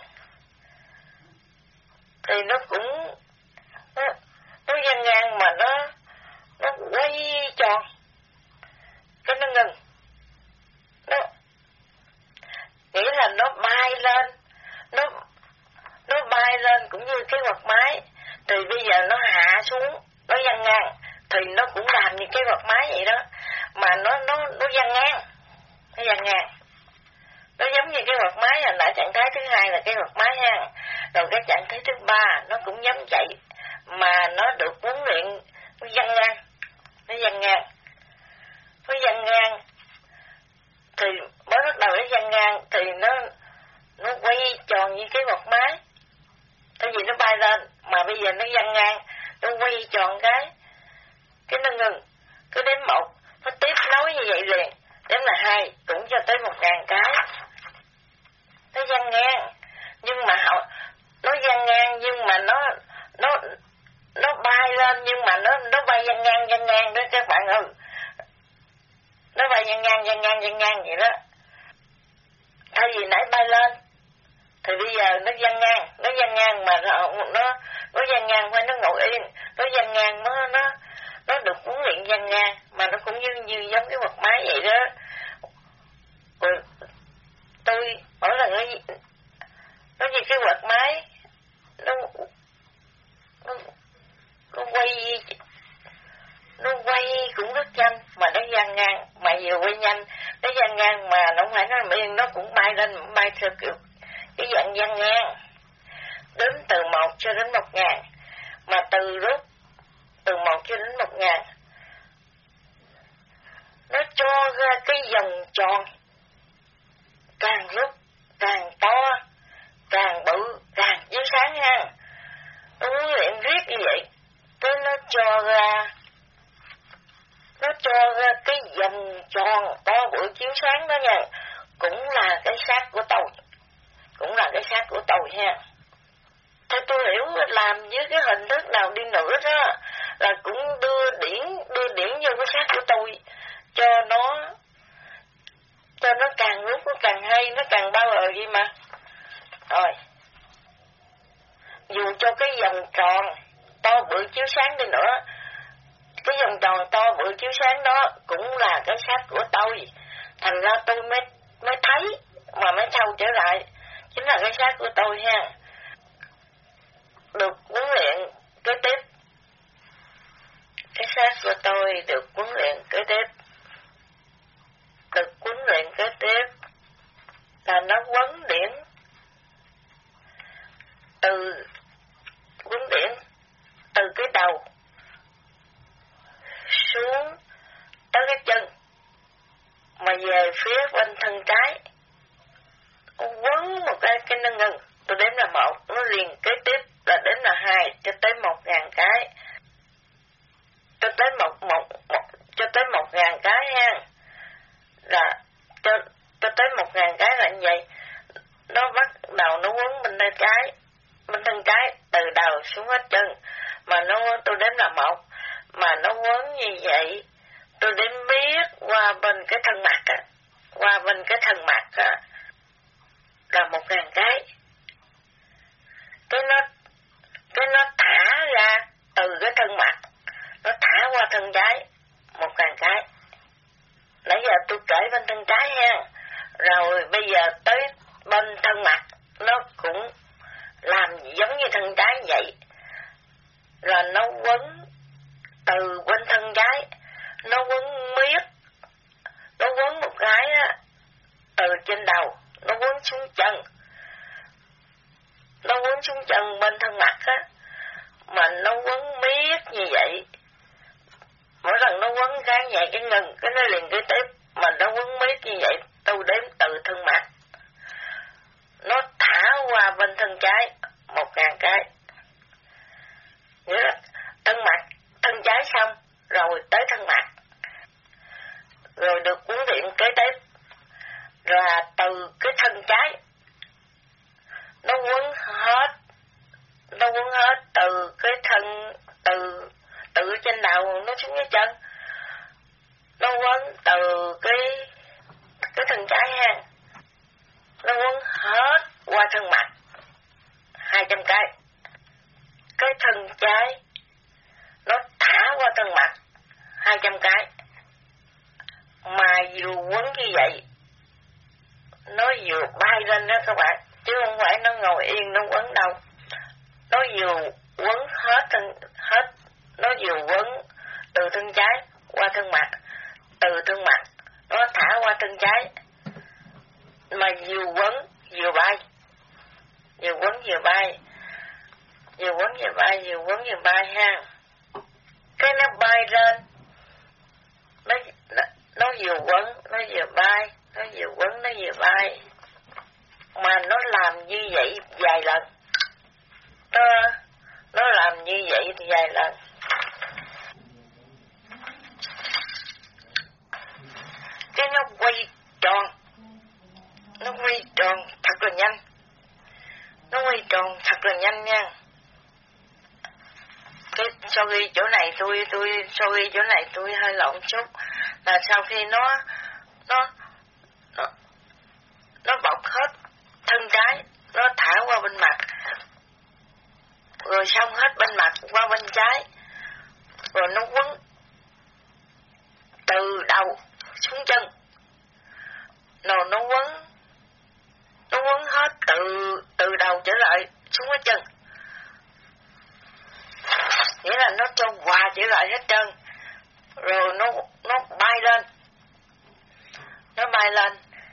Speaker 1: thì nó cũng, nó, nó văng ngang mà nó, nó quay tròn, cái nó ngừng, nó, nghĩa là nó bay lên, nó, nó bay lên cũng như cái quạt máy, thì bây giờ nó hạ xuống, nó văng ngang, thì nó cũng làm như cái quạt máy vậy đó, mà nó, nó, nó văng ngang, nó văng ngang, nó giống như cái quạt máy, hồi nãy trạng thái thứ hai là cái quạt máy ha, rồi cái trạng thái thứ ba nó cũng giống vậy, mà nó được huấn luyện, nó văng ngang, nó văng ngang, nó văng ngang, thì mới bắt đầu nó văng ngang, thì nó, nó quay tròn như cái quạt máy, tại vì nó bay lên, mà bây giờ nó văng ngang, nó quay tròn cái, cái nó ngừng, cứ đếm một, nó tiếp nối như vậy liền, đếm là hai, cũng cho tới một ngàn cái, nó văng ngang, nhưng mà họ, nó văng ngang nhưng mà nó, nó, nó bay lên, nhưng mà nó, nó bay văng ngang, văng ngang đó các bạn ơi, nó bay văng ngang, văng ngang, văng ngang vậy đó, thay vì nãy bay lên, thì bây giờ nó văng ngang, nó văng ngang mà nó, nó, nó văng ngang phải nó ngồi yên, nó văng ngang nó, nó, nó được huấn luyện văng ngang, mà nó cũng như, như giống cái quạt máy vậy đó. Rồi tôi mỗi lần nó, nó như cái quạt máy, nó, nó, nó quay, nó quay cũng rất nhanh, mà nó văng ngang, mà vừa quay nhanh, nó văng ngang mà nó không phải nó nằm yên, nó cũng bay lên, bay theo kiểu cái dạng văng ngang, đến từ một cho đến một ngàn, mà từ lúc từ một cho đến một ngàn, nó cho ra cái vòng tròn, càng lúc càng to, càng bự, càng chiếu sáng ha, nó huấn luyện riết như vậy, cái nó cho ra, nó cho ra cái vòng tròn to bự chiếu sáng đó nha, cũng là cái xác của tôi, cũng là cái xác của tôi ha. Theo tôi hiểu làm với cái hình thức nào đi nữa đó, là cũng đưa điển, đưa điển vô cái xác của tôi, cho nó, cho nó càng lúc nó càng hay, nó càng bao bờ gì mà. Rồi, dù cho cái vòng tròn to bự chiếu sáng đi nữa, cái vòng tròn to bự chiếu sáng đó cũng là cái xác của tôi, thành ra tôi mới, mới thấy, mà mới thâu trở lại, chính là cái xác của tôi ha. Được huấn luyện kế tiếp, cái xác của tôi được huấn luyện kế tiếp, được huấn luyện kế tiếp là nó quấn điển, từ quấn điển từ cái đầu xuống tới cái chân, mà về phía bên thân trái, quấn một cái cái nó ngừng, tôi đếm là một, nó liền kế tiếp là đếm là hai, cho tới một ngàn cái, cho tới một một, một cho tới một ngàn cái ha, là cho cho tới một ngàn cái là như vậy, nó bắt đầu nó quấn bên tay trái, bên thân trái từ đầu xuống hết chân, mà nó tôi đếm là một, mà nó quấn như vậy, tôi đếm biết qua bên cái thân mặt á, qua bên cái thân mặt á là một ngàn cái, cái nó cái nó thả ra từ cái thân mặt, nó thả qua thân trái một ngàn cái. Nãy giờ tôi kể bên thân trái ha, rồi bây giờ tới bên thân mặt nó cũng làm giống như thân trái vậy, rồi nó quấn từ bên thân trái, nó quấn miết, nó quấn một cái á, từ trên đầu nó quấn xuống chân, nó quấn xuống chân bên thân mặt á, mà nó quấn miết như vậy. Mỗi lần nó quấn cái nhẹ cái ngừng, cái nó liền cái tiếp, mà nó quấn miết như vậy, tôi đếm từ thân mặt. Nó thả qua bên thân trái, một ngàn cái. Nghĩa là thân mặt, thân trái xong, rồi tới thân mặt. Rồi được huấn luyện kế tiếp. Rồi từ cái thân trái, nó quấn hết, nó quấn hết từ cái thân, từ từ trên đầu nó xuống cái chân. Nó quấn từ cái cái thân trái ha. Nó quấn hết qua thân mặt hai trăm cái. Cái thân trái nó thả qua thân mặt hai trăm cái. Mà vừa quấn như vậy, nó vừa bay lên đó các bạn, chứ không phải nó ngồi yên nó quấn đâu. Nó vừa quấn hết thân, hết, nó vừa quấn từ thân trái qua thân mặt, từ thân mặt nó thả qua thân trái, mà vừa quấn vừa bay, vừa quấn vừa bay, vừa quấn vừa bay, vừa quấn vừa bay ha. Cái nó bay lên, nó nó, nó vừa quấn, nó vừa bay, nó vừa quấn, nó vừa bay, mà nó làm như vậy vài lần. Nó, nó làm như vậy thì vài lần. Cái nó quay tròn, nó quay tròn thật là nhanh, nó quay tròn thật là nhanh nha. Cái sau khi chỗ này tôi tôi sau khi chỗ này tôi hơi lộn chút, là sau khi nó nó nó nó bọc hết thân trái, nó thả qua bên mặt, rồi xong hết bên mặt qua bên trái, rồi nó quấn từ đầu xuống chân, rồi nó quấn nó quấn hết từ từ đầu trở lại xuống cái chân, nghĩa là nó cho hòa trở lại hết trơn. Rồi nó nó bay lên, nó bay lên,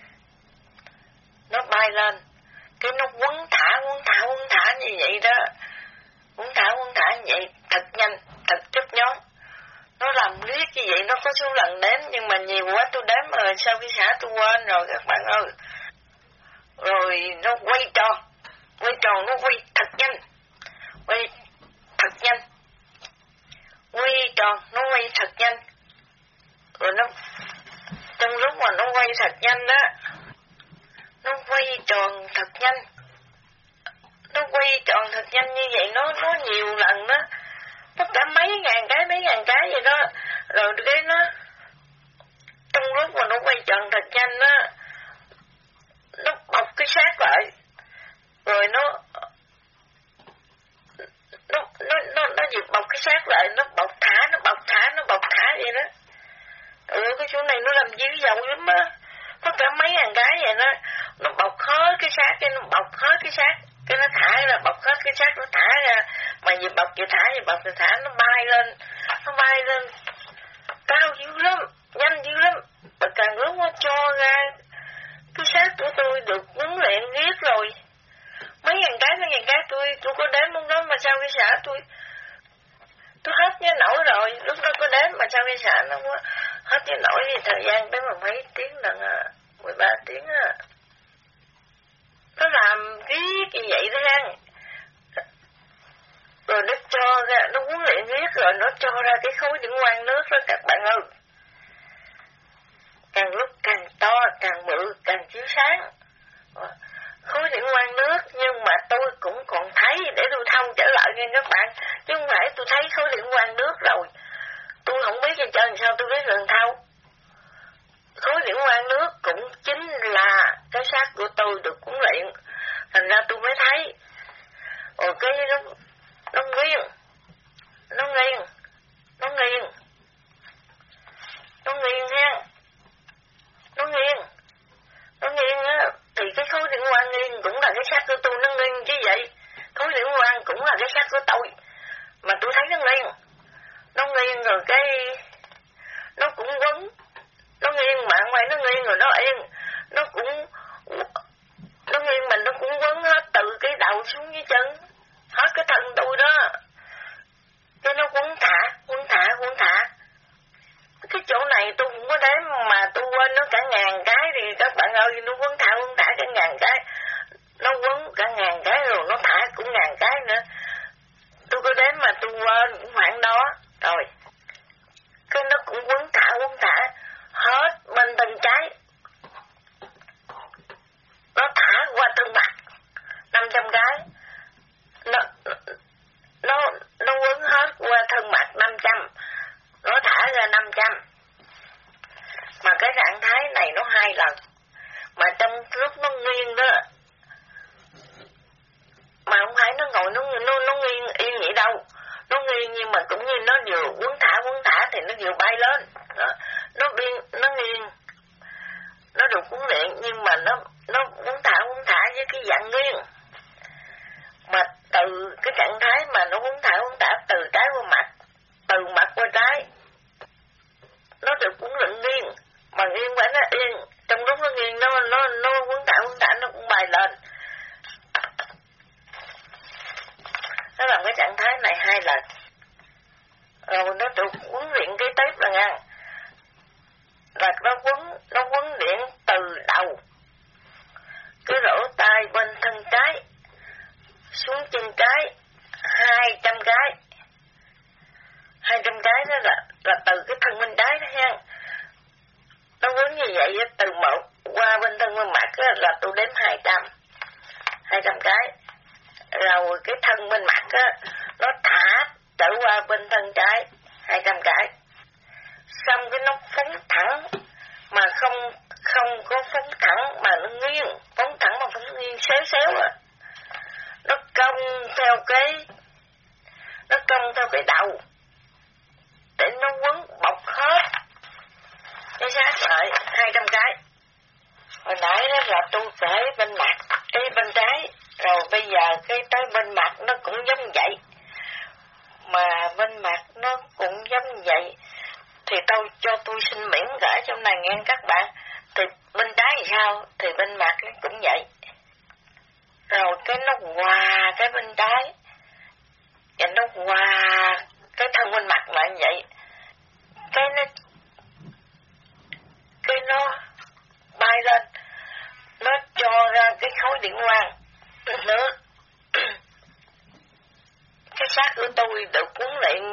Speaker 1: nó bay lên, cái nó quấn thả quấn thả quấn thả như vậy đó, quấn thả quấn thả như vậy thật nhanh, thật chớp nhón. Nó làm liếc như vậy, nó có số lần đếm nhưng mà nhiều quá tôi đếm rồi, sau khi xả tôi quên rồi các bạn ơi. Rồi nó quay tròn, quay tròn nó quay thật nhanh, quay thật nhanh, quay tròn nó quay thật nhanh. Rồi nó trong lúc mà nó quay thật nhanh đó, nó quay tròn thật nhanh, nó quay tròn thật nhanh như vậy, nó nó nhiều lần đó, tất cả mấy ngàn cái mấy ngàn cái vậy đó. Rồi cái nó trong lúc mà nó quay tròn thật nhanh đó, nó bọc cái xác lại, rồi nó nó nó nó nó giật bọc cái xác lại, nó bọc thả, nó bọc thả, nó bọc thả vậy đó. Ừ, cái chỗ này nó làm dữ dội lắm á, tất cả mấy ngàn cái vậy đó, nó bọc hết cái xác, cái nó bọc hết cái xác, cái nó thả ra bọc hết cái xác, nó thả ra, mà vừa bọc vừa thả vừa bọc vừa thả, nó bay lên, nó bay lên cao dữ lắm, nhanh dữ lắm. Và càng lúc nó cho ra cái xác của tôi được huấn luyện riết rồi, mấy ngàn cái mấy ngàn cái tôi tôi có đếm lúc đó, mà sau khi xả tôi tôi hết nhớ nổi rồi. Lúc đó có đếm mà sau khi xả nó quá hết nhớ nổi, thì thời gian đến mà mấy tiếng lần à, mười ba tiếng á. Nó làm riết như vậy đó ha. Rồi nó cho ra, nó huấn luyện riết rồi nó cho ra cái khối điện quang nước đó các bạn ơi. Càng lúc càng to, càng bự, càng chiếu sáng. Khối điện quang nước, nhưng mà tôi cũng còn thấy để tôi thông trở lại nha các bạn. Chứ không phải tôi thấy khối điện quang nước rồi tôi không biết cho trơn, sao tôi biết lần thâu. Khối điện quang nước cũng chính là cái xác của tôi được huấn luyện, thành ra tôi mới thấy. Rồi cái nó, nó nghiêng, nó nghiêng, nó nghiêng, nó nghiêng ha, nó nghiêng, nó nghiêng á, thì cái khối điện quang nghiêng cũng là cái xác của tôi, nó nghiêng chứ vậy. Khối điện quang cũng là cái xác của tôi, mà tôi thấy nó nghiêng, nó nghiêng rồi cái nó cũng quấn, nó nghiêng mà ngoài nó nghiêng rồi nó yên, nó cũng nó nghiêng mà nó cũng quấn hết từ cái đầu xuống dưới chân, hết cái thân tôi đó. Cái nó quấn thả, quấn thả, quấn thả. Cái chỗ này tôi cũng có đếm mà tôi quên nó cả ngàn cái thì các bạn ơi, nó quấn thả, quấn thả cả ngàn cái. Nó quấn cả ngàn cái rồi nó thả cũng ngàn cái nữa. Tôi có đếm mà tôi quên cũng khoảng đó. Rồi, cái nó cũng quấn thả, quấn thả, hết bên thân trái. Nó thả qua thân mặt, năm trăm cái. Nó, nó, nó quấn hết qua thân mặt năm trăm. Nó thả ra năm trăm. Mà cái trạng thái này nó hai lần. Mà trong lúc nó nghiêng đó, mà không phải nó ngồi nó nó nó nghiêng yên vậy đâu. Nó nghiêng nhưng mà cũng như nó vừa quấn thả quấn thả thì nó vừa bay lên. Nó nó biên nó nghiêng. Nó được huấn luyện nhưng mà nó nó quấn thả quấn thả với cái dạng nghiêng. Mà từ cái trạng thái mà nó quấn thả quấn thả từ trái qua mặt, từ mặt qua trái, nó được huấn luyện nghiêng. Mà nghiêng phải nó yên. Trong lúc nó nghiêng nó nó nó quấn thả quấn thả nó cũng bay lên. Nó làm cái trạng thái này hai lần. Rồi nó được huấn luyện cái tiếp là nha. Là nó quấn, nó quấn điện từ đầu, cái lỗ tai bên thân trái, xuống chân trái, hai trăm cái. Hai trăm cái đó là, là từ cái thân bên trái đó ha. Nó quấn như vậy từ một qua bên thân bên mặt đó, là tôi đếm hai trăm. Hai trăm cái. Rồi cái thân bên mặt á, nó thả trở qua bên thân trái, hai trăm cái. Xong cái nó phóng thẳng, mà không không có phóng thẳng mà nó nghiêng, phóng thẳng mà phóng nghiêng xéo xéo à. Nó cong theo cái, nó cong theo cái đầu, để nó quấn bọc hết cái sát lại hai trăm cái. Hồi nãy đó là tôi kể bên mặt, cái bên trái. Rồi bây giờ cái tới bên mặt nó cũng giống vậy. Mà bên mặt nó cũng giống vậy. Thì tôi cho tôi xin miễn gửi trong này nghe các bạn. Thì bên trái thì sao? Thì bên mặt nó cũng vậy. Rồi cái nó hòa cái bên trái. Và nó hòa cái thân bên mặt lại vậy. Cái nó Cái nó bay lên. Nó cho ra cái khối điện quang nữa. Cái xác của tôi được huấn luyện,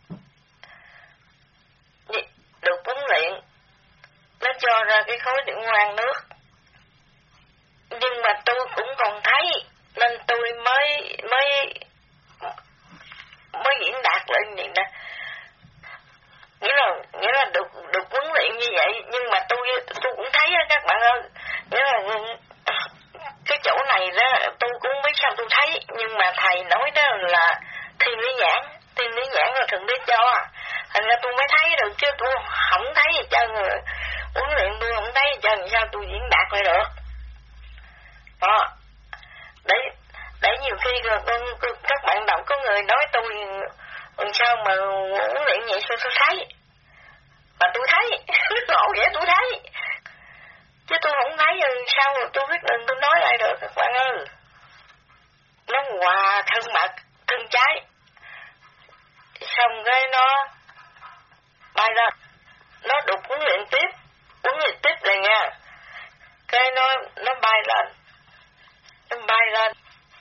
Speaker 1: được huấn luyện, nó cho ra cái khối điện quang nước. Nhưng mà tôi cũng còn thấy, nên tôi mới mới mới diễn đạt lên vậy nè. Nghĩa là nghĩa là được được huấn luyện như vậy, nhưng mà tôi tôi cũng thấy á các bạn ơi. Nghĩa là cái chỗ này đó tôi cũng không biết sao tôi thấy, nhưng mà thầy nói đó là thiên lý nhãn, thiên lý nhãn là thượng đế cho. Thành ra tôi mới thấy được, chứ tôi không thấy gì trơn rồi. Huấn luyện tôi không thấy gì trơn, sao tôi diễn đạt lại được. Đó. Để, để nhiều khi các bạn đọc có người nói tôi sao mà huấn luyện vậy, sao tôi thấy. Mà tôi thấy, ngộ vậy tôi thấy. Chứ tôi không thấy rồi sao rồi tôi biết đừng tôi nói lại được các bạn ơi. Nó hòa thân mặt, thân trái. Xong cái nó bay ra. Nó được huấn luyện tiếp. Huấn luyện tiếp này nha. Cái nó nó bay lên. Nó bay lên.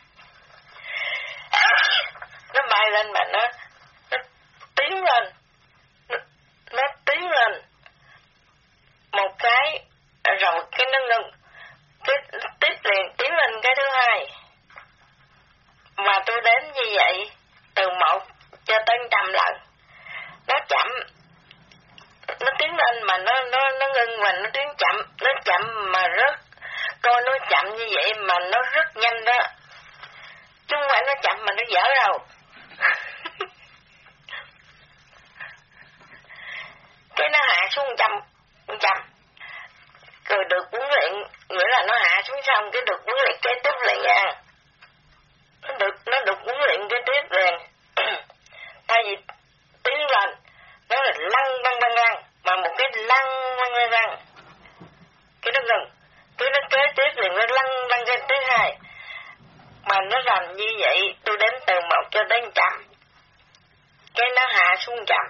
Speaker 1: Nó bay lên mà nó nó tiến lên. Nó, nó tiến lên. Một cái rồi cái nó ngừng. Cái tiếp liền tiến lên cái thứ hai. Mà tôi đến như vậy từ một cho tới trăm lần. Nó chậm. Nó tiến lên mà nó nó nó ngưng mà nó tiến chậm, nó chậm mà rất. Coi nó chậm như vậy mà nó rất nhanh đó. Chứ không phải nó chậm mà nó dở đâu. Cái nó hạ xuống trăm, trăm. Rồi được huấn luyện, nghĩa là nó hạ xuống xong cái được huấn luyện kế tiếp lại nha. Nó được nó được huấn luyện kế tiếp rồi. Thay vì tiến lên, nó là lăn lăn lăn lăn, mà một cái lăn lăn lăn lăn. Cái nó ngừng, cái nó kế tiếp thì nó lăn lăn cái thứ hai. Mà Mà nó làm như vậy, tôi đếm từ một cho đến trăm. Cái nó hạ xuống trăm.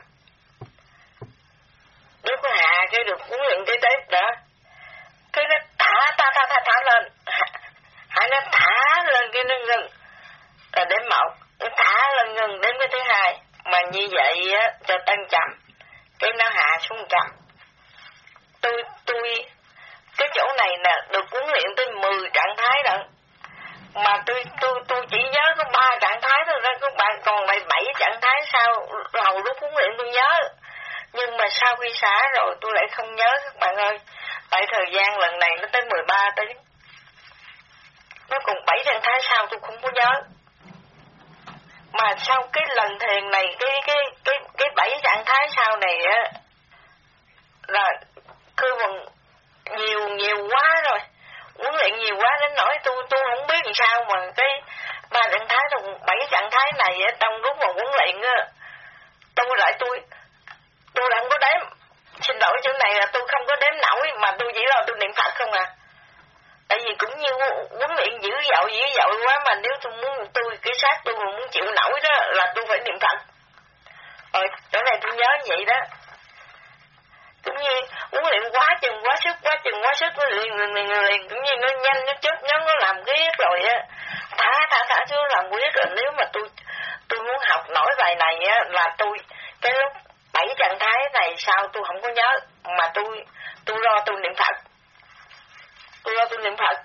Speaker 1: Lúc nó hạ cái được huấn luyện cái tiếp đó. Cái nó thả, thả, thả, thả, thả lên. Hạ, hạ nó thả lên cái nó ngừng. Rồi đếm một, nó thả lên ngừng đến cái thứ hai. Mà như vậy á, cho tăng trăm. Cái nó hạ xuống trăm. Tôi, tôi, cái chỗ này nè, được huấn luyện tới mười trạng thái rồi. Mà tôi, tôi, tôi chỉ nhớ có ba trạng thái thôi đó các bạn, còn lại bảy trạng thái sau, hầu lúc huấn luyện tôi nhớ. Nhưng mà sau khi xả rồi tôi lại không nhớ các bạn ơi. Tại thời gian lần này nó tới mười ba tiếng. Nó còn bảy trạng thái sau tôi không có nhớ. Mà sau cái lần thiền này, cái cái cái cái bảy trạng thái sau này á, là cứ còn nhiều nhiều quá rồi, huấn luyện nhiều quá đến nỗi tôi tôi không biết làm sao mà cái ba trạng thái đồng bảy trạng thái này á, trong lúc mà huấn luyện á, tôi lại tôi tôi lại không có đếm. Xin lỗi chỗ này là tôi không có đếm nổi, mà tôi chỉ là tôi niệm Phật không à. Tại vì cũng như huấn luyện dữ dội dữ dội quá, mà nếu tôi muốn tôi cái xác tôi mà muốn chịu nổi đó là tôi phải niệm Phật. Rồi chỗ này tôi nhớ vậy đó. Cũng như huấn luyện quá chừng quá sức quá chừng quá sức nó liền liền liền liền cũng như nó nhanh nó chớp nhón nó làm quyết rồi á, thả thả thả xuống làm quyết rồi. Nếu mà tôi tôi muốn học nổi bài này á là tôi cái lúc bảy trạng thái này sao tôi không có nhớ, mà tôi tôi lo tôi niệm Phật, tôi lo tôi niệm Phật,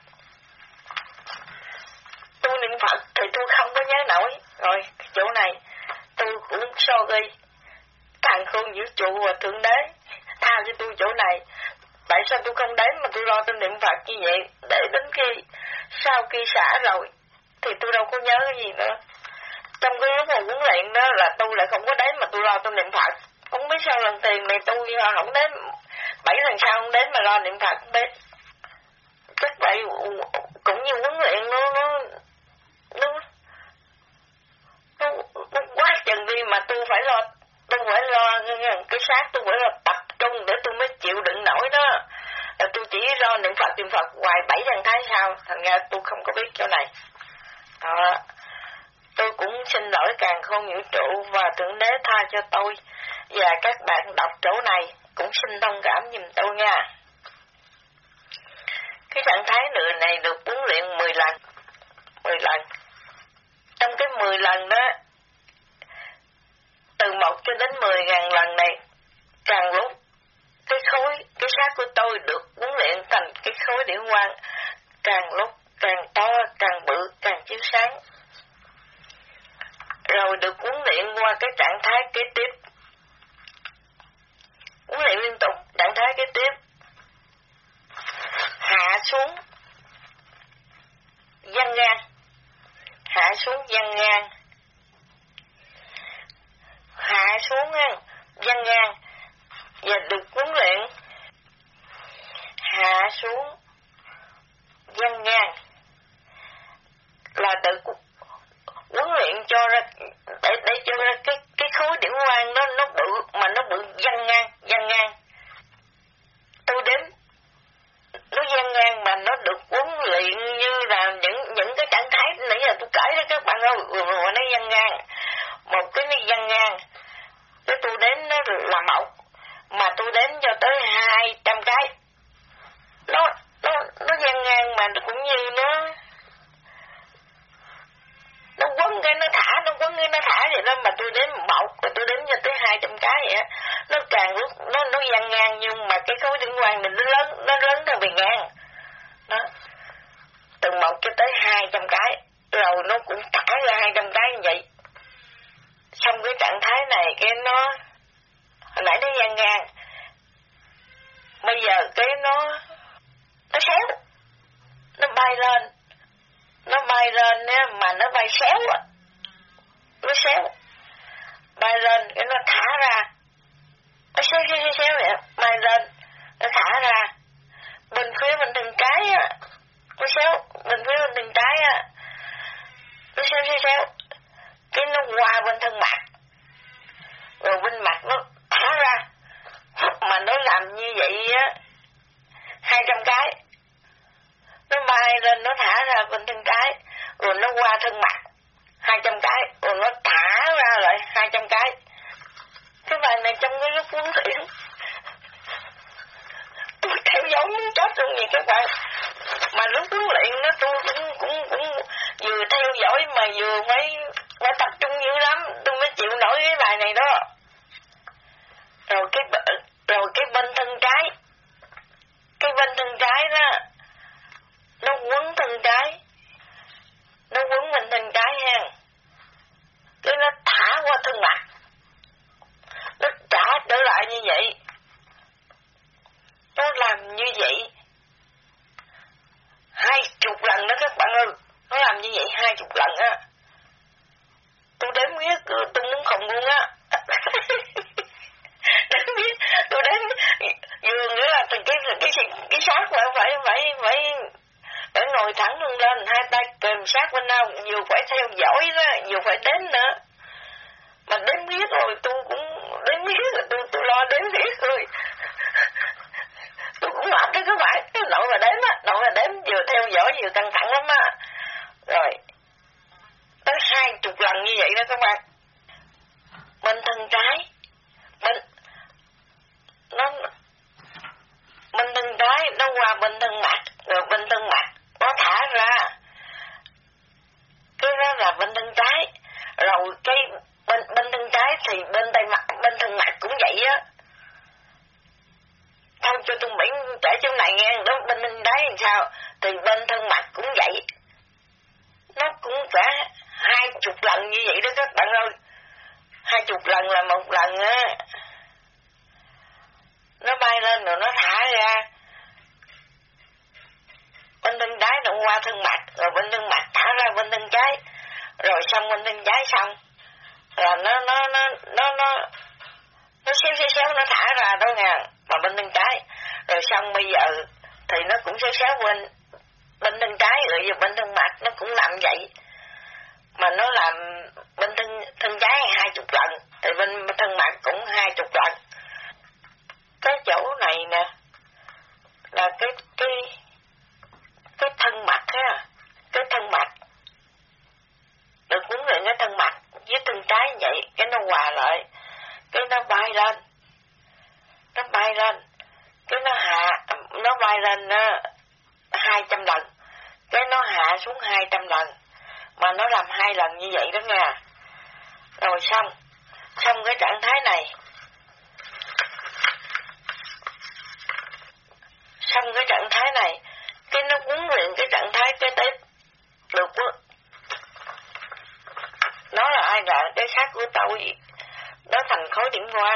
Speaker 1: tôi niệm Phật thì tôi không có nhớ nổi. Rồi chỗ này tôi cũng so ghi càng khôn vũ trụ và thượng đế tha cho tôi chỗ này. Tại sao tôi không đến mà tôi lo tôi niệm Phật như vậy, để đến khi sau khi xả rồi thì tôi đâu có nhớ cái gì nữa. Trong cái lúc mà huấn luyện đó là tôi lại không có đến mà tôi lo tôi niệm Phật. Không biết sao lần tiền này tôi không đến, bảy lần sau không đến mà lo niệm Phật không đến. Chắc vậy cũng như huấn luyện nó nó nó nó, nó quá chừng đi mà tôi phải lo, tôi phải lo cái xác tôi phải là tập trung để tôi mới chịu đựng nổi đó. Là tôi chỉ lo niệm Phật niệm Phật hoài bảy trạng thái sau, thành ra tôi không có biết chỗ này. Đó. Tôi cũng xin lỗi càng khôn vũ trụ và thượng đế tha cho tôi, và các bạn đọc chỗ này cũng xin thông cảm giùm tôi nha. Cái trạng thái nữa này được huấn luyện mười lần. mười lần. Trong cái mười lần đó, từ một cho đến mười ngàn lần này, càng lúc cái khối, cái xác của tôi được huấn luyện thành cái khối điển quang, càng lúc càng to, càng bự, càng chiếu sáng. Rồi được huấn luyện qua cái trạng thái kế tiếp. Huấn luyện liên tục, trạng thái kế tiếp. Hạ xuống văn ngang, hạ xuống văn ngang, hạ xuống văn ngang, và được huấn luyện hạ xuống văn ngang là được huấn luyện cho ra để để cho ra cái cái khối điển quang nó nó bự, mà nó bự văn ngang văn ngang. Tôi đếm nó văn ngang mà nó được huấn luyện như là những những cái trạng thái nãy giờ tôi kể đó các bạn ơi, rồi nó văn ngang, một cái nó văn ngang, cái tôi đếm nó là một, mà tôi đếm cho tới hai trăm cái, nó nó nó văn ngang mà cũng như nó nó quấn cái nó thả, nó quấn cái nó thả vậy đó, mà tôi đếm một rồi tôi đếm cho tới hai trăm cái vậy á. Nó càng lúc nó nó văn ngang, nhưng mà cái khối điển quang mình nó lớn, nó lớn theo bề ngang đó, từ một cho tới hai trăm cái, rồi nó cũng thả ra hai trăm cái như vậy. Xong cái trạng thái này cái nó hồi nãy nó văn ngang, bây giờ cái nó nó xéo, nó bay lên, nó bay lên á, mà nó bay xéo á, nó xéo, bay lên cái nó thả ra, nó xéo xéo xéo, xéo vậy, bay lên, nó thả ra, bên phía bên từng trái á, nó xéo, bên phía bên từng trái á, nó xéo xéo xéo, cái nó qua bên thân mặt, rồi bên mặt nó thả ra, mà nó làm như vậy á, hai trăm cái. Nó bay lên nó thả ra bên thân trái, rồi nó qua thân mặt hai trăm cái, rồi nó thả ra lại hai trăm cái. Cái bài này trong cái lúc huấn luyện tôi theo dõi muốn chết luôn vậy các bạn. Mà lúc huấn luyện nó tôi cũng cũng cũng vừa theo dõi mà vừa phải phải tập trung dữ lắm tôi mới chịu nổi cái bài này đó. Rồi cái rồi cái bên thân trái, cái bên thân trái đó nó quấn thân trái, nó quấn bên thân trái ha, cái nó thả qua thân mặt, nó trả trở lại như vậy. Nó làm như vậy hai chục lần đó các bạn ơi, nó làm như vậy hai chục lần á. Tôi đếm biết tôi muốn không luôn á. Đếm biết tôi đếm vừa nữa là cái cái cái cái xác phải phải phải phải phải ngồi thẳng lưng lên, hai tay kềm sát bên nhau, vừa phải theo dõi đó, vừa phải đếm nữa. Mà đếm biết rồi tôi cũng đếm biết rồi tôi tôi lo đếm biết rồi. Tôi cũng mệt đó các bạn, cái nội mà đếm á, nội mà đếm vừa theo dõi vừa căng thẳng lắm á. Rồi tới hai chục lần như vậy đó các bạn. Bên thân trái, bên nó bên thân trái nó qua bên thân mặt, rồi bên thân mặt nó thả ra, cái đó là bên thân trái. Rồi cái bên bên thân trái thì bên tay mặt, bên thân mặt cũng vậy á. Thôi cho tôi Mỹ kể chỗ này nghe, đó bên thân trái làm sao thì bên thân mặt cũng vậy, nó cũng cả hai chục lần như vậy đó các bạn ơi. Hai chục lần là một lần á, nó bay lên rồi nó thả ra. Bên thân trái nó qua thân mặt, rồi bên thân mặt thả ra bên thân trái, rồi xong bên thân trái xong là nó nó nó nó nó nó xéo xéo xéo nó thả ra đó nha, mà bên thân trái. Rồi xong bây giờ thì nó cũng xéo xéo bên bên thân trái, rồi giờ bên thân mặt nó cũng làm vậy. Mà nó làm bên thân thân trái hai chục lần thì bên thân mặt cũng hai chục lần. Cái chỗ này nè là cái cái cái thân mặt á, cái thân mặt được huấn luyện cái thân mặt với thân trái vậy, cái nó hòa lại, cái nó bay lên, nó bay lên, cái nó hạ, nó bay lên hai trăm lần, cái nó hạ xuống hai trăm lần, mà nó làm hai lần như vậy đó nha. Rồi xong, xong cái trạng thái này, xong cái trạng thái này, cái nó huấn luyện cái trạng thái kế tiếp được đó. Nó là ai là cái xác của tôi, nó thành khối điểm quang.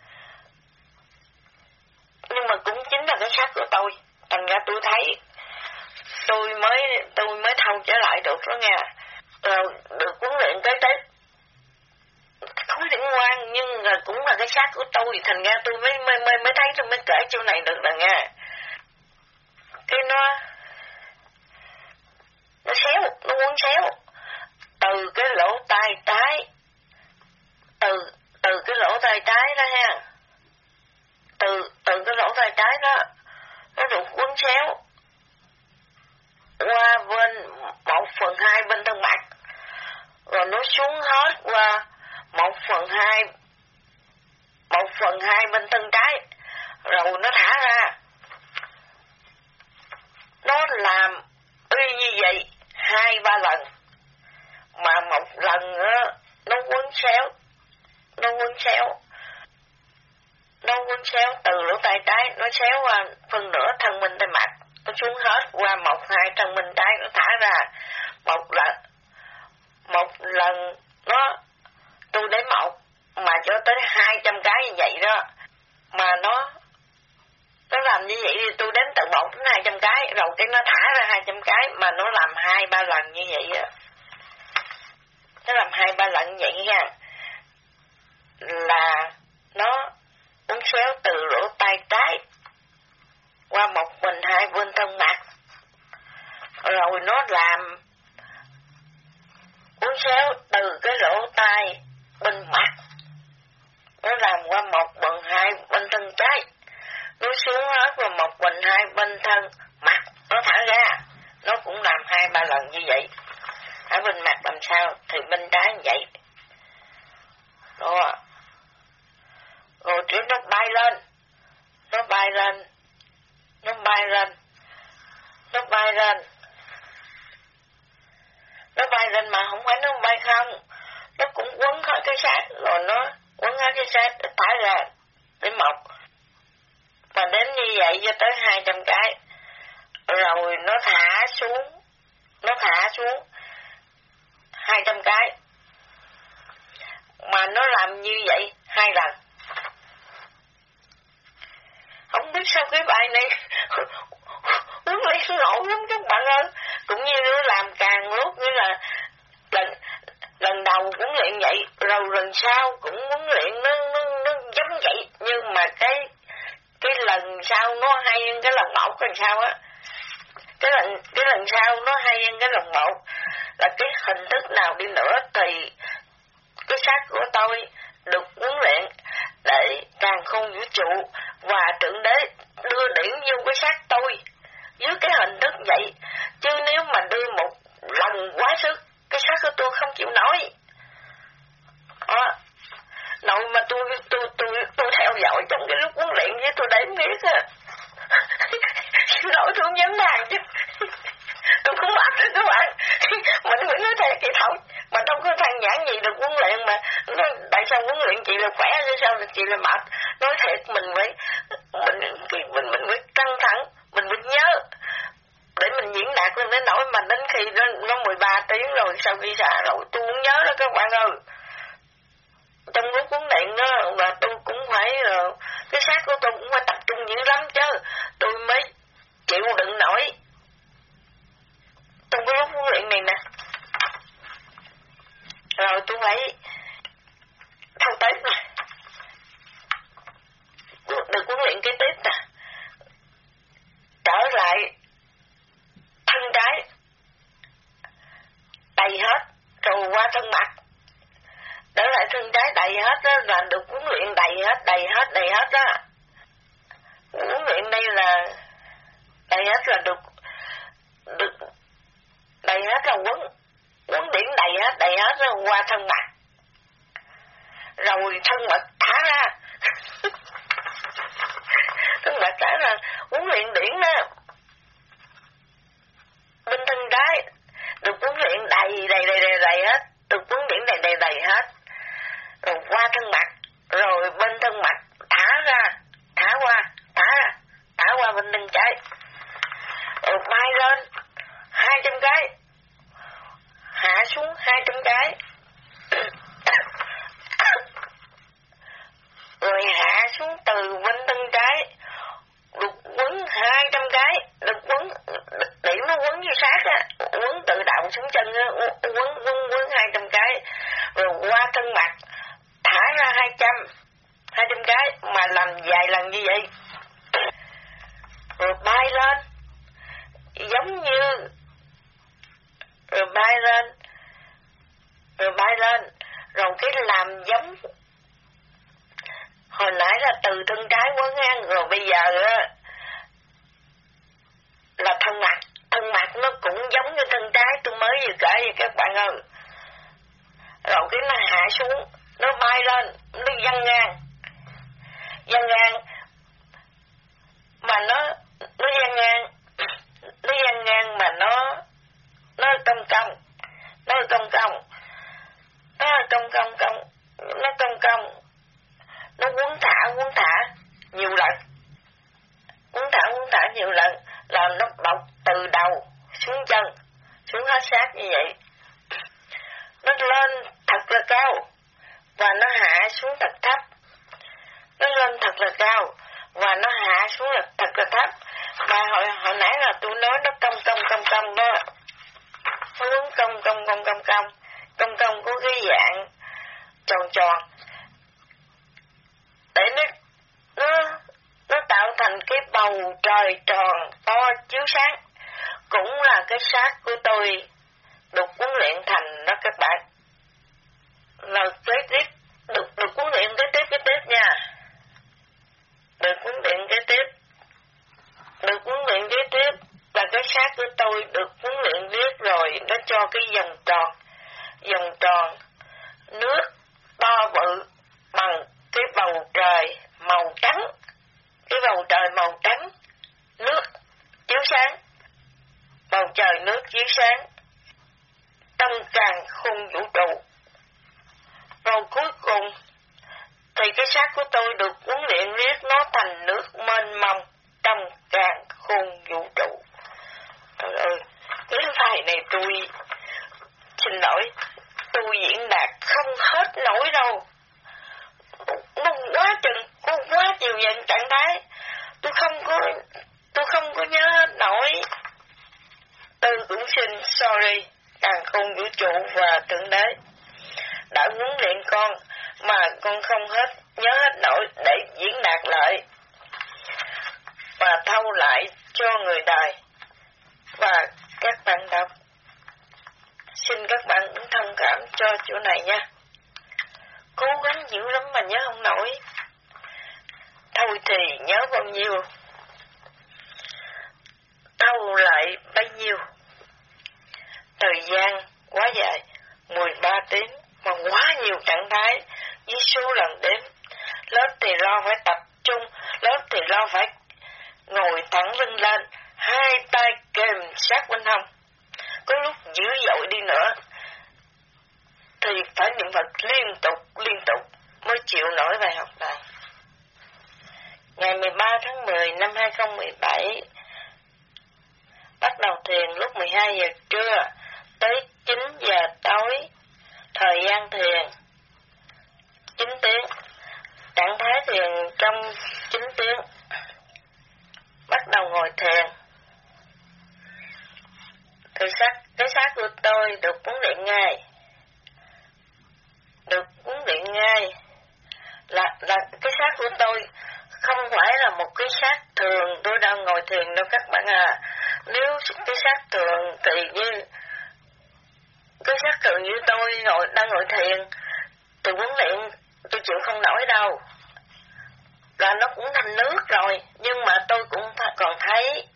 Speaker 1: Nhưng mà cũng chính là cái xác của tôi, thành ra tôi thấy tôi mới tôi mới thông trở lại được đó nha. Rồi được huấn luyện cái tiếp khối điểm quang, nhưng là cũng là cái xác của tôi, thành ra tôi mới mới mới, mới thấy tôi mới kể chỗ này được là nha. Cái nó nó xéo, nó quấn xéo từ cái lỗ tai trái, từ từ cái lỗ tai trái đó ha, từ từ cái lỗ tai trái đó nó được quấn xéo qua bên một phần hai bên thân mặt, rồi nó xuống hết qua một phần hai một phần hai bên thân trái, rồi nó thả ra. Nó làm y như vậy hai ba lần, mà một lần á nó quấn xéo, nó quấn xéo, nó quấn xéo từ lỗ tai trái, nó xéo qua phần nửa thân bên tay mặt, nó xuống hết qua một hai thân bên trái, nó thả ra. Một lần, một lần nó tôi đếm một mà cho tới hai trăm cái như vậy đó, mà nó nó làm như vậy thì tôi đếm từ một đến hai trăm cái, rồi cái nó thả ra hai trăm cái, mà nó làm hai ba lần như vậy á, nó làm hai ba lần như vậy nha, là nó uốn xéo từ lỗ tai trái qua một mình hai bên thân mặt, rồi nó làm uốn xéo từ cái lỗ tai bên mặt, nó làm qua một phần hai bên thân trái, nó xuống hết vào một phần hai bên thân mặt, nó thả ra, nó cũng làm hai ba lần như vậy. Ở bên lạc làm sao thì bên trái như vậy. Đó. Rồi trước nó bay lên, nó bay lên, nó bay lên, nó bay lên, nó bay lên mà không phải nó bay không, nó cũng quấn hết cái xác, rồi nó quấn hết cái xác thả ra để mọc. Mà đến như vậy cho tới hai trăm cái, rồi nó thả xuống, nó thả xuống hai trăm cái, mà nó làm như vậy hai lần. Không biết sao cái bài này huấn luyện ngộ lắm các bạn ơi, cũng như nó làm càng lúc như là lần lần đầu huấn luyện vậy, rồi lần sau cũng huấn luyện nó nó nó giống vậy, nhưng mà cái cái lần sau nó hay hơn cái lần một lần sau á. Cái lần cái lần sau nó hay hơn cái lần một, là cái hình thức nào đi nữa thì cái xác của tôi được huấn luyện để càn khôn vũ trụ và Thượng Đế đưa điểm vô cái xác tôi dưới cái hình thức vậy. Chứ nếu mà đưa một lần quá sức, cái xác của tôi không chịu nổi. Đó. Nội mà tôi tôi tôi tôi theo dõi trong cái lúc huấn luyện với tôi đếm biết á. Nội tôi không dám làm chứ. Tôi cũng bắt rồi các bạn. Mình phải nói thế chị thôi. Mà đâu có thằng nhãn gì được huấn luyện mà nói, tại sao huấn luyện chị là khỏe chứ sao chị là mệt. Nói thiệt mình phải mình mình mình phải căng thẳng, mình phải nhớ để mình diễn đạt lên đến nỗi mà đến khi nó nó mười ba tiếng rồi sau khi xả rồi tôi cũng nhớ đó các bạn ơi. Trong lúc huấn luyện đó và tôi cũng phải cái xác của tôi cũng phải tập trung dữ lắm chứ tôi mới chịu đựng nổi trong cái lúc huấn luyện này nè. Rồi tôi phải thâu tiếp nè, được huấn luyện cái tiếp nè, trở lại thân trái đầy hết rồi qua thân mặt, trở lại thân trái đầy hết đó là được huấn luyện đầy hết đầy hết đầy hết đó. Huấn luyện đây là đầy hết là được được đầy hết là quấn quấn điểm đầy hết đầy hết rồi qua thân mặt, rồi thân mặt thả ra. Thân mặt thả ra huấn luyện điển đó. Bên thân trái được huấn luyện đầy đầy đầy đầy đầy hết, được huấn luyện đầy đầy đầy hết, rồi qua thân mặt, rồi bên thân mặt thả ra, thả qua, thả ra, thả qua bên thân trái, rồi bay lên hai trăm cái, hạ xuống hai trăm cái, rồi hạ xuống từ bên thân trái, được quấn hai trăm cái, được quấn điểm nó quấn như sát á, quấn từ đầu xuống chân á, quấn quấn quấn hai trăm cái, rồi qua thân mặt thả ra hai trăm, hai trăm cái mà làm vài lần như vậy, rồi bay lên giống như, rồi bay lên, rồi bay lên, rồi cái làm giống hồi nãy là từ thân trái quấn ngang, rồi bây giờ á là thân mặt, thân mặt nó cũng giống như thân trái tôi mới vừa kể vậy các bạn ơi. Rồi cái nó hạ xuống, nó bay lên, nó văng ngang, văng ngang, mà nó nó văng ngang, nó văng ngang mà nó nó cong cong, nó cong cong, nó cong cong cong, nó cong cong, nó quấn thả quấn thả nhiều lần, quấn thả quấn thả nhiều lần, làm nó bọc từ đầu xuống chân, xuống hết xác như vậy. Nó lên thật là cao và nó hạ xuống thật thấp, nó lên thật là cao và nó hạ xuống là thật là thấp. Và hồi hồi nãy là tôi nói nó cong cong cong cong đó, nó quấn cong cong cong cong cong, cong cong có cái dạng tròn tròn để nó nó nó tạo thành cái bầu trời tròn to chiếu sáng, cũng là cái xác của tôi được huấn luyện thành đó các bạn. Là kế tiếp được được huấn luyện kế tiếp kế tiếp nha, được huấn luyện kế tiếp, được huấn luyện kế tiếp là cái xác của tôi được huấn luyện riết rồi nó cho cái vòng tròn, vòng tròn, nước to bự bằng cái bầu trời màu trắng, cái bầu trời màu trắng, nước chiếu sáng, bầu trời nước chiếu sáng, trong càn khôn vũ trụ. Rồi cuối cùng thì cái xác của tôi được huấn luyện liếc nó thành nước mênh mông trong càn khôn vũ trụ. Trời ơi, cái bài này tôi xin lỗi, tôi diễn đạt không hết nổi đâu. Nó quá chừng, có quá nhiều dạng trạng thái, tôi không có, tôi không có nhớ hết nổi. Tôi cũng xin sorry càn khôn vũ trụ và Thượng Đế đã huấn luyện con mà con không hết nhớ hết nổi để diễn đạt lại và thâu lại cho người đời và các bạn đọc. Xin các bạn cũng thông cảm cho chỗ này nha. Cố gắng dữ lắm mà nhớ không nổi. Thôi thì nhớ bao nhiêu, thâu lại bấy nhiêu. Thời gian quá dài, mười ba tiếng mà quá nhiều trạng thái với số lần đếm. Lớp thì lo phải tập trung, lớp thì lo phải ngồi thẳng lưng lên, hai tay kềm sát bên hông. Có lúc dữ dội đi nữa thì phải niệm Phật liên tục liên tục mới chịu nổi bài học này. Ngày mười ba tháng mười năm hai không một bảy, bắt đầu thiền lúc mười hai giờ trưa tới chín giờ tối. Thời gian thiền chín tiếng, trạng thái thiền trong chín tiếng. Bắt đầu ngồi thiền. Thì xác, cái xác của tôi được huấn luyện ngay. Được huấn luyện ngay là, là cái xác của tôi không phải là một cái xác thường tôi đang ngồi thiền đâu các bạn à. Nếu cái xác thường thì như cái xác thường như tôi ngồi, đang ngồi thiền thì huấn luyện tôi chịu không nổi đâu. Là nó cũng thành nước rồi, nhưng mà tôi cũng còn thấy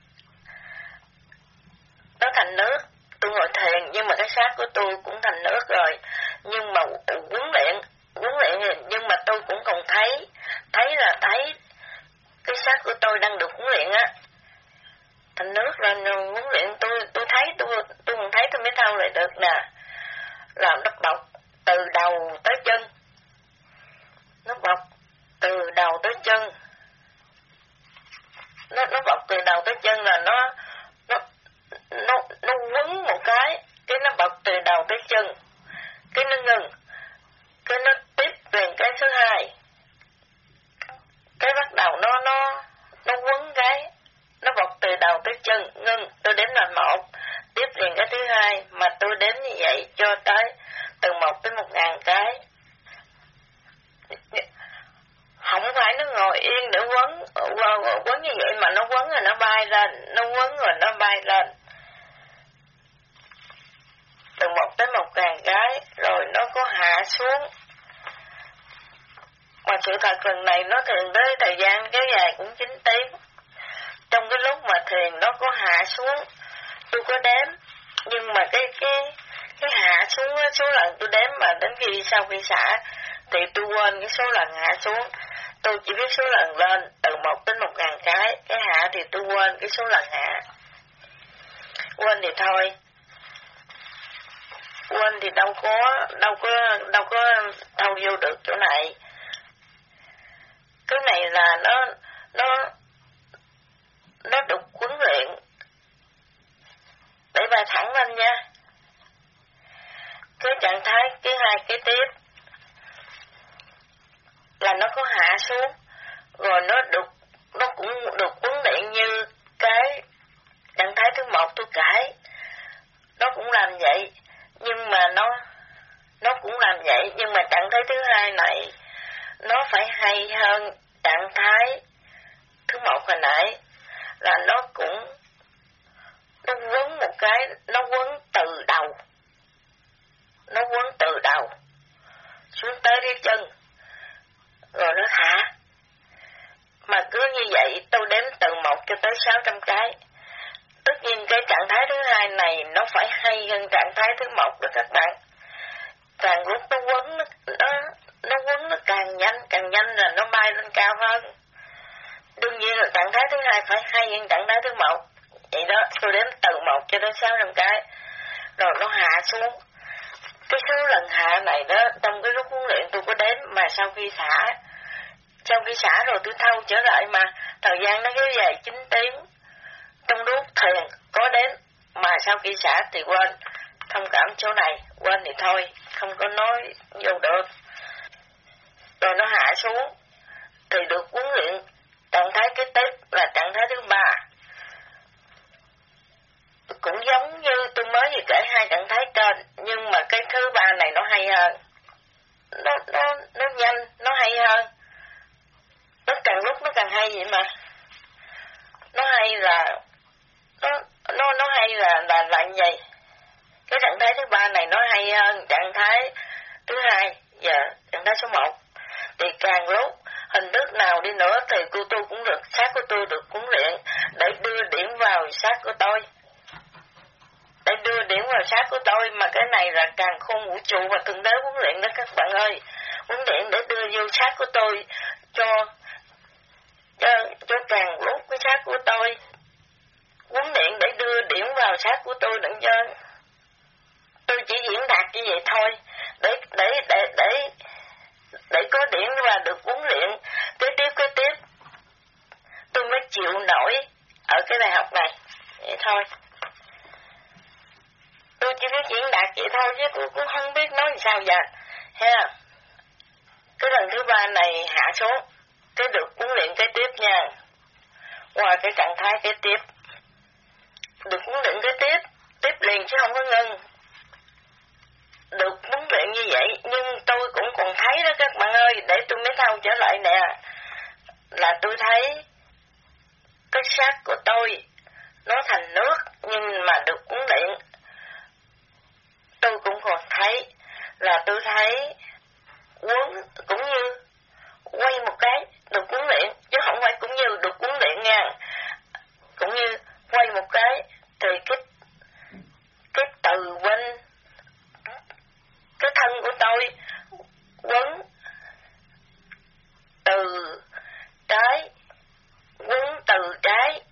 Speaker 1: nó thành nước. Tôi ngồi thiền nhưng mà cái xác của tôi cũng thành nước rồi. Nhưng mà huấn luyện, huấn luyện nhưng mà tôi cũng còn thấy, thấy là thấy cái xác của tôi đang được huấn luyện á, thành nước rồi. Huấn luyện tôi, tôi thấy, tôi, tôi còn thấy tôi mới thâu lại được nè. Là nó bọc từ đầu tới chân, nó bọc từ đầu tới chân, nó nó bọc từ đầu tới chân là nó nó nó nó quấn một cái, cái nó bọc từ đầu tới chân, cái nó ngừng, cái nó tiếp về cái thứ hai, cái bắt đầu nó nó nó quấn cái, nó bọc từ đầu tới chân, ngừng, tôi đếm là một, tiếp liền cái thứ hai, mà tôi đếm như vậy cho tới từ một tới một ngàn cái. Không phải nó ngồi yên để quấn, quấn như vậy mà nó quấn rồi nó bay lên, nó quấn rồi nó bay lên. Từ một tới một ngàn cái, rồi nó có hạ xuống. Mà sự thật lần này nó thiền tới thời gian kéo dài cũng chín tiếng. Trong cái lúc mà thiền nó có hạ xuống, tôi có đếm, nhưng mà cái cái cái hạ xuống, số lần tôi đếm mà đến khi sau khi xả, thì tôi quên cái số lần hạ xuống. Tôi chỉ biết số lần lên từ một đến một ngàn cái, cái hạ thì tôi quên cái số lần hạ. Quên thì thôi. Quên thì đâu có, đâu có, đâu có thâu vô được chỗ này. Cái này là nó, nó, nó được huấn luyện. Để bài thẳng lên nha. Cái trạng thái thứ hai kế tiếp là nó có hạ xuống, rồi nó được, nó cũng được huấn luyện như cái trạng thái thứ một tôi kể, nó cũng làm vậy, nhưng mà nó, nó cũng làm vậy, nhưng mà trạng thái thứ hai này nó phải hay hơn trạng thái thứ một hồi nãy, là nó cũng, nó quấn một cái, nó quấn từ đầu, nó quấn từ đầu xuống tới cái chân, rồi nó thả. Mà cứ như vậy tôi đếm từ một cho tới sáu trăm cái. Tất nhiên cái trạng thái thứ hai này nó phải hay hơn trạng thái thứ một đó các bạn. hơn. Đương nhiên là trạng thái thứ hai phải hay hơn trạng thái thứ một. Vậy đó, tôi đếm từ một cho đến sáu trăm cái. Rồi nó hạ xuống. Cái số lần hạ này đó, trong cái lúc huấn luyện tôi có đếm, mà sau khi xả, sau khi xả rồi tôi thâu trở lại mà, thời gian nó kéo dài chín tiếng. Trong lúc thiền có đếm, mà sau khi xả thì quên, thông cảm chỗ này, quên thì thôi, không có nói vô được. Rồi nó hạ xuống, thì được huấn luyện trạng thái kế tiếp là trạng thái thứ ba. Cũng giống như tôi mới vừa kể hai trạng thái trên, nhưng mà cái thứ ba này nó hay hơn. Nó, nó, nó nhanh, nó hay hơn. Nó càng lúc nó càng hay vậy mà. Nó hay là, nó, nó, nó hay là, là, là như vậy. Cái trạng thái thứ ba này nó hay hơn trạng thái thứ hai, giờ trạng thái số một. Thì càng lúc hình thức nào đi nữa thì cô tu cũng được, xác của tôi được huấn luyện để đưa điểm vào xác của tôi. Để đưa điểm vào xác của tôi, mà cái này là càng khôn vũ trụ và thượng đế huấn luyện đó các bạn ơi. Huấn luyện để đưa vô xác của tôi cho, cho, cho càng lúc cái xác của tôi. Huấn luyện để đưa điểm vào xác của tôi đừng cho. Tôi chỉ diễn đạt như vậy thôi, để, để, để, để, để có điểm và được huấn luyện kế tiếp kế tiếp. Tôi mới chịu nổi ở cái bài học này. Vậy thôi. Tôi chỉ biết diễn đạt vậy thôi chứ tôi cũng không biết nói sao giờ. Ha. Cái lần thứ ba này hạ xuống, cái được huấn luyện kế tiếp nha. Qua cái trạng thái kế tiếp. Được huấn luyện kế tiếp, tiếp liền chứ không có ngưng. Được huấn luyện như vậy, nhưng tôi cũng còn thấy đó các bạn ơi, để tôi mới thâu trở lại nè. Là tôi thấy cái xác của tôi nó thành nước, nhưng mà được huấn luyện. Tôi cũng còn thấy là tôi thấy quấn cũng như quay một cái được huấn luyện, chứ không phải cũng như được huấn luyện nha. Cũng như quay một cái thì cái cái từ bên cái thân của tôi quấn từ trái, quấn từ trái,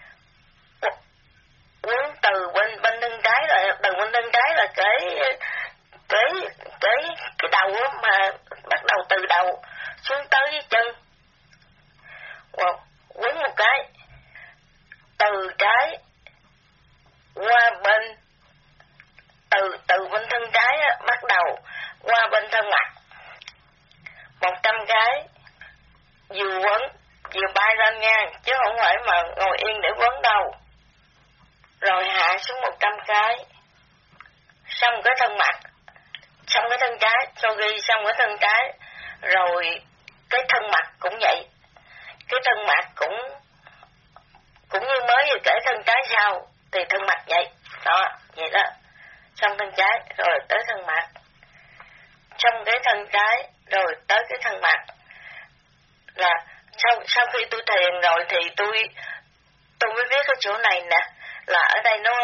Speaker 1: quấn từ bên bên thân trái là từ bên thân trái là cái cái cái cái đầu mà bắt đầu từ đầu xuống tới cái chân. Wow, quấn một cái từ trái qua bên từ từ bên thân trái á, bắt đầu qua bên thân mặt một trăm cái, vừa quấn vừa bay lên nha, chứ không phải mà ngồi yên để quấn đâu. Rồi hạ xuống một trăm cái, xong cái thân mặt, xong cái thân trái, sau ghi xong cái thân trái, rồi cái thân mặt cũng vậy, cái thân mặt cũng cũng như mới vừa kể thân trái sau thì thân mặt vậy đó, vậy đó. Xong thân trái rồi tới thân mặt, xong cái thân trái rồi tới cái thân mặt. Là sau sau khi tôi thiền rồi thì tôi tôi mới biết cái chỗ này nè, là ở đây nó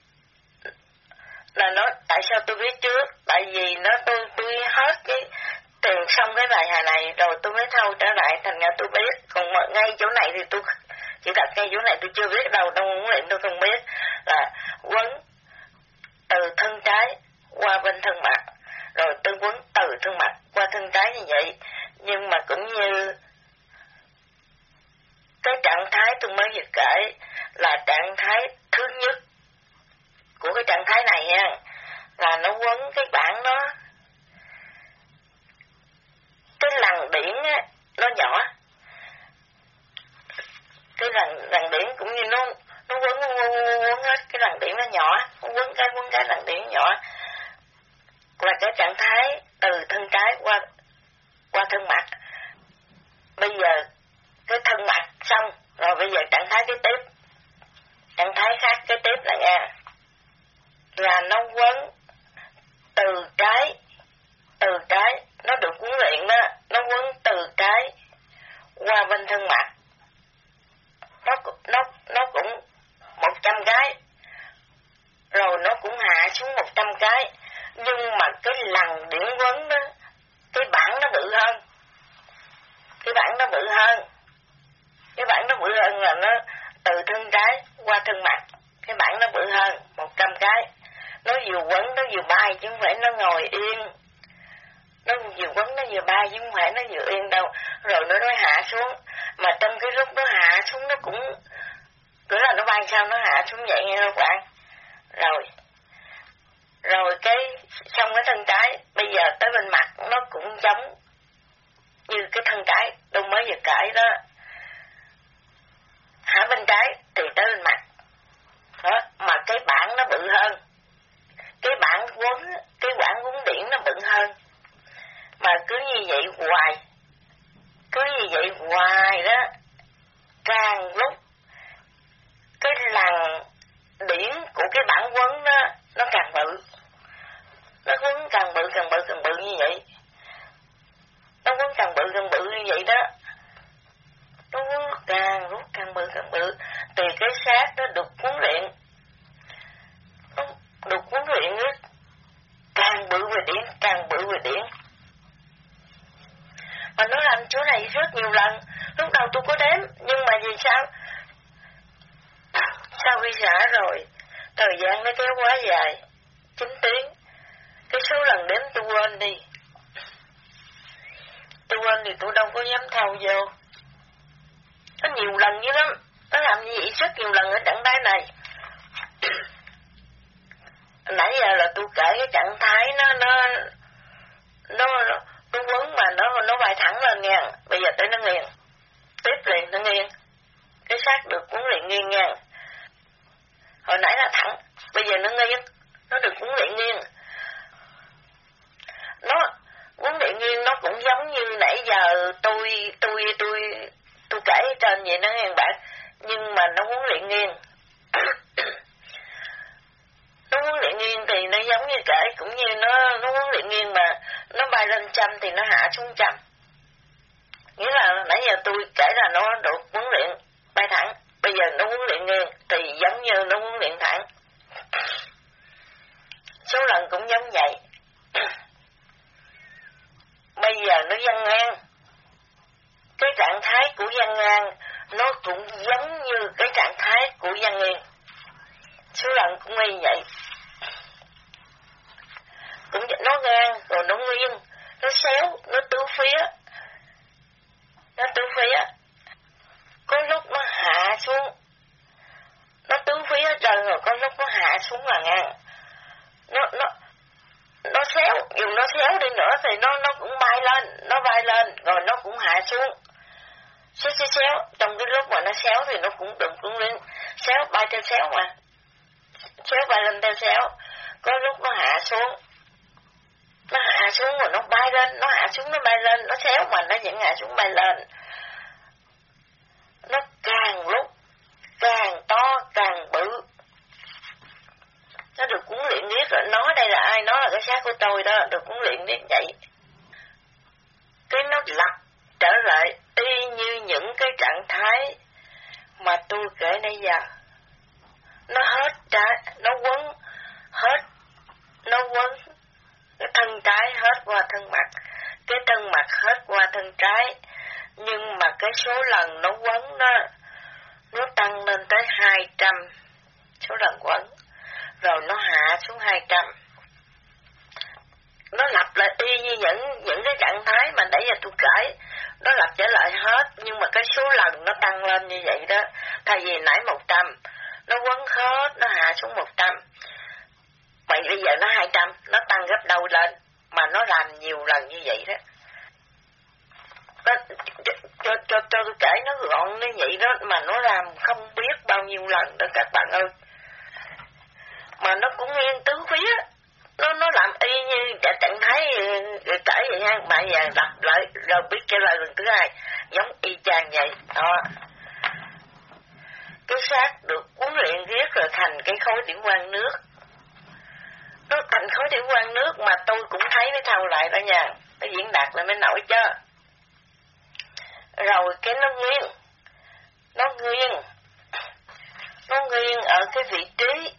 Speaker 1: là nó tại sao tôi biết trước, tại vì nó tôi tôi hết cái tiền xong cái bài hà này rồi tôi mới thâu trở lại, thành ra tôi biết. Còn ngay chỗ này thì tôi chỉ đặt ngay chỗ này tôi chưa biết đâu, trong huấn luyện tôi không biết là quấn từ thân trái qua bên thân mặt, rồi tôi quấn từ thân mặt qua thân trái như vậy. Nhưng mà cũng như cái trạng thái tôi mới vừa kể là trạng thái thứ nhất của cái trạng thái này nha, là nó quấn cái bản nó, cái lằn điển á, nó nhỏ, cái lằn lằn điển cũng như nó nó quấn quấn, quấn, quấn hết, cái lằn điển nó nhỏ, nó quấn cái quấn cái lằn điển nhỏ, là cái trạng thái từ thân trái qua qua thân mặt. Bây giờ cái thân mặt xong rồi, bây giờ trạng thái kế tiếp, trạng thái khác kế tiếp là nha, là nó quấn từ trái, từ trái nó được huấn luyện đó, nó quấn từ trái qua bên thân mặt, nó nó nó cũng một trăm cái, rồi nó cũng hạ xuống một trăm cái, nhưng mà cái lằn điển quấn đó, cái bản nó bự hơn, cái bản nó bự hơn, quấn nó vừa bay chứ không phải nó ngồi yên. Nó vừa quấn nó vừa bay chứ không phải nó vừa yên đâu. Rồi nó nói hạ xuống. Mà trong cái lúc nó hạ xuống nó cũng, cứ là nó bay sao nó hạ xuống vậy nghe các bạn. Rồi, rồi cái, xong cái thân trái, bây giờ tới bên mặt nó cũng giống như cái thân trái, tôi mới vừa kể đó. Hạ bên trái thì tới bên mặt. Đó, mà cái bảng nó bự hơn. Cái bảng quấn, cái quảng quấn điển nó bự hơn. Mà cứ như vậy hoài. Cứ như vậy hoài đó. Càng lúc cái lằn điển của cái bảng quấn đó, nó càng bự. Nó quấn càng bự càng bự càng bự như vậy. Nó quấn càng bự càng bự như vậy đó. Nó quấn càng lúc càng bự càng bự. Thì cái xác nó được huấn luyện. Nó được huấn luyện nữa. Càng bự về điển, càng bự về điển. Mà nó làm chỗ này rất nhiều lần. Lúc đầu tôi có đếm, nhưng mà vì sao? Sau khi xả rồi, thời gian nó kéo quá dài, chín tiếng. Cái số lần đếm tôi quên đi. Tôi quên thì tôi đâu có dám thâu vô. Nó nhiều lần như lắm. Nó làm như vậy rất nhiều lần ở trạng thái này. Nãy giờ là tôi kể cái trạng thái nó nó nó nó, nó quấn mà nó nó bay thẳng lên nha. Bây giờ tới nó nghiêng. Tiếp liền nó nghiêng. Cái xác được huấn luyện nghiêng nha. Hồi nãy là thẳng, bây giờ nó nghiêng. Nó được huấn luyện nghiêng. Nó huấn luyện nghiêng nó cũng giống như nãy giờ tôi tôi tôi tôi kể trên vậy đó nghe bạn. Nhưng mà nó huấn luyện nghiêng. Nó huấn luyện nghiêng thì nó giống như kể, cũng như nó nó huấn luyện nghiêng mà nó bay lên trăm thì nó hạ xuống trăm. Nghĩa là nãy giờ tôi kể là nó được huấn luyện bay thẳng, bây giờ nó huấn luyện nghiêng thì giống như nó huấn luyện thẳng. Số lần cũng giống vậy. Bây giờ nó văng ngang. Cái trạng thái của văng ngang nó cũng giống như cái trạng thái của văng nghiêng. Số lần cũng như vậy. Cũng nó ngang rồi nó nghiêng, nó xéo, nó tứ phía. Nó tứ phía. Có lúc nó hạ xuống. Nó tứ phía trên rồi có lúc nó hạ xuống là ngang. Nó nó nó xéo, dù nó xéo đi nữa thì nó nó cũng bay lên, nó bay lên rồi nó cũng hạ xuống. Xéo xéo xéo, trong cái lúc mà nó xéo thì nó cũng đừng cũng lên, xéo bay theo xéo mà. Xéo bay lên theo xéo, có lúc nó hạ xuống. Nó hạ xuống rồi nó bay lên, nó hạ xuống nó bay lên, nó xéo mà nó vẫn hạ xuống bay lên. Nó càng lúc càng to càng bự. Nó được huấn luyện biết rồi. Nói đây là ai? Nói là cái xác của tôi đó, được huấn luyện biết vậy. Cái nó lặp trở lại y như những cái trạng thái mà tôi kể nãy giờ. Nó hết trái, nó quấn hết, nó quấn cái thân trái hết qua thân mặt, cái thân mặt hết qua thân trái. Nhưng mà cái số lần nó quấn đó, nó tăng lên tới hai trăm số lần quấn. Rồi nó hạ xuống hai trăm. Nó lặp lại y như những những cái trạng thái mà nãy giờ tôi kể. Nó lặp trở lại hết, nhưng mà cái số lần nó tăng lên như vậy đó. Thay vì nãy một trăm, nó quấn hết, nó hạ xuống một trăm. Vậy bây giờ nó hai trăm, nó tăng gấp đôi lên. Mà nó làm nhiều lần như vậy đó. Nó, cho, cho, cho, cho tôi kể nó gọn như vậy đó, mà nó làm không biết bao nhiêu lần đó các bạn ơi. Mà nó cũng nghiêng tứ phía. Nó nó làm y như trạng thái kể vậy ha. Mà giờ lặp lại rồi biết trả lời lần thứ hai. Giống y chang vậy. Đó. Cái xác được huấn luyện riết rồi thành cái khối điểm quang nước. Nó thành khối điểm quang nước mà tôi cũng thấy mới thâu lại đó nha. Nó diễn đạt lại mới nổi chứ. Rồi cái nó nghiêng. Nó nghiêng. Nó nghiêng ở cái vị trí.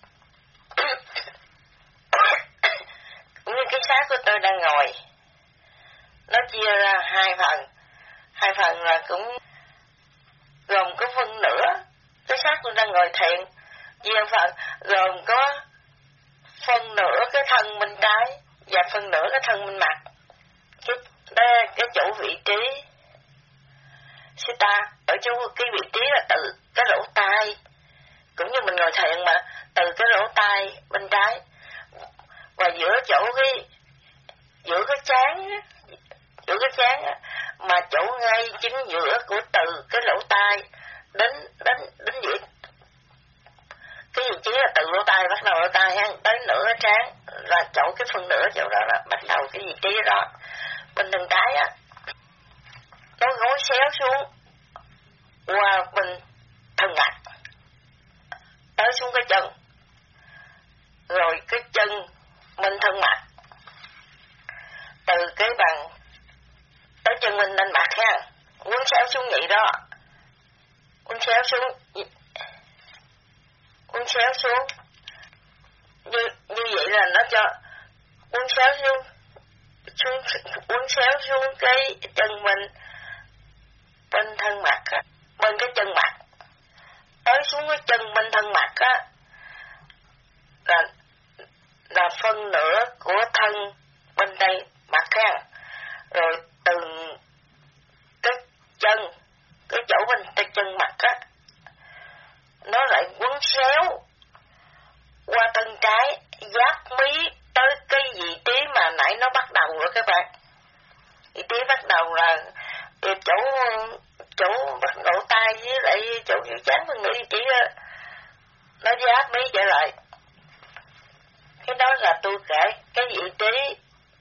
Speaker 1: Cũng như cái xác của tôi đang ngồi. Nó chia ra hai phần. Hai phần là cũng gồm có phân nửa. Cái xác tôi đang ngồi thiền. Chia phần gồm có phần nửa cái thân bên trái và phần nửa cái thân bên mặt. Cái, đây, cái chỗ vị trí Sita ở chỗ cái vị trí là từ cái lỗ tai, cũng như mình ngồi thiền mà, từ cái lỗ tai bên trái và giữa chỗ cái giữa cái trán giữa cái trán mà chỗ ngay chính giữa của từ cái lỗ tai đến đến đến giữa cái vị trí là từ lỗ tai, bắt đầu lỗ tai ha, tới nửa cái trán là chỗ cái phần nửa chỗ đó là bắt đầu cái vị trí đó. Bên thân trái á, nó gối xéo xuống qua bên thân mặt, tới xuống cái chân, rồi cái chân bên thân mặt, từ cái bằng tới chân bên lên mặt ha, quấn xéo xuống vậy đó, quấn xéo xuống, quấn xéo xuống, như như vậy là nó cho quấn xéo xuống, xuống quấn xéo xuống cái chân bên bên thân mặt á, bên cái chân mặt, tới xuống cái chân bên thân mặt á, là là phân nửa của thân bên tay mặt ha, rồi từ cái chân, cái chỗ bên tay chân mặt á, nó lại quấn xéo qua thân trái, giáp mí tới cái vị trí mà nãy nó bắt đầu rồi các bạn. Vị trí bắt đầu là chỗ chỗ bắt lỗ tai với lại chỗ kiểu chán mình nghĩ chỉ nó giáp mí trở lại. Cái đó là tôi kể cái vị trí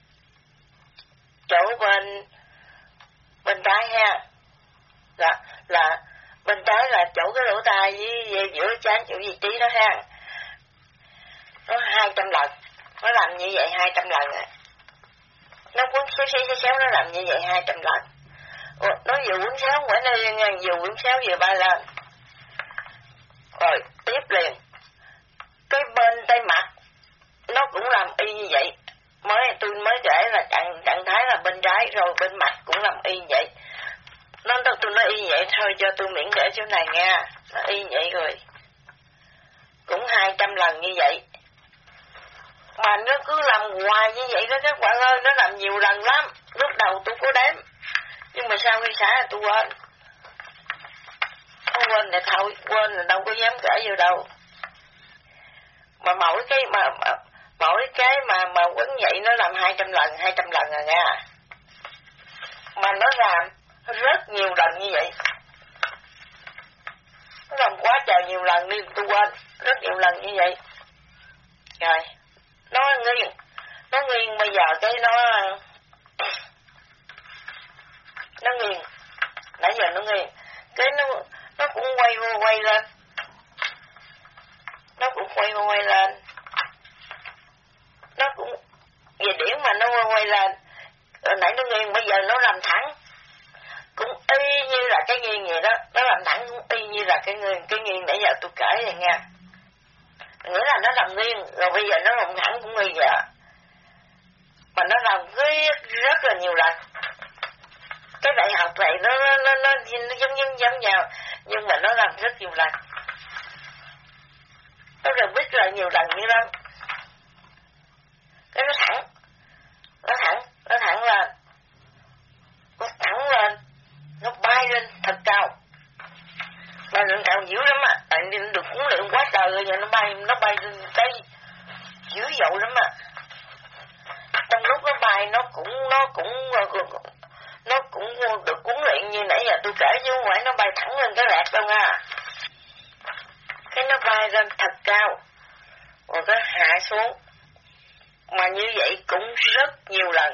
Speaker 1: chỗ bên bên trái ha, là là bên trái là chỗ cái lỗ tai với, với giữa trán chỗ vị trí đó ha. Nó hai trăm lần, nó làm như vậy hai trăm lần á, nó quấn xéo xéo xéo nó làm như vậy hai trăm lần. Ồ, nó vừa quấn xéo quả nó vừa quấn xéo vừa bay lên, rồi tiếp liền cái bên tay mặt nó cũng làm y như vậy. Mới tôi mới kể là trạng trạng thái là bên trái, rồi bên mặt cũng làm y như vậy. Nó tôi nói y như vậy thôi, cho tôi miễn kể chỗ này nha, nó y như vậy rồi cũng hai trăm lần như vậy. Mà nó cứ làm hoài như vậy đó các bạn ơi, nó làm nhiều lần lắm. Lúc đầu tôi có đếm, nhưng mà sau khi xả là tôi quên. Tôi quên là thôi, quên là đâu có dám kể vô đâu. Mà mỗi cái mà, mà mỗi cái mà mà quấn vậy nó làm hai trăm lần, hai trăm lần à nha. Mà nó làm rất nhiều lần như vậy. Nó làm quá trời nhiều lần đi, tôi quên, rất nhiều lần như vậy. Rồi, nó nghiêng, nó nghiêng bây giờ cái nó, nó nghiêng, nãy giờ nó nghiêng, cái nó, nó cũng quay vô quay lên, nó cũng quay vô quay lên, nó cũng, về điểm mà nó quay quay lên, rồi nãy nó nghiêng, bây giờ nó làm thẳng, cũng y như là cái nghiêng vậy đó, nó làm thẳng cũng y như là cái nghiêng, cái nghiêng nãy giờ tôi kể vậy nha. Nghĩa là nó làm nghiêng, rồi bây giờ nó làm thẳng cũng như vậy. Mà nó làm rất, rất là nhiều lần. Cái đại học này nó, nó, nó, nó, nó giống giống giống nhau, nhưng mà nó làm rất nhiều lần. Nó được biết là nhiều lần như lắm. Cái nó thẳng, nó thẳng, nó thẳng lên, nó thẳng lên, nó bay lên thật cao. Bay lên cao dữ lắm á, tại vì nó được huấn luyện quá trời rồi, giờ nó bay, nó bay lên tới dữ dội lắm á. Trong lúc nó bay nó cũng, nó cũng, nó cũng được huấn luyện như nãy giờ tôi kể chứ không phải nó bay thẳng lên cái rạc đâu nha. Cái nó bay lên thật cao, rồi cái hạ xuống. Mà như vậy cũng rất nhiều lần.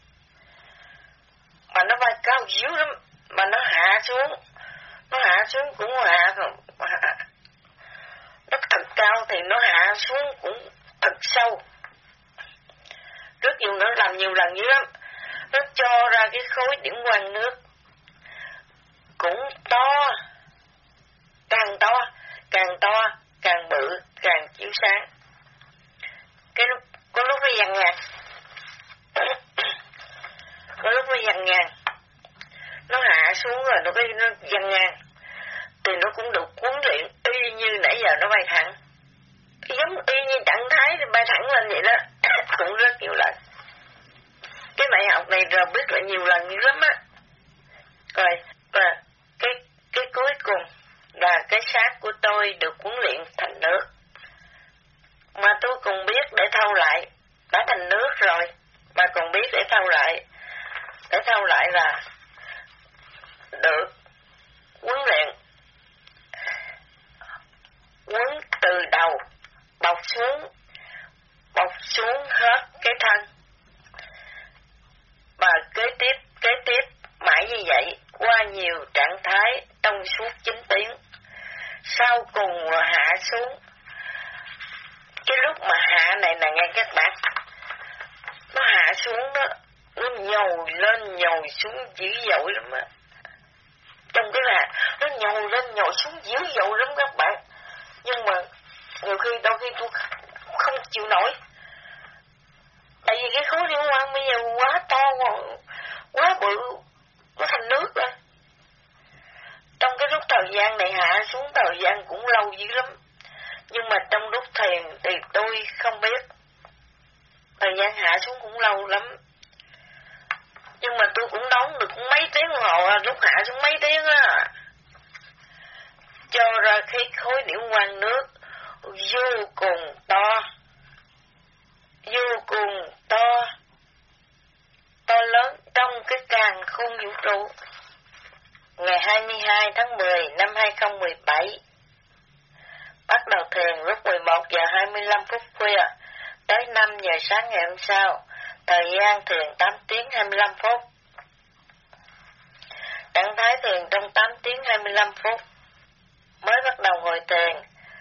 Speaker 1: Mà nó bay cao dữ lắm, mà nó hạ xuống. Nó hạ xuống cũng hạ, hạ. Nó thật cao thì nó hạ xuống cũng thật sâu. Rất nhiều, nó làm nhiều lần dữ lắm. Nó cho ra cái khối điểm quang nước cũng to, càng to, càng to, càng bự, càng chiếu sáng. Cái lúc, có lúc nó vằn ngàn, có lúc nó vằn ngàn, nó hạ xuống rồi nó cái nó vằn ngàn, thì nó cũng được huấn luyện y như nãy giờ nó bay thẳng, giống y như trạng thái thì bay thẳng lên vậy đó. Cũng rất nhiều lần. Cái bài học này rồi biết lại nhiều lần nhiều lắm á. Rồi, và cái, cái cuối cùng là cái xác của tôi được huấn luyện thành nước. Mà tôi còn biết để thâu lại. Đã thành nước rồi, mà còn biết để thâu lại. Để thâu lại là được huấn luyện. Huấn từ đầu, bọc xuống, bọc xuống hết cái thân. Và kế tiếp, kế tiếp, mãi như vậy, qua nhiều trạng thái trong suốt chín tiếng. Sau cùng là hạ xuống. Cái lúc mà hạ này là nghe các bạn, nó hạ xuống đó, nó nhồi lên nhồi xuống dữ dội lắm á. Trong cái là nó nhồi lên nhồi xuống dữ dội lắm các bạn. Nhưng mà nhiều khi đôi khi tôi không chịu nổi. Tại vì cái khối liên quan bây giờ quá to, quá bự, nó thành nước rồi. Trong cái lúc thời gian này hạ xuống thời gian cũng lâu dữ lắm. Nhưng mà trong lúc thiền thì tôi không biết. Thời gian hạ xuống cũng lâu lắm. Nhưng mà tôi cũng đón được cũng mấy tiếng đồng hồ, lúc hạ xuống mấy tiếng á. Cho ra cái khối điểu quang nước vô cùng to. Vô cùng to. To lớn trong cái càn khôn vũ trụ. Ngày hai mươi hai tháng mười năm hai không một bảy. Bắt đầu thiền lúc mười một giờ hai mươi lăm phút khuya tới năm giờ sáng ngày hôm sau. Thời gian thiền tám tiếng hai mươi lăm phút. Trạng thái thiền trong tám tiếng hai mươi lăm phút. Mới bắt đầu ngồi thiền.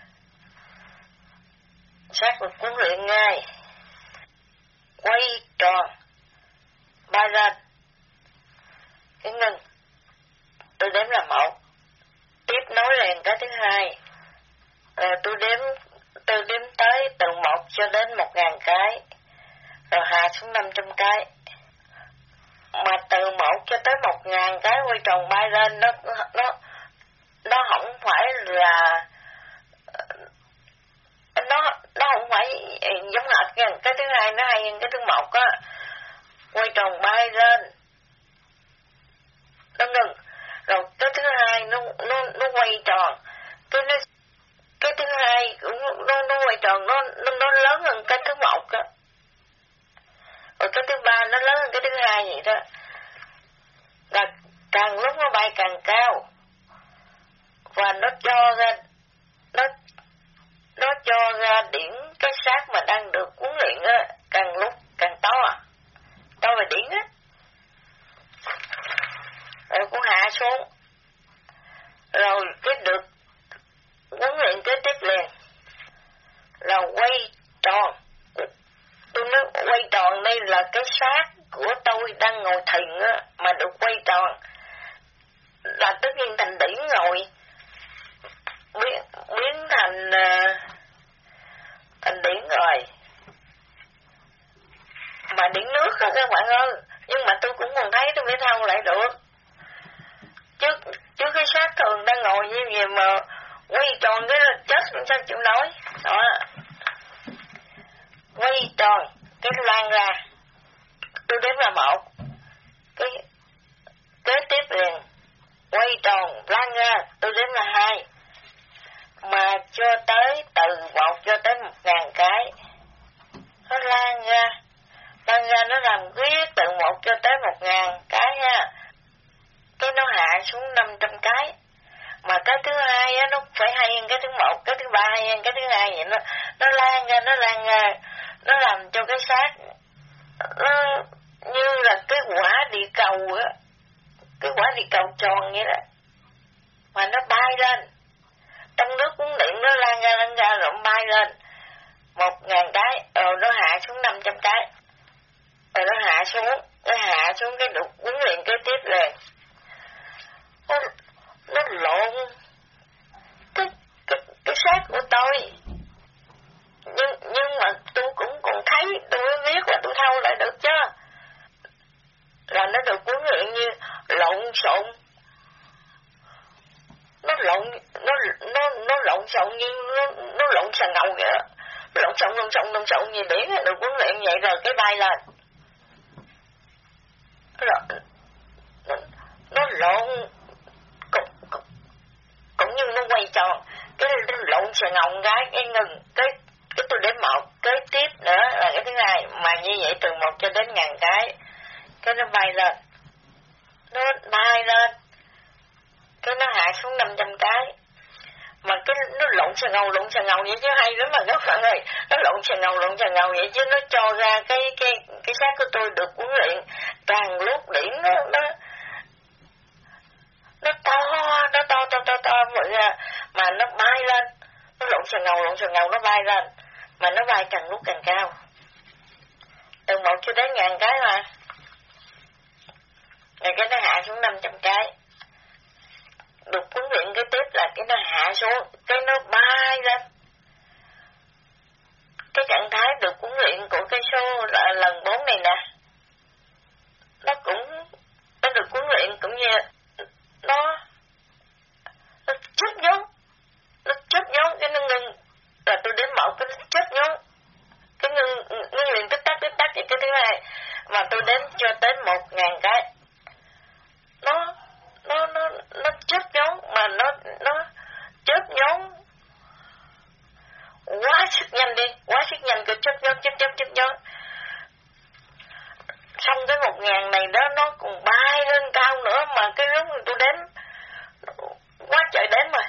Speaker 1: Xác được huấn luyện ngay. Quay tròn. Ba lên. Cái ngưng. Tôi đếm là một. Tiếp nối liền cái thứ hai. Rồi tôi đếm, tôi đếm tới từ một cho đến một ngàn cái. Rồi hạ xuống năm trăm cái. Mà từ một cho tới một ngàn cái quay tròn bay lên, nó, nó, nó không phải là, nó, nó không phải giống hệt nha. Cái thứ hai nó hay hơn cái thứ một á. Quay tròn bay lên. Nó ngừng. Rồi cái thứ hai nó, nó, nó quay tròn. Cái nó Cái thứ hai nó, nó quay tròn, nó, nó, nó lớn hơn cái thứ một á. Rồi cái thứ ba nó lớn hơn cái thứ hai vậy đó. Là càng lúc nó bay càng cao. Và nó cho ra, nó, nó cho ra điểm cái xác mà đang được huấn luyện á, càng lúc càng to. To về điểm á. Rồi cũng hạ xuống. Rồi cái được huấn luyện kế tiếp liền là quay tròn. Tôi nói quay tròn đây là cái xác của tôi đang ngồi thiền á, mà được quay tròn là tất nhiên thành điển rồi, biến, biến thành uh, thành điển rồi, mà điển nước đó các bạn ơi. Nhưng mà tôi cũng còn thấy tôi mới thâu lại được. Trước, trước cái xác thường đang ngồi như vậy mà quay tròn cái là chết sao chịu nổi. Đó. Quay tròn cái lan ra. Tôi đếm là một. Cái kế tiếp liền quay tròn lan ra, tôi đếm là hai. Mà cho tới từ một cho tới một ngàn cái. Nó lan ra. Lan ra nó làm quyết từ một cho tới một ngàn cái ha. Cái nó hạ xuống năm trăm cái. Mà cái thứ hai á, nó phải hay hơn cái thứ một, cái thứ ba hay hơn cái thứ hai vậy. Nó, nó lan ra, nó lan ra. Nó làm cho cái xác nó như là cái quả địa cầu á. Cái quả địa cầu tròn vậy đó. Mà nó bay lên. Trong nước cuốn điện nó lan ra, lan ra rồi bay lên. Một ngàn cái, rồi nó hạ xuống năm trăm cái. Rồi nó hạ xuống, nó hạ xuống cái được huấn luyện kế tiếp liền. Nó, nó lộn cái, cái, cái xác của tôi. Nhưng, nhưng mà tôi cũng còn thấy, tôi mới biết là tôi thâu lại được chứ. Là nó được huấn luyện như lộn xộn. Nó lộn, nó, nó, nó lộn xộn như nó, nó lộn xà ngầu vậy đó. lộn xộn lộn xộn lộn xộn gì biển được huấn luyện vậy rồi cái bay lên rồi nó, nó lộn cũng, cũng, cũng như nó quay tròn cái lộn xà ngọng cái cái ngừng cái cái tôi đến một cái tiếp nữa là cái thứ hai mà như vậy từ một cho đến ngàn cái cái nó bay lên nó bay lên cái nó hạ xuống năm trăm cái mà cái nó lộn xà ngầu lộn xà ngầu vậy chứ hay lắm mà các bạn ơi, nó lộn xà ngầu lộn xà ngầu vậy chứ nó cho ra cái cái cái xác của tôi được huấn luyện càng lúc điểm nó nó nó to nó to to to to vậy ra mà nó bay lên nó lộn xà ngầu lộn xà ngầu nó bay lên mà nó bay càng lúc càng cao từ một cho đến ngàn cái mà rồi cái nó hạ xuống năm trăm cái được huấn luyện cái tiếp là cái nó hạ xuống cái nó bay lên cái trạng thái được huấn luyện của cái số là lần bốn này nè nó cũng nó được huấn luyện cũng như nó nó chấp nhón nó chấp nhón cái nó ngưng là tôi đến một cái chấp nhón cái ngưng ngưng luyện tích tắc tích tắc vậy cái thứ hai mà tôi đến cho tới một ngàn cái nó nó nó nó chớp nhón mà nó nó chớp nhón quá sức nhanh đi quá sức nhanh cái chớp nhón chớp chớp chớp nhón xong cái một ngàn này đó nó còn bay lên cao nữa mà cái lúc tôi đếm quá trời đếm rồi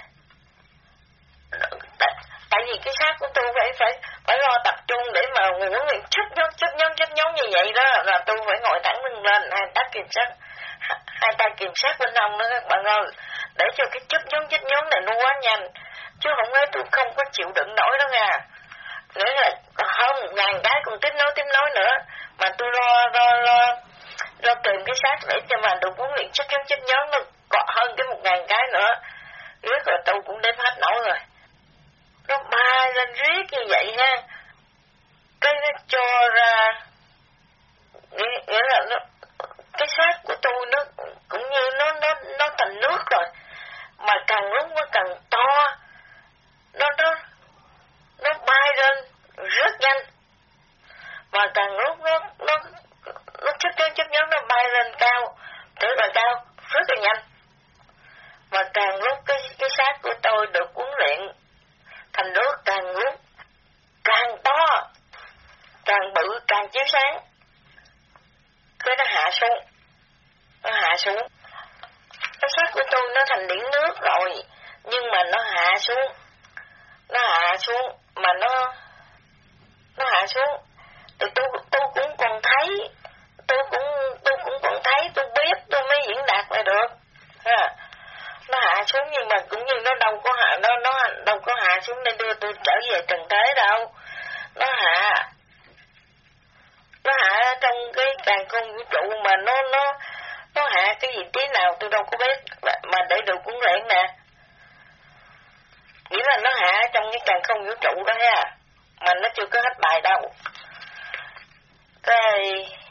Speaker 1: tại, tại vì cái xác của tôi phải phải phải lo tập trung để mà huấn luyện chớp nhón chớp nhón chớp nhón như vậy đó là tôi phải ngồi thẳng lưng lên hai tay kiểm soát hai tay kiểm soát bên hông nữa các bạn ơi để cho cái chớp nhón chớp nhón này nó quá nhanh chứ không nói tôi không có chịu đựng nổi đó nha nghĩa là hơn một ngàn cái còn tiếp nối tiếp nối nữa mà tôi lo lo lo lo tìm cái xác để cho mà được huấn luyện chớp nhón chớp nhón nó còn hơn cái một ngàn cái nữa riết rồi tôi cũng đếm hết nổi rồi nó bay lên riết như vậy ha cái nó cho ra nghĩa, nghĩa là nó cái xác của tôi nó cũng như nó nó nó thành nước rồi mà càng lúc nó càng to nó nó nó bay lên rất nhanh mà càng lúc nó nó nó chấp chấp chấp nhón nó bay lên cao rất là cao rất là nhanh mà càng lúc cái cái xác của tôi được huấn luyện thành nước càng lúc càng to càng bự càng chiếu sáng cái nó hạ xuống nó hạ xuống cái xác của tôi nó thành điển nước rồi nhưng mà nó hạ xuống nó hạ xuống mà nó nó hạ xuống thì tôi tôi cũng còn thấy tôi cũng tôi cũng còn thấy tôi biết tôi mới diễn đạt lại được ha. Nó hạ xuống nhưng mà cũng như nó đâu có hạ nó nó đâu có hạ xuống để đưa tôi trở về trần thế đâu nó hạ nó hạ trong cái càn khôn vũ trụ mà nó nó nó hạ cái vị trí nào tôi đâu có biết mà để được huấn luyện nè nghĩa là nó hạ trong cái càn khôn vũ trụ đó ha mà nó chưa có hết bài đâu cái